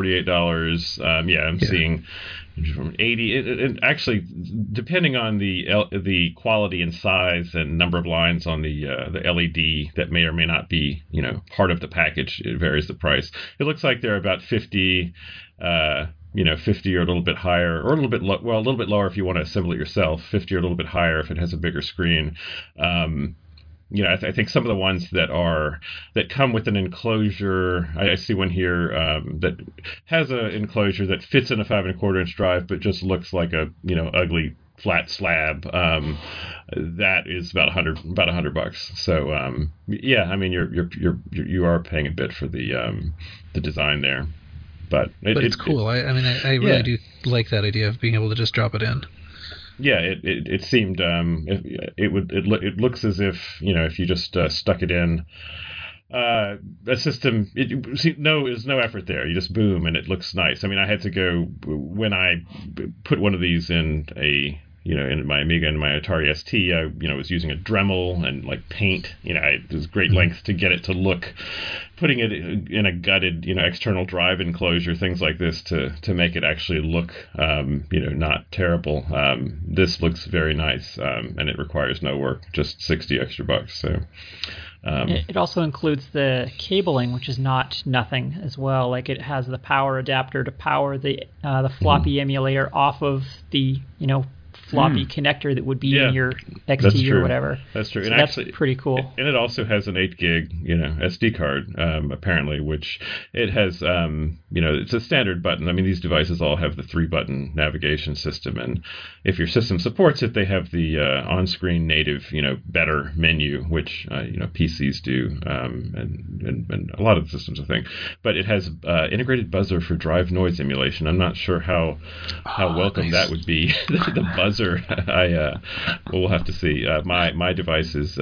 $48. I'm seeing from 80. It actually, depending on the quality and size and number of lines on the LED that may or may not be part of the package, it varies the price. It looks like they're about 50. 50 or a little bit higher, or a little bit a little bit lower if you want to assemble it yourself. 50 or a little bit higher if it has a bigger screen. I think some of the ones that come with an enclosure. I see one here that has an enclosure that fits in a 5 1/4 inch drive, but just looks like a ugly flat slab. That is about $100. So I mean you are paying a bit for the design there. But it's cool. I really do like that idea of being able to just drop it in. Yeah, it seemed it looks as if if you just stuck it in a system. There's no effort there. You just boom and it looks nice. I mean, I had to go when I put one of these in in my Amiga and my Atari ST, I was using a Dremel and like paint. There's great lengths to get it to look. Putting it in a gutted, external drive enclosure, things like this to make it actually look, not terrible. This looks very nice, and it requires no work, just $60 extra. So. It also includes the cabling, which is not nothing as well. Like it has the power adapter to power the floppy emulator off of the floppy connector that would be in your XT or whatever. That's true. So and that's actually, pretty cool. And it also has an 8 gig, SD card, apparently, which it has, it's a standard button. I mean, these devices all have the 3-button navigation system. And if your system supports it, they have the on-screen native, better menu, which, PCs do, and a lot of the systems, I think. But it has integrated buzzer for drive noise emulation. I'm not sure how welcome that would be, the buzzer. We'll have to see. My device is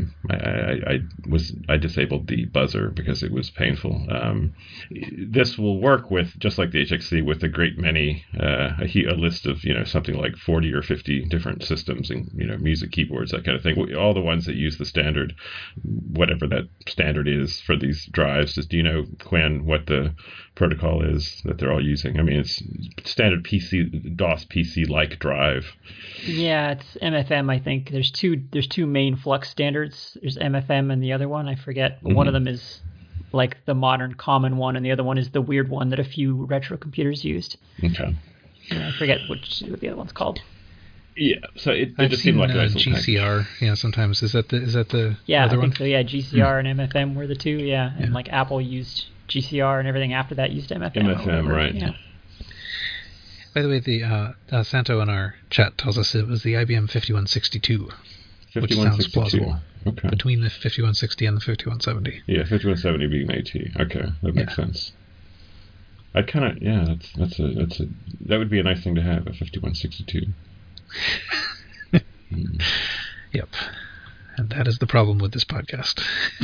I disabled the buzzer because it was painful. This will work with, just like the HXC, with a great many a list of something like 40 or 50 different systems and music keyboards, that kind of thing. All the ones that use the standard, whatever that standard is for these drives. Do you know, Quinn, what the protocol is that they're all using? I mean, it's standard DOS PC like drive. Yeah, it's MFM. I think there's two main Flux standards. There's MFM and the other one I forget. But one of them is like the modern common one, and the other one is the weird one that a few retro computers used. Okay. I forget what the other one's called. Yeah, so it just seen seemed like a nice GCR. Yeah, sometimes is that the yeah, other I think one? so. Yeah, GCR and MFM were the two. Yeah, and like Apple used GCR, and everything after that used MFM. MFM, right? Yeah. By the way, the Santo in our chat tells us it was the IBM 5162, which sounds plausible. Okay. Between the 5160 and the 5170. Yeah, 5170 being AT. Okay, that makes sense. I kind of that would be a nice thing to have, a 5162. Yep. And that is the problem with this podcast.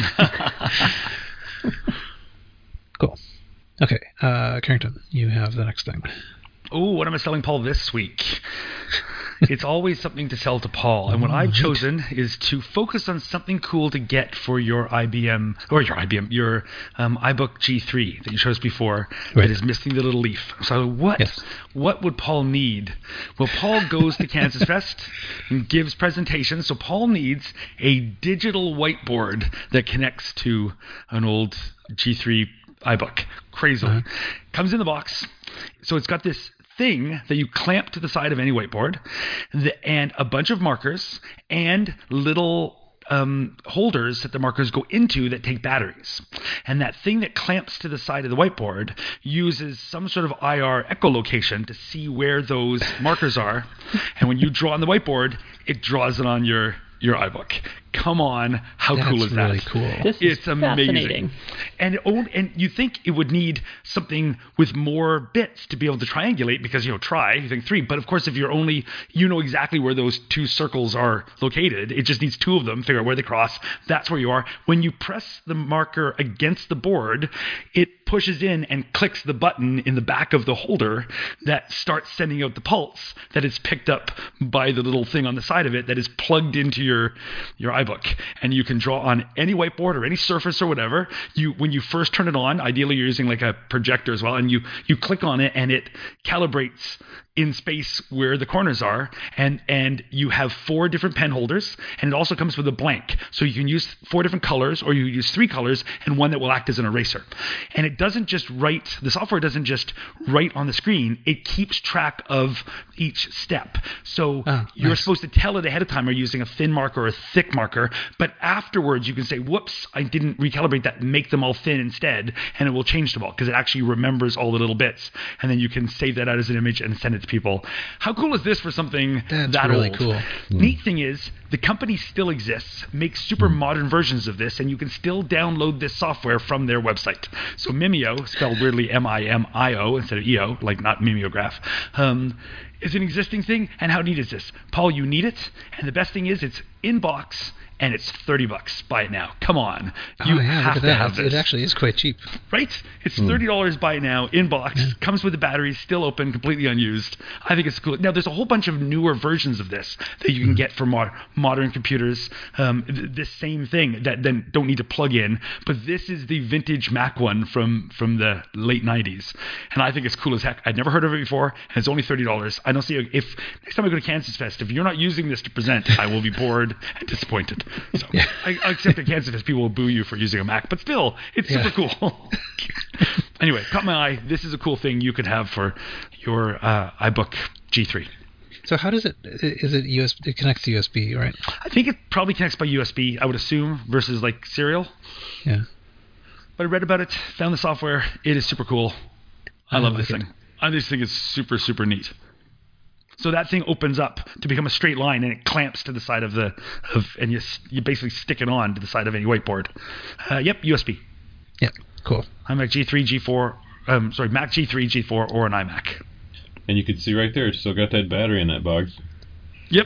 Cool. Okay, Carrington, you have the next thing. Oh, what am I selling Paul this week? it's always something to sell to Paul. And what I've chosen is to focus on something cool to get for your iBook G3 that you chose before that is missing the little leaf. So what would Paul need? Well, Paul goes to Kansas Fest and gives presentations. So Paul needs a digital whiteboard that connects to an old G3 iBook. Crazily. Comes in the box. So it's got this thing that you clamp to the side of any whiteboard, and a bunch of markers and little holders that the markers go into that take batteries. And that thing that clamps to the side of the whiteboard uses some sort of IR echolocation to see where those markers are. And when you draw on the whiteboard, it draws it on your iBook. Come on, how cool is that? That's really cool. This is fascinating. Amazing. And you think it would need something with more bits to be able to triangulate because, you think 3. But of course, if you're only, know exactly where those 2 circles are located, it just needs 2 of them, figure out where they cross. That's where you are. When you press the marker against the board, it pushes in and clicks the button in the back of the holder that starts sending out the pulse that is picked up by the little thing on the side of it that is plugged into your iBook. And you can draw on any whiteboard or any surface or whatever. When you first turn it on, ideally you're using like a projector as well, and you click on it and it calibrates in space where the corners are, and you have 4 different pen holders, and it also comes with a blank. So you can use 4 different colors, or you use 3 colors and one that will act as an eraser. And it doesn't just write, the software doesn't just write on the screen, it keeps track of each step. So you're supposed to tell it ahead of time, are you using a thin marker or a thick marker, but afterwards you can say, whoops, I didn't recalibrate that, make them all thin instead, and it will change them all because it actually remembers all the little bits, and then you can save that out as an image and send it to people. How cool is this for something that really old? Cool. Neat thing is, the company still exists, makes super modern versions of this, and you can still download this software from their website. So Mimeo, spelled weirdly Mimio instead of EO, like not mimeograph, is an existing thing. And how neat is this? Paul, you need it, and the best thing is it's in box, and it's $30. Buy it now. Come on. You have to have this. It actually is quite cheap. Right? It's $30. Buy it now, in box. Yeah. Comes with the batteries, still open, completely unused. I think it's cool. Now, there's a whole bunch of newer versions of this that you can get for modern computers. This same thing that then don't need to plug in. But this is the vintage Mac one from the late 90s. And I think it's cool as heck. I'd never heard of it before, and it's only $30. I don't see if next time I go to Kansas Fest, if you're not using this to present, I will be bored and disappointed. So I accept that Kansas Fest people will boo you for using a Mac, but still, it's super cool. Anyway, caught my eye. This is a cool thing you could have for your iBook G3. So how does it? Is it USB? It connects to USB, right? I think it probably connects by USB, I would assume, versus like serial. Yeah. But I read about it, found the software. It is super cool. I love this thing. This thing is super, super neat. So that thing opens up to become a straight line, and it clamps to the side and you basically stick it on to the side of any whiteboard. USB. Yep, cool. iMac G3, G4, Mac G3, G4, or an iMac. And you can see right there, it's still got that battery in that box. Yep.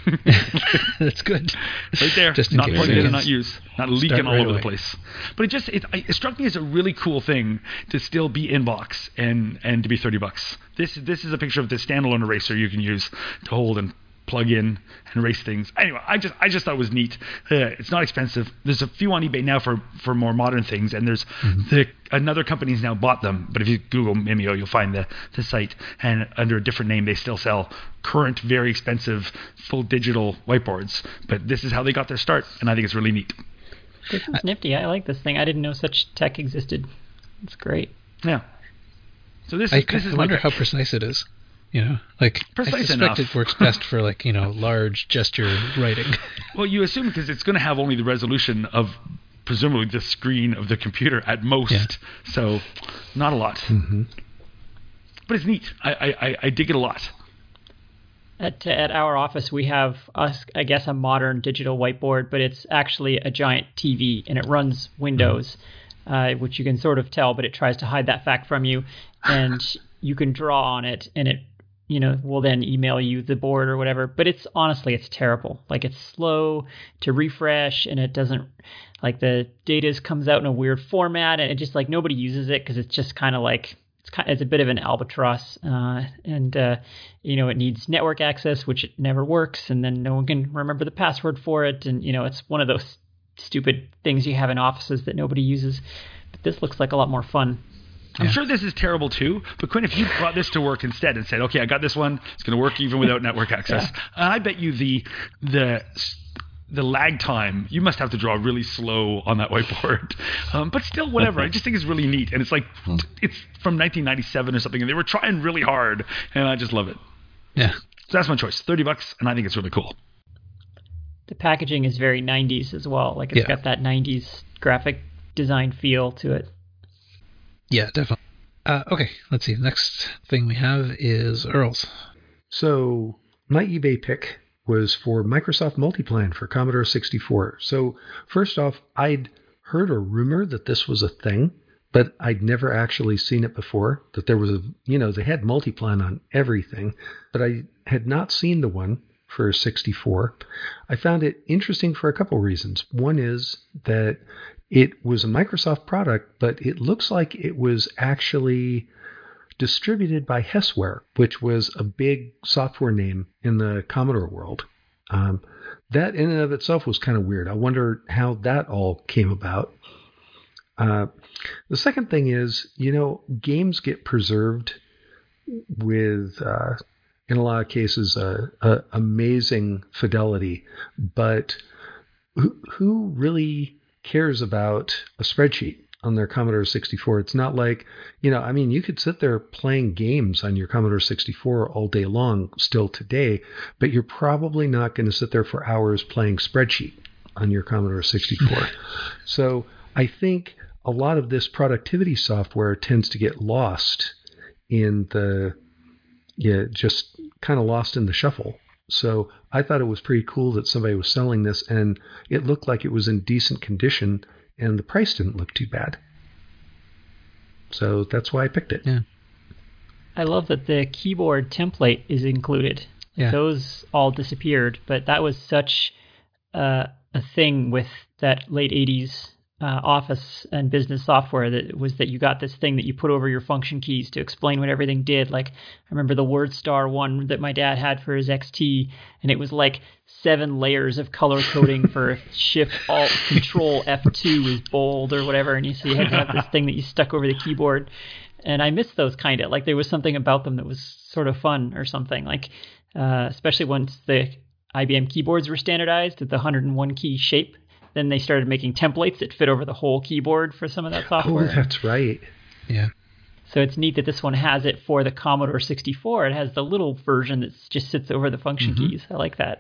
That's good. Right there. Just in not case. plugged in and not used. Not leaking all over the place. But it struck me as a really cool thing to still be in box and to be $30. This is a picture of the standalone eraser you can use to hold and plug in and erase things. Anyway, I just thought it was neat. It's not expensive. There's a few on eBay now for more modern things, and there's another company's now bought them. But if you Google Mimeo, you'll find the site, and under a different name, they still sell current, very expensive, full digital whiteboards. But this is how they got their start, and I think it's really neat. This is nifty. I like this thing. I didn't know such tech existed. It's great. Yeah. So this I is wonder how precise it is. Like precise I suspect enough. It works best for large gesture writing. Well, you assume because it's going to have only the resolution of presumably the screen of the computer at most, so not a lot. Mm-hmm. But it's neat. I dig it a lot. At our office, we have, I guess, a modern digital whiteboard, but it's actually a giant TV, and it runs Windows, which you can sort of tell, but it tries to hide that fact from you. And you can draw on it, and it will then email you the board or whatever. But it's terrible. Like, it's slow to refresh, and it doesn't, like, the data comes out in a weird format, and it just, like, nobody uses it because it's just kind of like, it's a bit of an albatross, and it needs network access, which it never works, and then no one can remember the password for it, and it's one of those stupid things you have in offices that nobody uses. But this looks like a lot more fun. I'm sure this is terrible too, but Quinn, if you brought this to work instead and said, okay, I got this one, it's going to work even without network access, I bet you the lag time, you must have to draw really slow on that whiteboard. But still, whatever. I just think it's really neat. And it's like, it's from 1997 or something, and they were trying really hard, and I just love it. Yeah. So that's my choice. $30, and I think it's really cool. The packaging is very 90s as well. Like, it's got that 90s graphic design feel to it. Yeah, definitely. Okay, let's see. Next thing we have is Earl's. So my eBay pick was for Microsoft Multiplan for Commodore 64. So first off, I'd heard a rumor that this was a thing, but I'd never actually seen it before, that there was they had Multiplan on everything, but I had not seen the one for 64. I found it interesting for a couple reasons. One is that it was a Microsoft product, but it looks like it was actually distributed by Hesware, which was a big software name in the Commodore world. That in and of itself was kind of weird. I wonder how that all came about. The second thing is, games get preserved with, in a lot of cases, amazing fidelity, but who really cares about a spreadsheet on their Commodore 64? It's not like, you could sit there playing games on your Commodore 64 all day long still today, but you're probably not going to sit there for hours playing spreadsheet on your Commodore 64. So I think a lot of this productivity software tends to get lost in just kind of lost in the shuffle. So I thought it was pretty cool that somebody was selling this, and it looked like it was in decent condition, and the price didn't look too bad. So that's why I picked it. Yeah. I love that the keyboard template is included. Yeah. Those all disappeared, but that was such a thing with that late 80s office and business software, that you got this thing that you put over your function keys to explain what everything did. Like, I remember the WordStar one that my dad had for his XT, and it was like 7 layers of color coding for Shift Alt Control F2 is bold or whatever, and you had to have this thing that you stuck over the keyboard. And I miss those kind of, like, there was something about them that was sort of fun or something, like especially once the IBM keyboards were standardized at the 101 key shape. Then they started making templates that fit over the whole keyboard for some of that software. Oh, that's right. Yeah. So it's neat that this one has it for the Commodore 64. It has the little version that just sits over the function keys. I like that.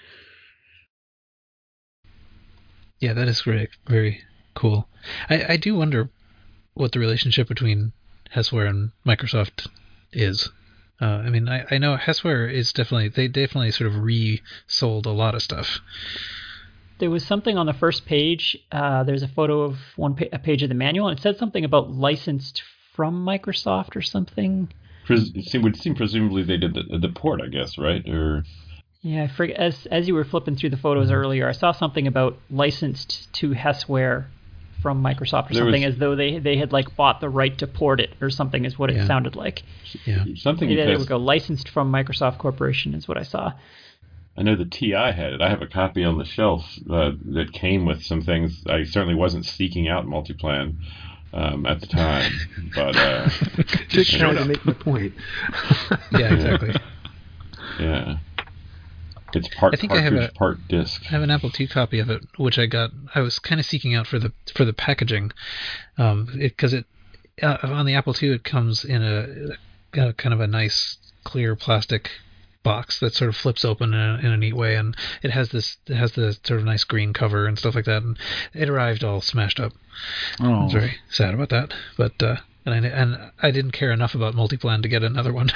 Yeah, that is very, very cool. I do wonder what the relationship between Hesware and Microsoft is. I know Hesware is they definitely sort of resold a lot of stuff. There was something on the first page. There's a photo of a page of the manual, and it said something about licensed from Microsoft or something. It would seem presumably they did the port, I guess, right? Or yeah, I forget. As you were flipping through the photos earlier, I saw something about licensed to Hesware from Microsoft or something, as though they had like bought the right to port it or something, is what it sounded like. Yeah, something. There we go. Licensed from Microsoft Corporation is what I saw. I know the TI had it. I have a copy on the shelf that came with some things. I certainly wasn't seeking out Multiplan at the time, but just trying to make my point. Yeah, exactly. Yeah, it's part cartridge, part disc. I have an Apple II copy of it, which I got. I was kind of seeking out for the packaging, because on the Apple II it comes in a kind of a nice clear plastic box that sort of flips open in a neat way, and it has the sort of nice green cover and stuff like that, and it arrived all smashed up. I was very sad about that, but and I didn't care enough about Multiplan to get another one.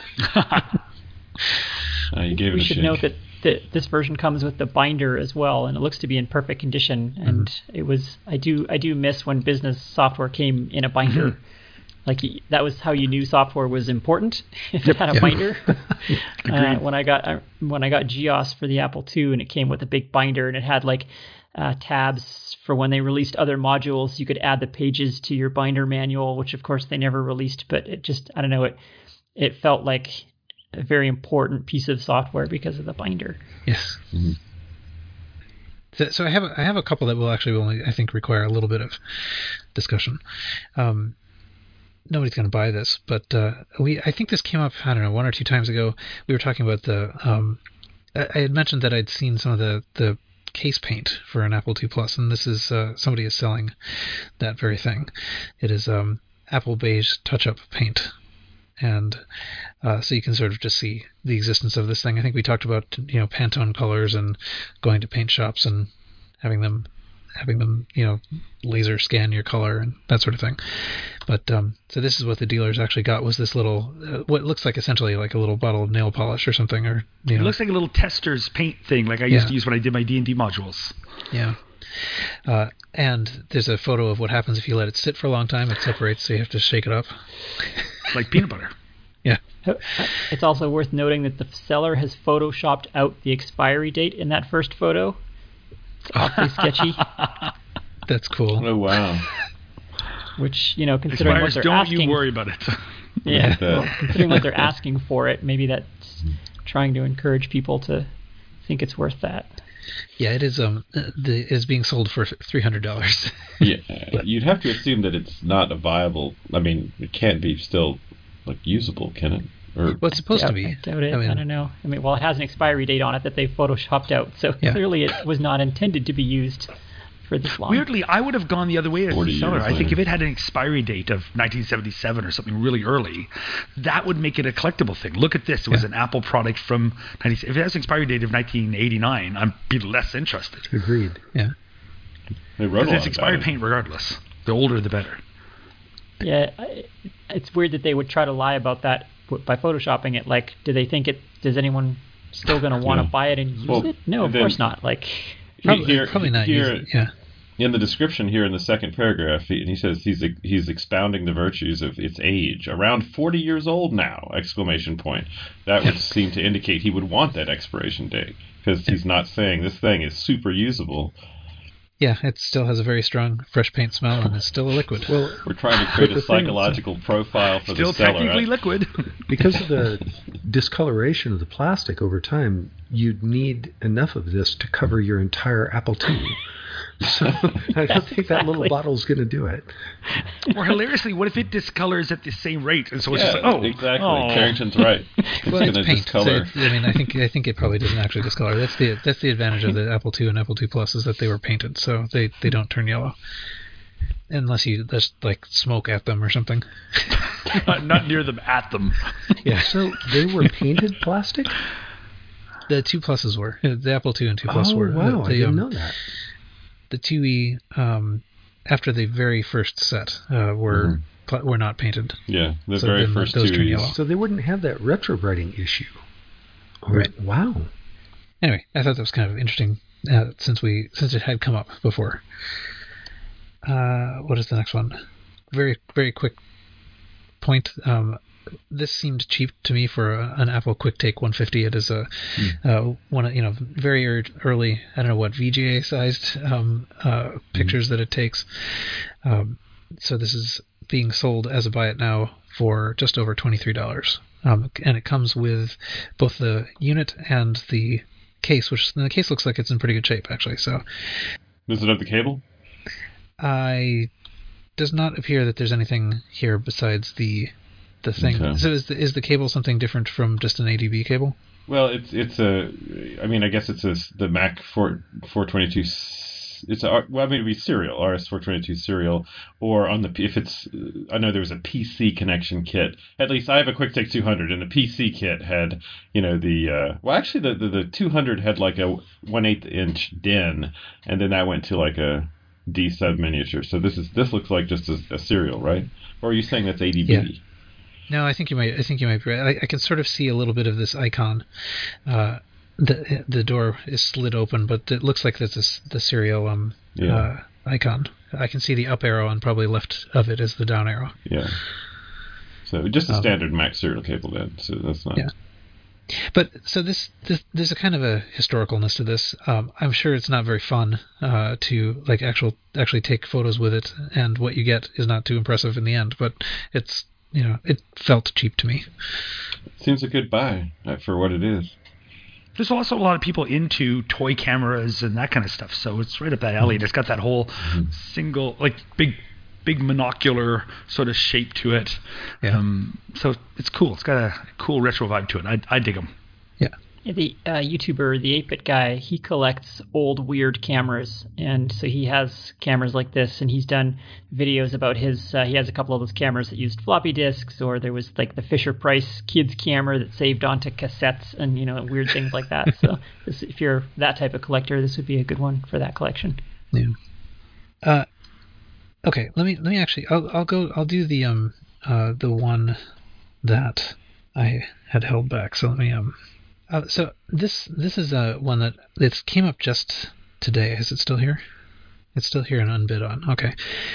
You gave it we a should shake. note that this version comes with the binder as well, and it looks to be in perfect condition. And it was I do miss when business software came in a binder. Like, that was how you knew software was important, if it had a binder. When I got GEOS for the Apple II, and it came with a big binder, and it had like tabs for when they released other modules. You could add the pages to your binder manual, which of course they never released, but it just, I don't know, it felt like a very important piece of software because of the binder. Yes. Mm-hmm. So I have a couple that will actually only, I think, require a little bit of discussion. Nobody's going to buy this, but I think this came up, I don't know, 1 or 2 times ago. We were talking about I had mentioned that I'd seen some of the case paint for an Apple II Plus, and this is somebody is selling that very thing. It is Apple Beige touch-up paint. And so you can sort of just see the existence of this thing. I think we talked about, Pantone colors and going to paint shops and having them, laser scan your color and that sort of thing. But so this is what the dealers actually got, was this little, what looks like essentially like a little bottle of nail polish or something, or It looks like a little tester's paint thing, like I used to use when I did my D&D modules. Yeah. And there's a photo of what happens if you let it sit for a long time. It separates, so you have to shake it up. Like peanut butter. Yeah. It's also worth noting that the seller has photoshopped out the expiry date in that first photo. It's awfully sketchy. That's cool. Oh, wow. Which, considering what they're don't asking... you worry about it. Yeah, well, considering what they're asking for it, maybe that's trying to encourage people to think it's worth that. Yeah, it is. Is being sold for $300. Yeah, you'd have to assume that it's not a viable. I mean, it can't be still usable, can it? Or well, it's supposed to be. I doubt it. I don't know. Well, it has an expiry date on it that they photoshopped out, so clearly it was not intended to be used for this long. Weirdly, I would have gone the other way as the seller. I think later. if it had an expiry date of 1977 or something really early, that would make it a collectible thing. Look at this. It was an Apple product from... If it has an expiry date of 1989, I'd be less interested. Agreed. Yeah. they wrote a Because lot it's expired about it. paint regardless. The older, the better. Yeah, it's weird that they would try to lie about that by photoshopping it. Like, do they think is anyone still going to want to buy it and use it? No, of course not. Like... Probably not using. Yeah. In the description here in the second paragraph, he says he's expounding the virtues of its age. Around 40 years old now! ! That would seem to indicate he would want that expiration date, because he's not saying this thing is super usable. Yeah, it still has a very strong fresh paint smell and it's still a liquid. Well, We're trying to create a psychological profile for Still the seller. technically liquid. because of the discoloration of the plastic over time, you'd need enough of this to cover your entire Apple II. So I don't think that little bottle's going to do it. Or hilariously, what if it discolors at the same rate? And so it's just like, exactly. oh. Carrington's right. Well, it's gonna paint. discolor. So I think it probably doesn't actually discolor. That's the advantage of the Apple II and Apple II Plus, is that they were painted, so they don't turn yellow. Unless you just smoke at them or something. Not near them, at them. Yeah. So they were painted plastic? The 2 Pluses were. The Apple II and 2 Plus were. Wow, I didn't know that. The 2E, after the very first set, were not painted. Yeah, the So very then first those turn 2Es. yellow. So they wouldn't have that retrobrighting issue. Right. Wow. Anyway, I thought that was kind of interesting since it had come up before. What is the next one? Very, very quick point. This seemed cheap to me for an Apple QuickTake 150. It is one very early, I don't know what, VGA sized pictures that it takes. So this is being sold as a buy it now for just over $23. And it comes with both the unit and the case, which the case looks like it's in pretty good shape actually. So Does it have the cable? Does not appear that there's anything here besides the thing. Okay. So is the cable something different from just an ADB cable? Well, I guess it's the Mac 422. It'd be serial, RS422 serial, or I know there was a PC connection kit. At least I have a QuickTake 200, and the PC kit had, the 200 had like a 1/8 inch DIN, and then that went to like a D sub miniature. So this looks like just a serial, right? Or are you saying that's ADB? Yeah. No, I think you might be right. I can sort of see a little bit of this icon. The door is slid open, but it looks like that's the serial icon. I can see the up arrow, and probably left of it is the down arrow. Yeah. So just a standard Mac serial cable then. So that's not. Yeah. But so there's a kind of a historicalness to this. I'm sure it's not very fun to like actually take photos with it, and what you get is not too impressive in the end. But it's it felt cheap to me. Seems a good buy for what it is. There's also a lot of people into toy cameras and that kind of stuff, so it's right up that alley. It's got that whole single, like, big monocular sort of shape to it. Yeah. So it's cool. It's got a cool retro vibe to it. I dig them. Yeah. The YouTuber, the 8-Bit guy, he collects old weird cameras, and so he has cameras like this, and he's done videos about his. He has a couple of those cameras that used floppy disks, or there was like the Fisher-Price kids camera that saved onto cassettes, and weird things like that. So if you're that type of collector, this would be a good one for that collection. Yeah. Okay. Let me actually. I'll do the one that I had held back. So let me So this is one that it came up just today. Is it still here? It's still here and unbid on. Okay.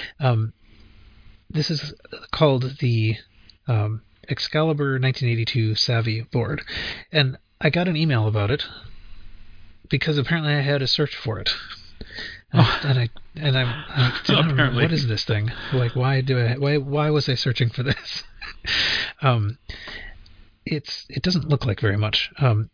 This is called the Excalibur 1982 Savvy board, and I got an email about it because apparently I had to search for it. And I'm Apparently. what is this thing? Like, why was I searching for this? It doesn't look like very much.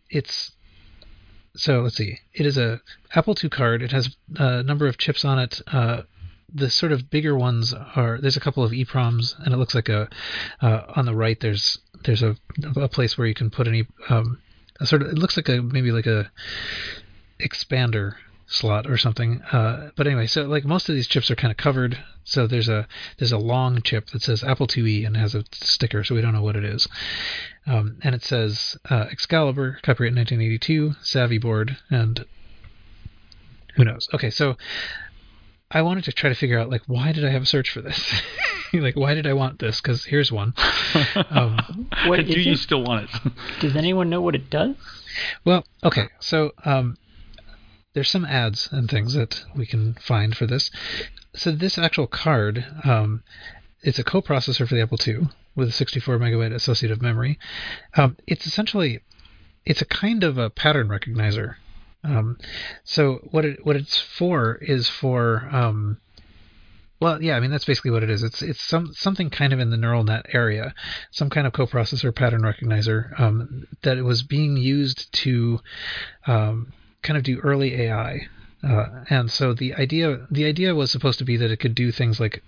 So let's see. It is a Apple II card. It has a number of chips on it. The sort of bigger ones there's a couple of EPROMs, and it looks like on the right there's a place where you can put it looks like maybe like a expander slot or something. But anyway, so like most of these chips are kind of covered. So there's a long chip that says Apple IIe and has a sticker, so we don't know what it is. And it says Excalibur, copyright 1982, Savvy board, and who knows? Okay, so I wanted to try to figure out, like, why did I have a search for this? Like, why did I want this? Because here's one. What Do is you it? still want it? Does anyone know what it does? Well, okay, so there's some ads and things that we can find for this. So this actual card, it's a coprocessor for the Apple II with a 64 megabyte associative memory. It's a kind of a pattern recognizer. So what it's for is for well, yeah, I mean that's basically what it is. It's something kind of in the neural net area, some kind of coprocessor pattern recognizer that it was being used to kind of do early AI. And so the idea was supposed to be that it could do things like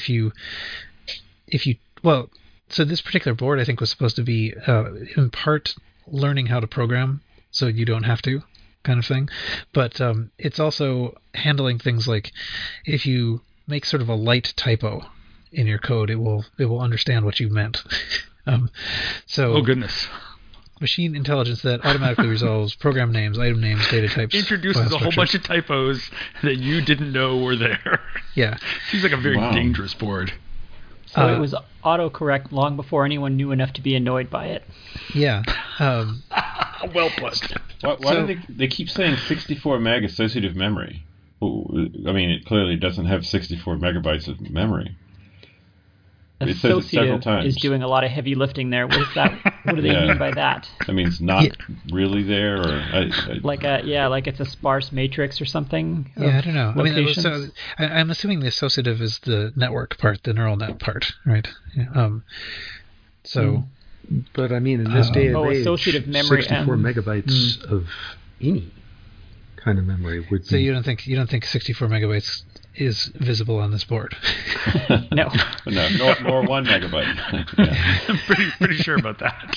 so this particular board I think was supposed to be in part learning how to program so you don't have to, kind of thing. But it's also handling things like if you make sort of a light typo in your code, it will understand what you meant. So Oh, goodness. machine intelligence that automatically resolves program names, item names, data types. Introduces file a whole structures. bunch of typos that you didn't know were there. Yeah. Seems like a very Wow. dangerous board. So it was autocorrect long before anyone knew enough to be annoyed by it. Yeah. Well put. Why do they keep saying 64 meg associative memory? I mean, it clearly doesn't have 64 megabytes of memory. It says it several Associative times. is doing a lot of heavy lifting there. What is that? What do they Yeah. mean by that? I mean, it's not really there, or Like it's a sparse matrix or something. Yeah, I don't know. I mean, locations? I'm assuming the associative is the network part, the neural net part, right? Yeah, so, But I mean, in this day and age, associative memory 64 and- megabytes of any kind of memory would so be. you don't think 64 megabytes is visible on this board? No. no, nor 1 megabyte. Yeah. I'm pretty sure about that.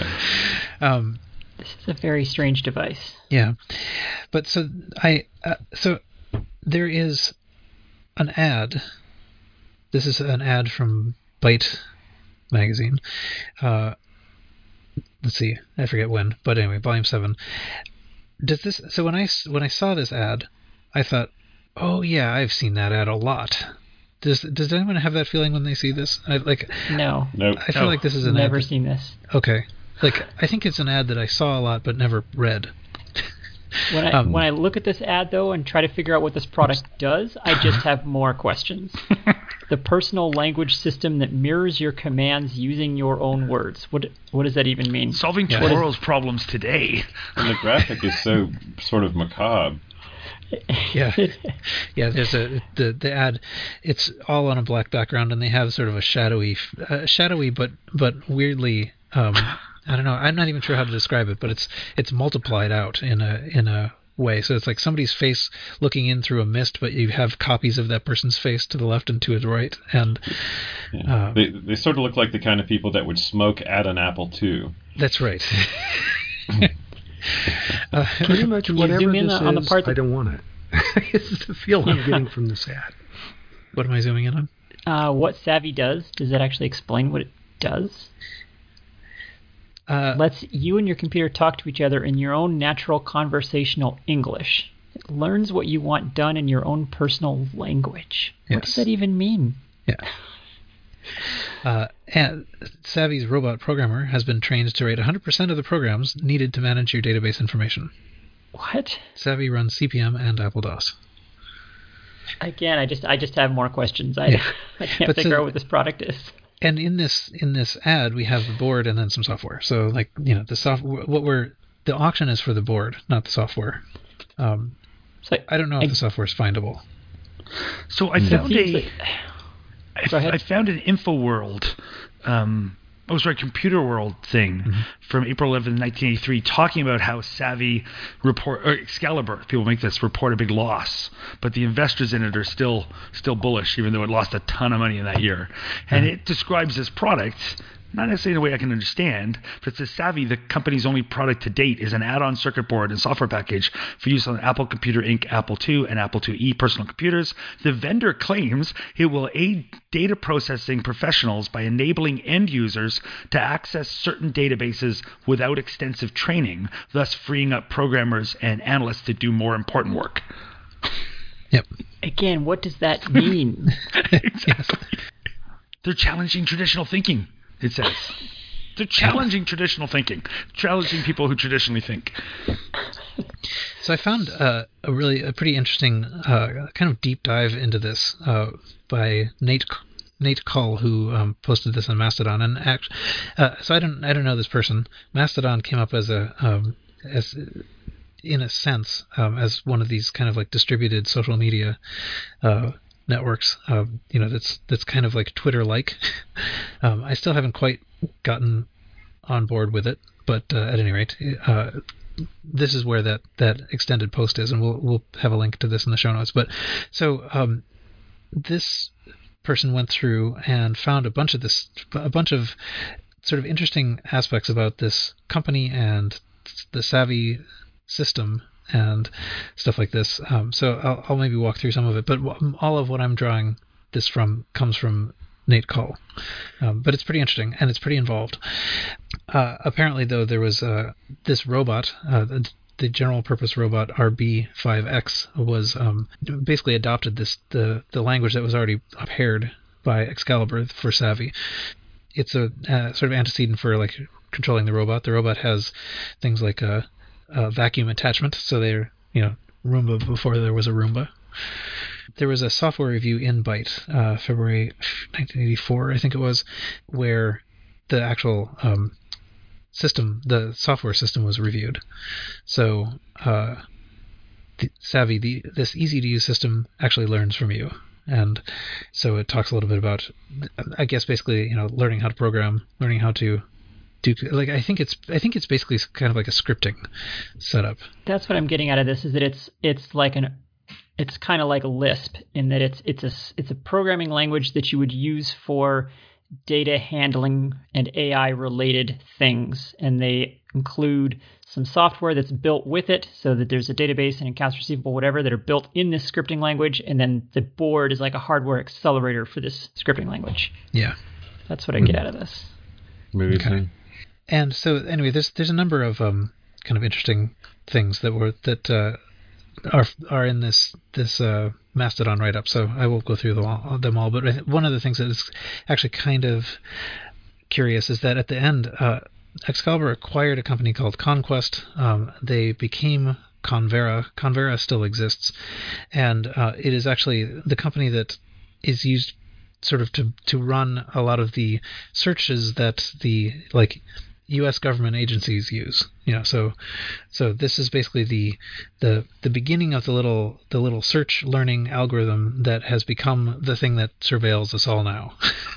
This is a very strange device. Yeah, but so so there is an ad. This is an ad from Byte magazine. Let's see, I forget when, but anyway, volume 7. Does this? So when I saw this ad, I thought, oh yeah, I've seen that ad a lot. Does anyone have that feeling when they see this? No. Nope. I feel like this is an Never ad. seen this. Okay, like I think it's an ad that I saw a lot but never read. When I look at this ad though and try to figure out what this product does, I just have more questions. the personal language system that mirrors your commands using your own words. What does that even mean? Solving tomorrow's problems today. And the graphic is so sort of macabre. Yeah. There's the ad. It's all on a black background, and they have sort of a shadowy, but weirdly. I don't know. I'm not even sure how to describe it, but it's multiplied out in a way. So it's like somebody's face looking in through a mist, but you have copies of that person's face to the left and to the right, and they sort of look like the kind of people that would smoke at an Apple II. That's right. Pretty much whatever zoom in this on the is, part that- I don't want it. It's the feel I'm getting from this ad. What am I zooming in on? What Savvy does that actually explain what it does? Lets you and your computer talk to each other in your own natural conversational English. It learns what you want done in your own personal language. What does that even mean? Yeah. And Savvy's robot programmer has been trained to write 100% of the programs needed to manage your database information. What? Savvy runs CP/M and Apple DOS. Again, I just have more questions. I can't figure out what this product is. And in this ad, we have the board and then some software. So, like, the software. The auction is for the board, not the software. So I don't know if the software is findable. So I found I found an InfoWorld, Computer World thing from April 11, 1983, talking about how Savvy Excalibur, people make this, report a big loss, but the investors in it are still bullish, even though it lost a ton of money in that year. And it describes this product, not necessarily in a way I can understand, but it says Savvy, the company's only product to date, is an add-on circuit board and software package for use on Apple Computer Inc., Apple II, and Apple IIe personal computers. The vendor claims it will aid data processing professionals by enabling end users to access certain databases without extensive training, thus freeing up programmers and analysts to do more important work. Yep. Again, what does that mean? Exactly. They're challenging traditional thinking. It says they're challenging traditional thinking, challenging people who traditionally think. So I found a pretty interesting kind of deep dive into this by Nate Cull, who posted this on Mastodon. And so I don't know this person. Mastodon came up as in a sense as one of these kind of like distributed social media networks, that's kind of like Twitter-like. I still haven't quite gotten on board with it, but at any rate, this is where that extended post is, and we'll have a link to this in the show notes. But so this person went through and found a bunch of sort of interesting aspects about this company and the Savvy system and stuff like this. So I'll maybe walk through some of it, but all of what I'm drawing this from comes from Nate Cull. But it's pretty interesting, and it's pretty involved. Apparently, though, there was this robot, the general purpose robot RB5X, was basically adopted the language that was already paired by Excalibur for Savvy. It's a sort of antecedent for like controlling the robot. The robot has things like a vacuum attachment, so they're Roomba before there was a Roomba. There was a software review in Byte, February 1984, I think it was, where the actual the software system was reviewed. So Savvy, this easy-to-use system, actually learns from you. And so it talks a little bit about, I guess, basically, learning how to program, learning how to do, like, I think it's basically kind of like a scripting setup. That's what I'm getting out of this, is that it's kind of like a Lisp in that it's a programming language that you would use for data handling and AI related things, and they include some software that's built with it, so that there's a database and accounts receivable, whatever, that are built in this scripting language, and then the board is like a hardware accelerator for this scripting language. Yeah, that's what I get out of this. Okay. And so anyway, there's a number of kind of interesting things that are in this Mastodon write-up. So I won't go through them all. But one of the things that is actually kind of curious is that at the end, Excalibur acquired a company called Conquest. They became Convera. Convera still exists, and it is actually the company that is used sort of to run a lot of the searches that the U.S. government agencies use. So this is basically the beginning of the little search learning algorithm that has become the thing that surveils us all now.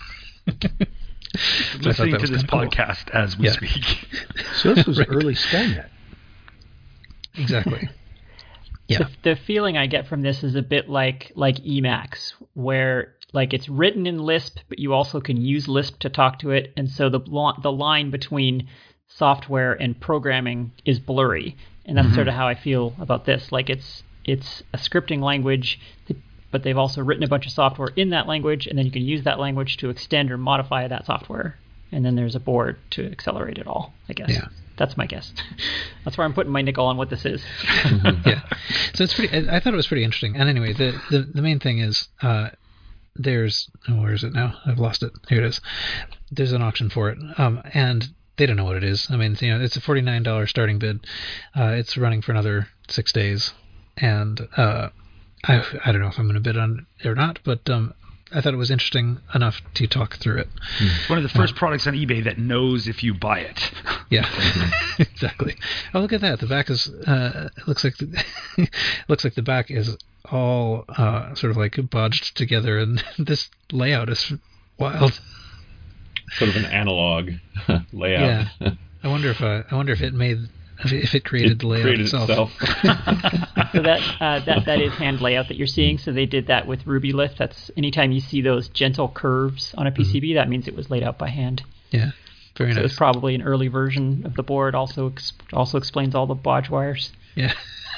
Listening to this podcast as we speak. So this was early Skynet. Exactly. Yeah. The feeling I get from this is a bit like Emacs, where it's written in Lisp, but you also can use Lisp to talk to it, and so the line between software and programming is blurry, and that's sort of how I feel about this. It's a scripting language, but they've also written a bunch of software in that language, and then you can use that language to extend or modify that software, and then there's a board to accelerate it all, I guess. Yeah. That's my guess. That's where I'm putting my nickel on what this is. Yeah. So it's pretty. I thought it was pretty interesting. And anyway, the main thing is there's where is it now? I've lost it. Here it is. There's an auction for it, and they don't know what it is. I mean, it's a $49 starting bid. It's running for another 6 days, and I don't know if I'm going to bid on it or not, but I thought it was interesting enough to talk through it. It's one of the first products on eBay that knows if you buy it. Yeah, exactly. Oh, look at that! The back is looks like the back is all sort of like bodged together, and this layout is wild. Sort of an analog layout. Yeah. I wonder if it created the layout itself. So that is hand layout that you're seeing. So they did that with RubyLith. That's anytime you see those gentle curves on a PCB, that means it was laid out by hand. Yeah, very nice. It's probably an early version of the board. Also explains all the bodge wires. Yeah.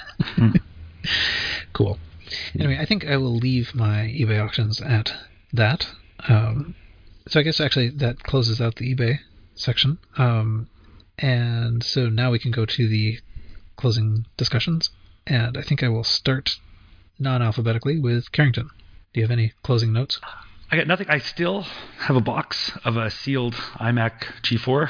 Cool. Anyway, I think I will leave my eBay auctions at that. So I guess actually that closes out the eBay section. And so now we can go to the closing discussions. And I think I will start non-alphabetically with Carrington. Do you have any closing notes? I got nothing. I still have a box of a sealed iMac G4.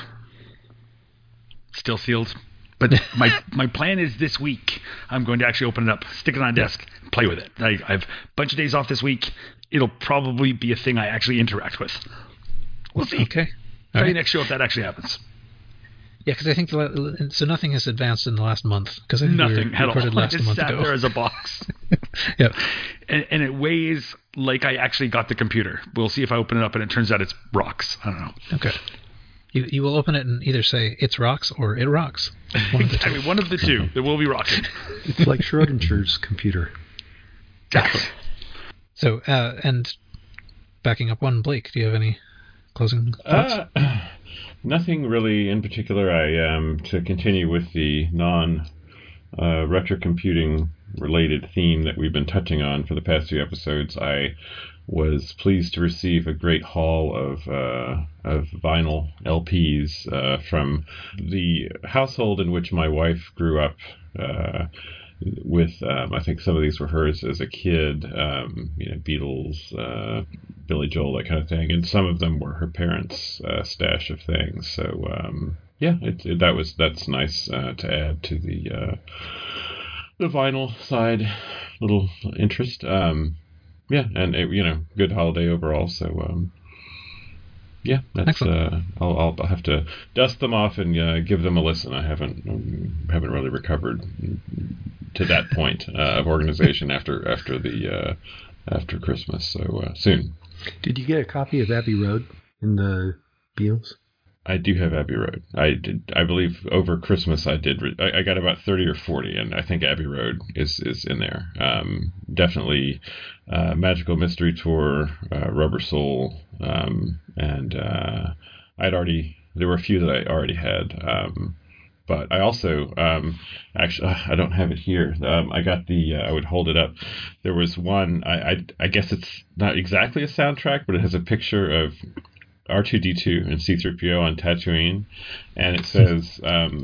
Still sealed. But my plan is this week I'm going to actually open it up, stick it on a desk, play with it. I have a bunch of days off this week. It'll probably be a thing I actually interact with. We'll see. Okay. Tell you next show if that actually happens. Yeah, because I think so. Nothing has advanced in the last month because I think nothing at all. Last it month sat ago. there as a box. Yeah, and it weighs like I actually got the computer. We'll see if I open it up and it turns out it's rocks. I don't know. Okay. You will open it and either say it's rocks or it rocks. Exactly, one of the two. There will be rocking. It's like Schrodinger's computer. Exactly. So and backing up one, Blake, do you have any closing thoughts? Nothing really in particular. To continue with the retro computing related theme that we've been touching on for the past few episodes, I was pleased to receive a great haul of vinyl LPs from the household in which my wife grew up. With I think some of these were hers as a kid, Beatles, Billy Joel, that kind of thing, and some of them were her parents' stash of things. So that's nice to add to the vinyl side, little interest. And good holiday overall. So that's I'll have to dust them off and give them a listen. I haven't really recovered to that point of organization after Christmas. So soon. Did you get a copy of Abbey Road in the Beals? I do have Abbey Road. I believe over Christmas I did. I got about 30 or 40, and I think Abbey Road is in there. Definitely Magical Mystery Tour, Rubber Soul, and there were a few that I already had. But I also, actually, I don't have it here. I got I would hold it up. There was one, I guess it's not exactly a soundtrack, but it has a picture of R2-D2 and C-3PO on Tatooine, and it says,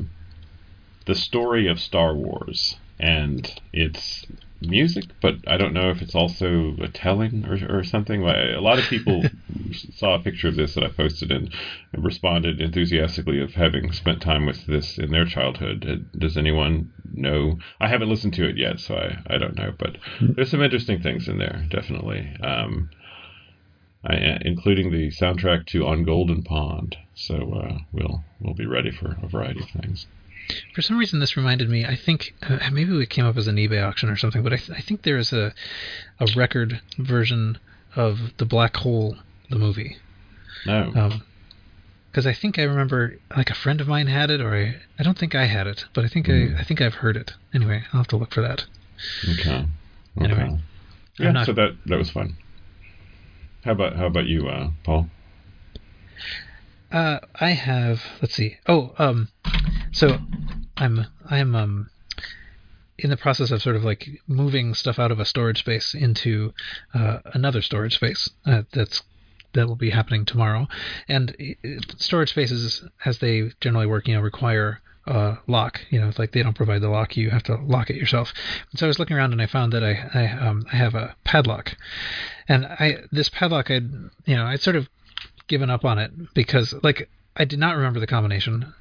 The Story of Star Wars, and it's music, but I don't know if it's also a telling or something. A lot of people saw a picture of this that I posted and responded enthusiastically of having spent time with this in their childhood. Does anyone know? I haven't listened to it yet, so I don't know, but there's some interesting things in there, definitely. including the soundtrack to On Golden Pond. So we'll be ready for a variety of things. For some reason, this reminded me, I think, maybe it came up as an eBay auction or something, but I think there is a record version of The Black Hole, the movie. No. Because I think I remember, like, a friend of mine had it, or I don't think I had it, but I think I've heard it. Anyway, I'll have to look for that. Okay. Anyway. Yeah, so that was fun. How about you, Paul? I have, let's see. So I'm in the process of sort of like moving stuff out of a storage space into another storage space that will be happening tomorrow. And storage spaces, as they generally work, require lock. It's like they don't provide the lock; you have to lock it yourself. And so I was looking around and I found that I have a padlock, and this padlock I'd sort of given up on it because like I did not remember the combination.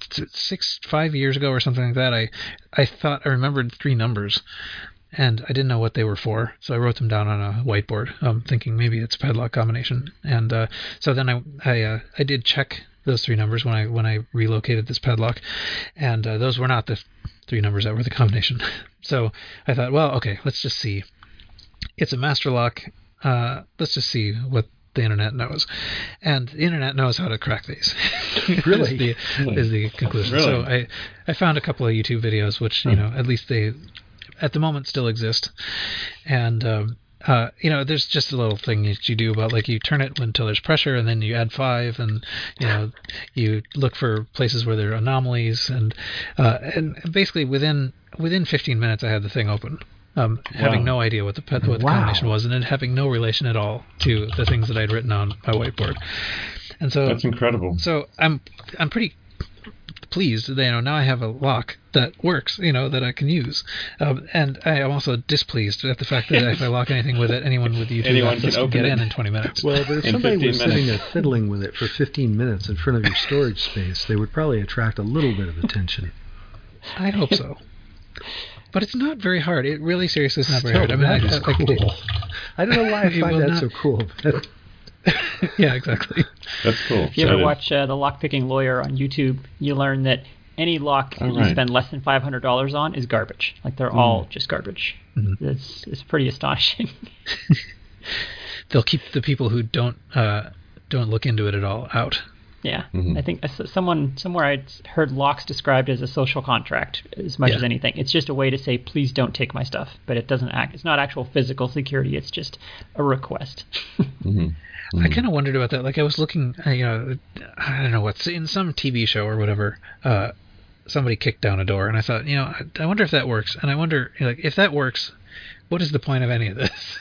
5 years ago or something like that, I thought I remembered 3 numbers, and I didn't know what they were for, so I wrote them down on a whiteboard, thinking maybe it's a padlock combination. And so then I did check those 3 numbers when I relocated this padlock, and those were not the 3 numbers that were the combination. So I thought, well, okay, let's just see. It's a master lock. Let's just see what the internet knows, and the internet knows how to crack these. Really? is the conclusion. Really? So I found a couple of YouTube videos, which at least they at the moment still exist, and there's just a little thing that you do about like you turn it until there's pressure, and then you add 5, and you look for places where there are anomalies, and basically within 15 minutes I had the thing open. Having no idea what the combination was, and then having no relation at all to the things that I'd written on my whiteboard. And so that's incredible. So I'm pretty pleased that now I have a lock that works, that I can use. And I am also displeased at the fact that if I lock anything with it, anyone with YouTube access can get in 20 minutes. Well, if somebody was sitting there fiddling with it for 15 minutes in front of your storage space, they would probably attract a little bit of attention. I hope so. But it's not very hard. It really seriously is not very hard. That's cool. I don't know why I find that so cool. Yeah, exactly. That's cool. If you ever watch The Lockpicking Lawyer on YouTube, you learn that any lock that you spend less than $500 on is garbage. Like they're all just garbage. Mm-hmm. It's pretty astonishing. They'll keep the people who don't look into it at all out. Yeah, I think somewhere I'd heard locks described as a social contract as much as anything. It's just a way to say, please don't take my stuff, but it doesn't it's not actual physical security. It's just a request. I kind of wondered about that. Like I was looking, I don't know what's in some TV show or whatever. Somebody kicked down a door, and I thought, I wonder if that works. And I wonder, if that works, what is the point of any of this?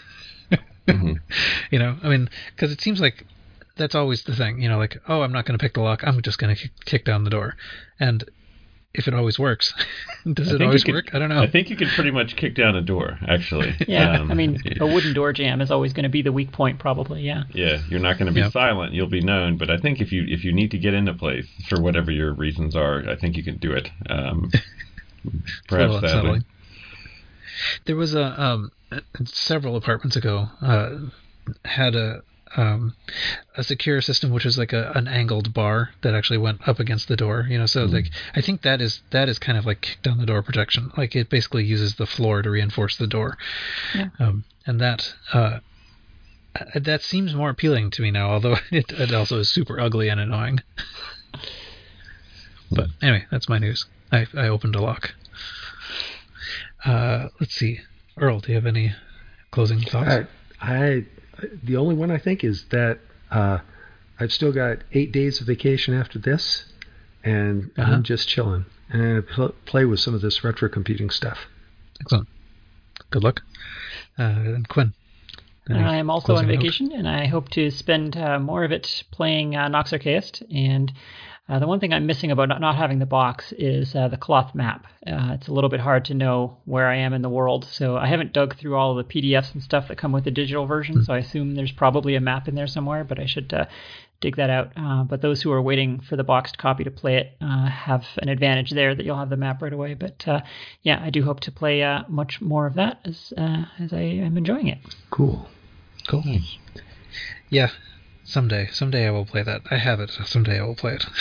Because it seems like that's always the thing, I'm not going to pick the lock. I'm just going to kick down the door. And if it always works, does it always work? I don't know. I think you could pretty much kick down a door, actually. Yeah, a wooden door jam is always going to be the weak point, probably, yeah. Yeah, you're not going to be silent. You'll be known. But I think if you need to get into place for whatever your reasons are, I think you can do it. Perhaps sadly. There was several apartments ago, had a secure system which was like an angled bar that actually went up against the door, so like I think that is kind of like kick down the door protection. Like it basically uses the floor to reinforce the door. And that seems more appealing to me now, although it also is super ugly and annoying. But anyway, that's my news. I opened a lock. Let's see, Earl, do you have any closing thoughts? The only one I think is that I've still got 8 days of vacation after this, and I'm just chilling. And I play with some of this retro computing stuff. Excellent. Good luck. And Quinn? I am also on vacation, and I hope to spend more of it playing Nox Archaist. And the one thing I'm missing about not having the box is the cloth map. It's a little bit hard to know where I am in the world, so I haven't dug through all the PDFs and stuff that come with the digital version, so I assume there's probably a map in there somewhere, but I should dig that out. But those who are waiting for the boxed copy to play it have an advantage there that you'll have the map right away. But I do hope to play much more of that as I am enjoying it. Cool. Nice. Yeah, someday I will play that. I have it. Someday I will play it.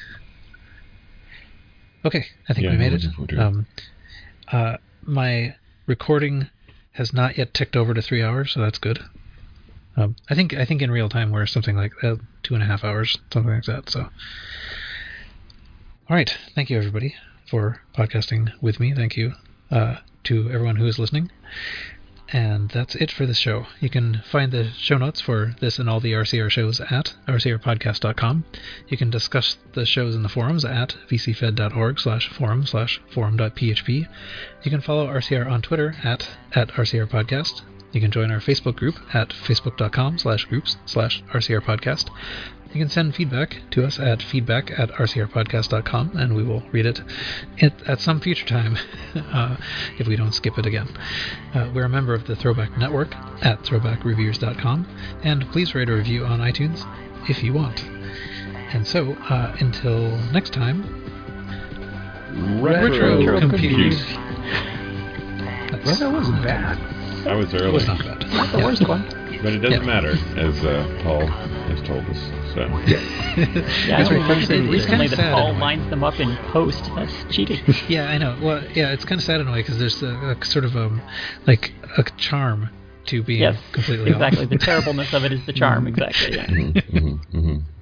Okay, I think we made it. My recording has not yet ticked over to 3 hours, so that's good. I think in real time we're something like 2.5 hours, something like that. So, all right, thank you everybody for podcasting with me. Thank you to everyone who is listening. And that's it for this show. You can find the show notes for this and all the RCR shows at rcrpodcast.com. You can discuss the shows in the forums at vcfed.org/forum/forum.php. You can follow RCR on Twitter at RCRpodcast. You can join our Facebook group at facebook.com/groups/RCRpodcast. You can send feedback to us at feedback@rcrpodcast.com, and we will read it at some future time if we don't skip it again. We're a member of the Throwback Network at throwbackreviews.com, and please rate a review on iTunes if you want. And so, until next time, Retro Compute. Well, that wasn't bad. I was early. It was not bad. Not the worst one. But it doesn't matter, as Paul has told us. So. Yeah, It's I remember kind recently of that sad Paul in a way. lines them up in post. That's cheating. Yeah, I know. Well, yeah, it's kind of sad in a way because there's a sort of like a charm to being Yes, completely exactly. off. The terribleness of it is the charm. Exactly. Yeah. Mm-hmm.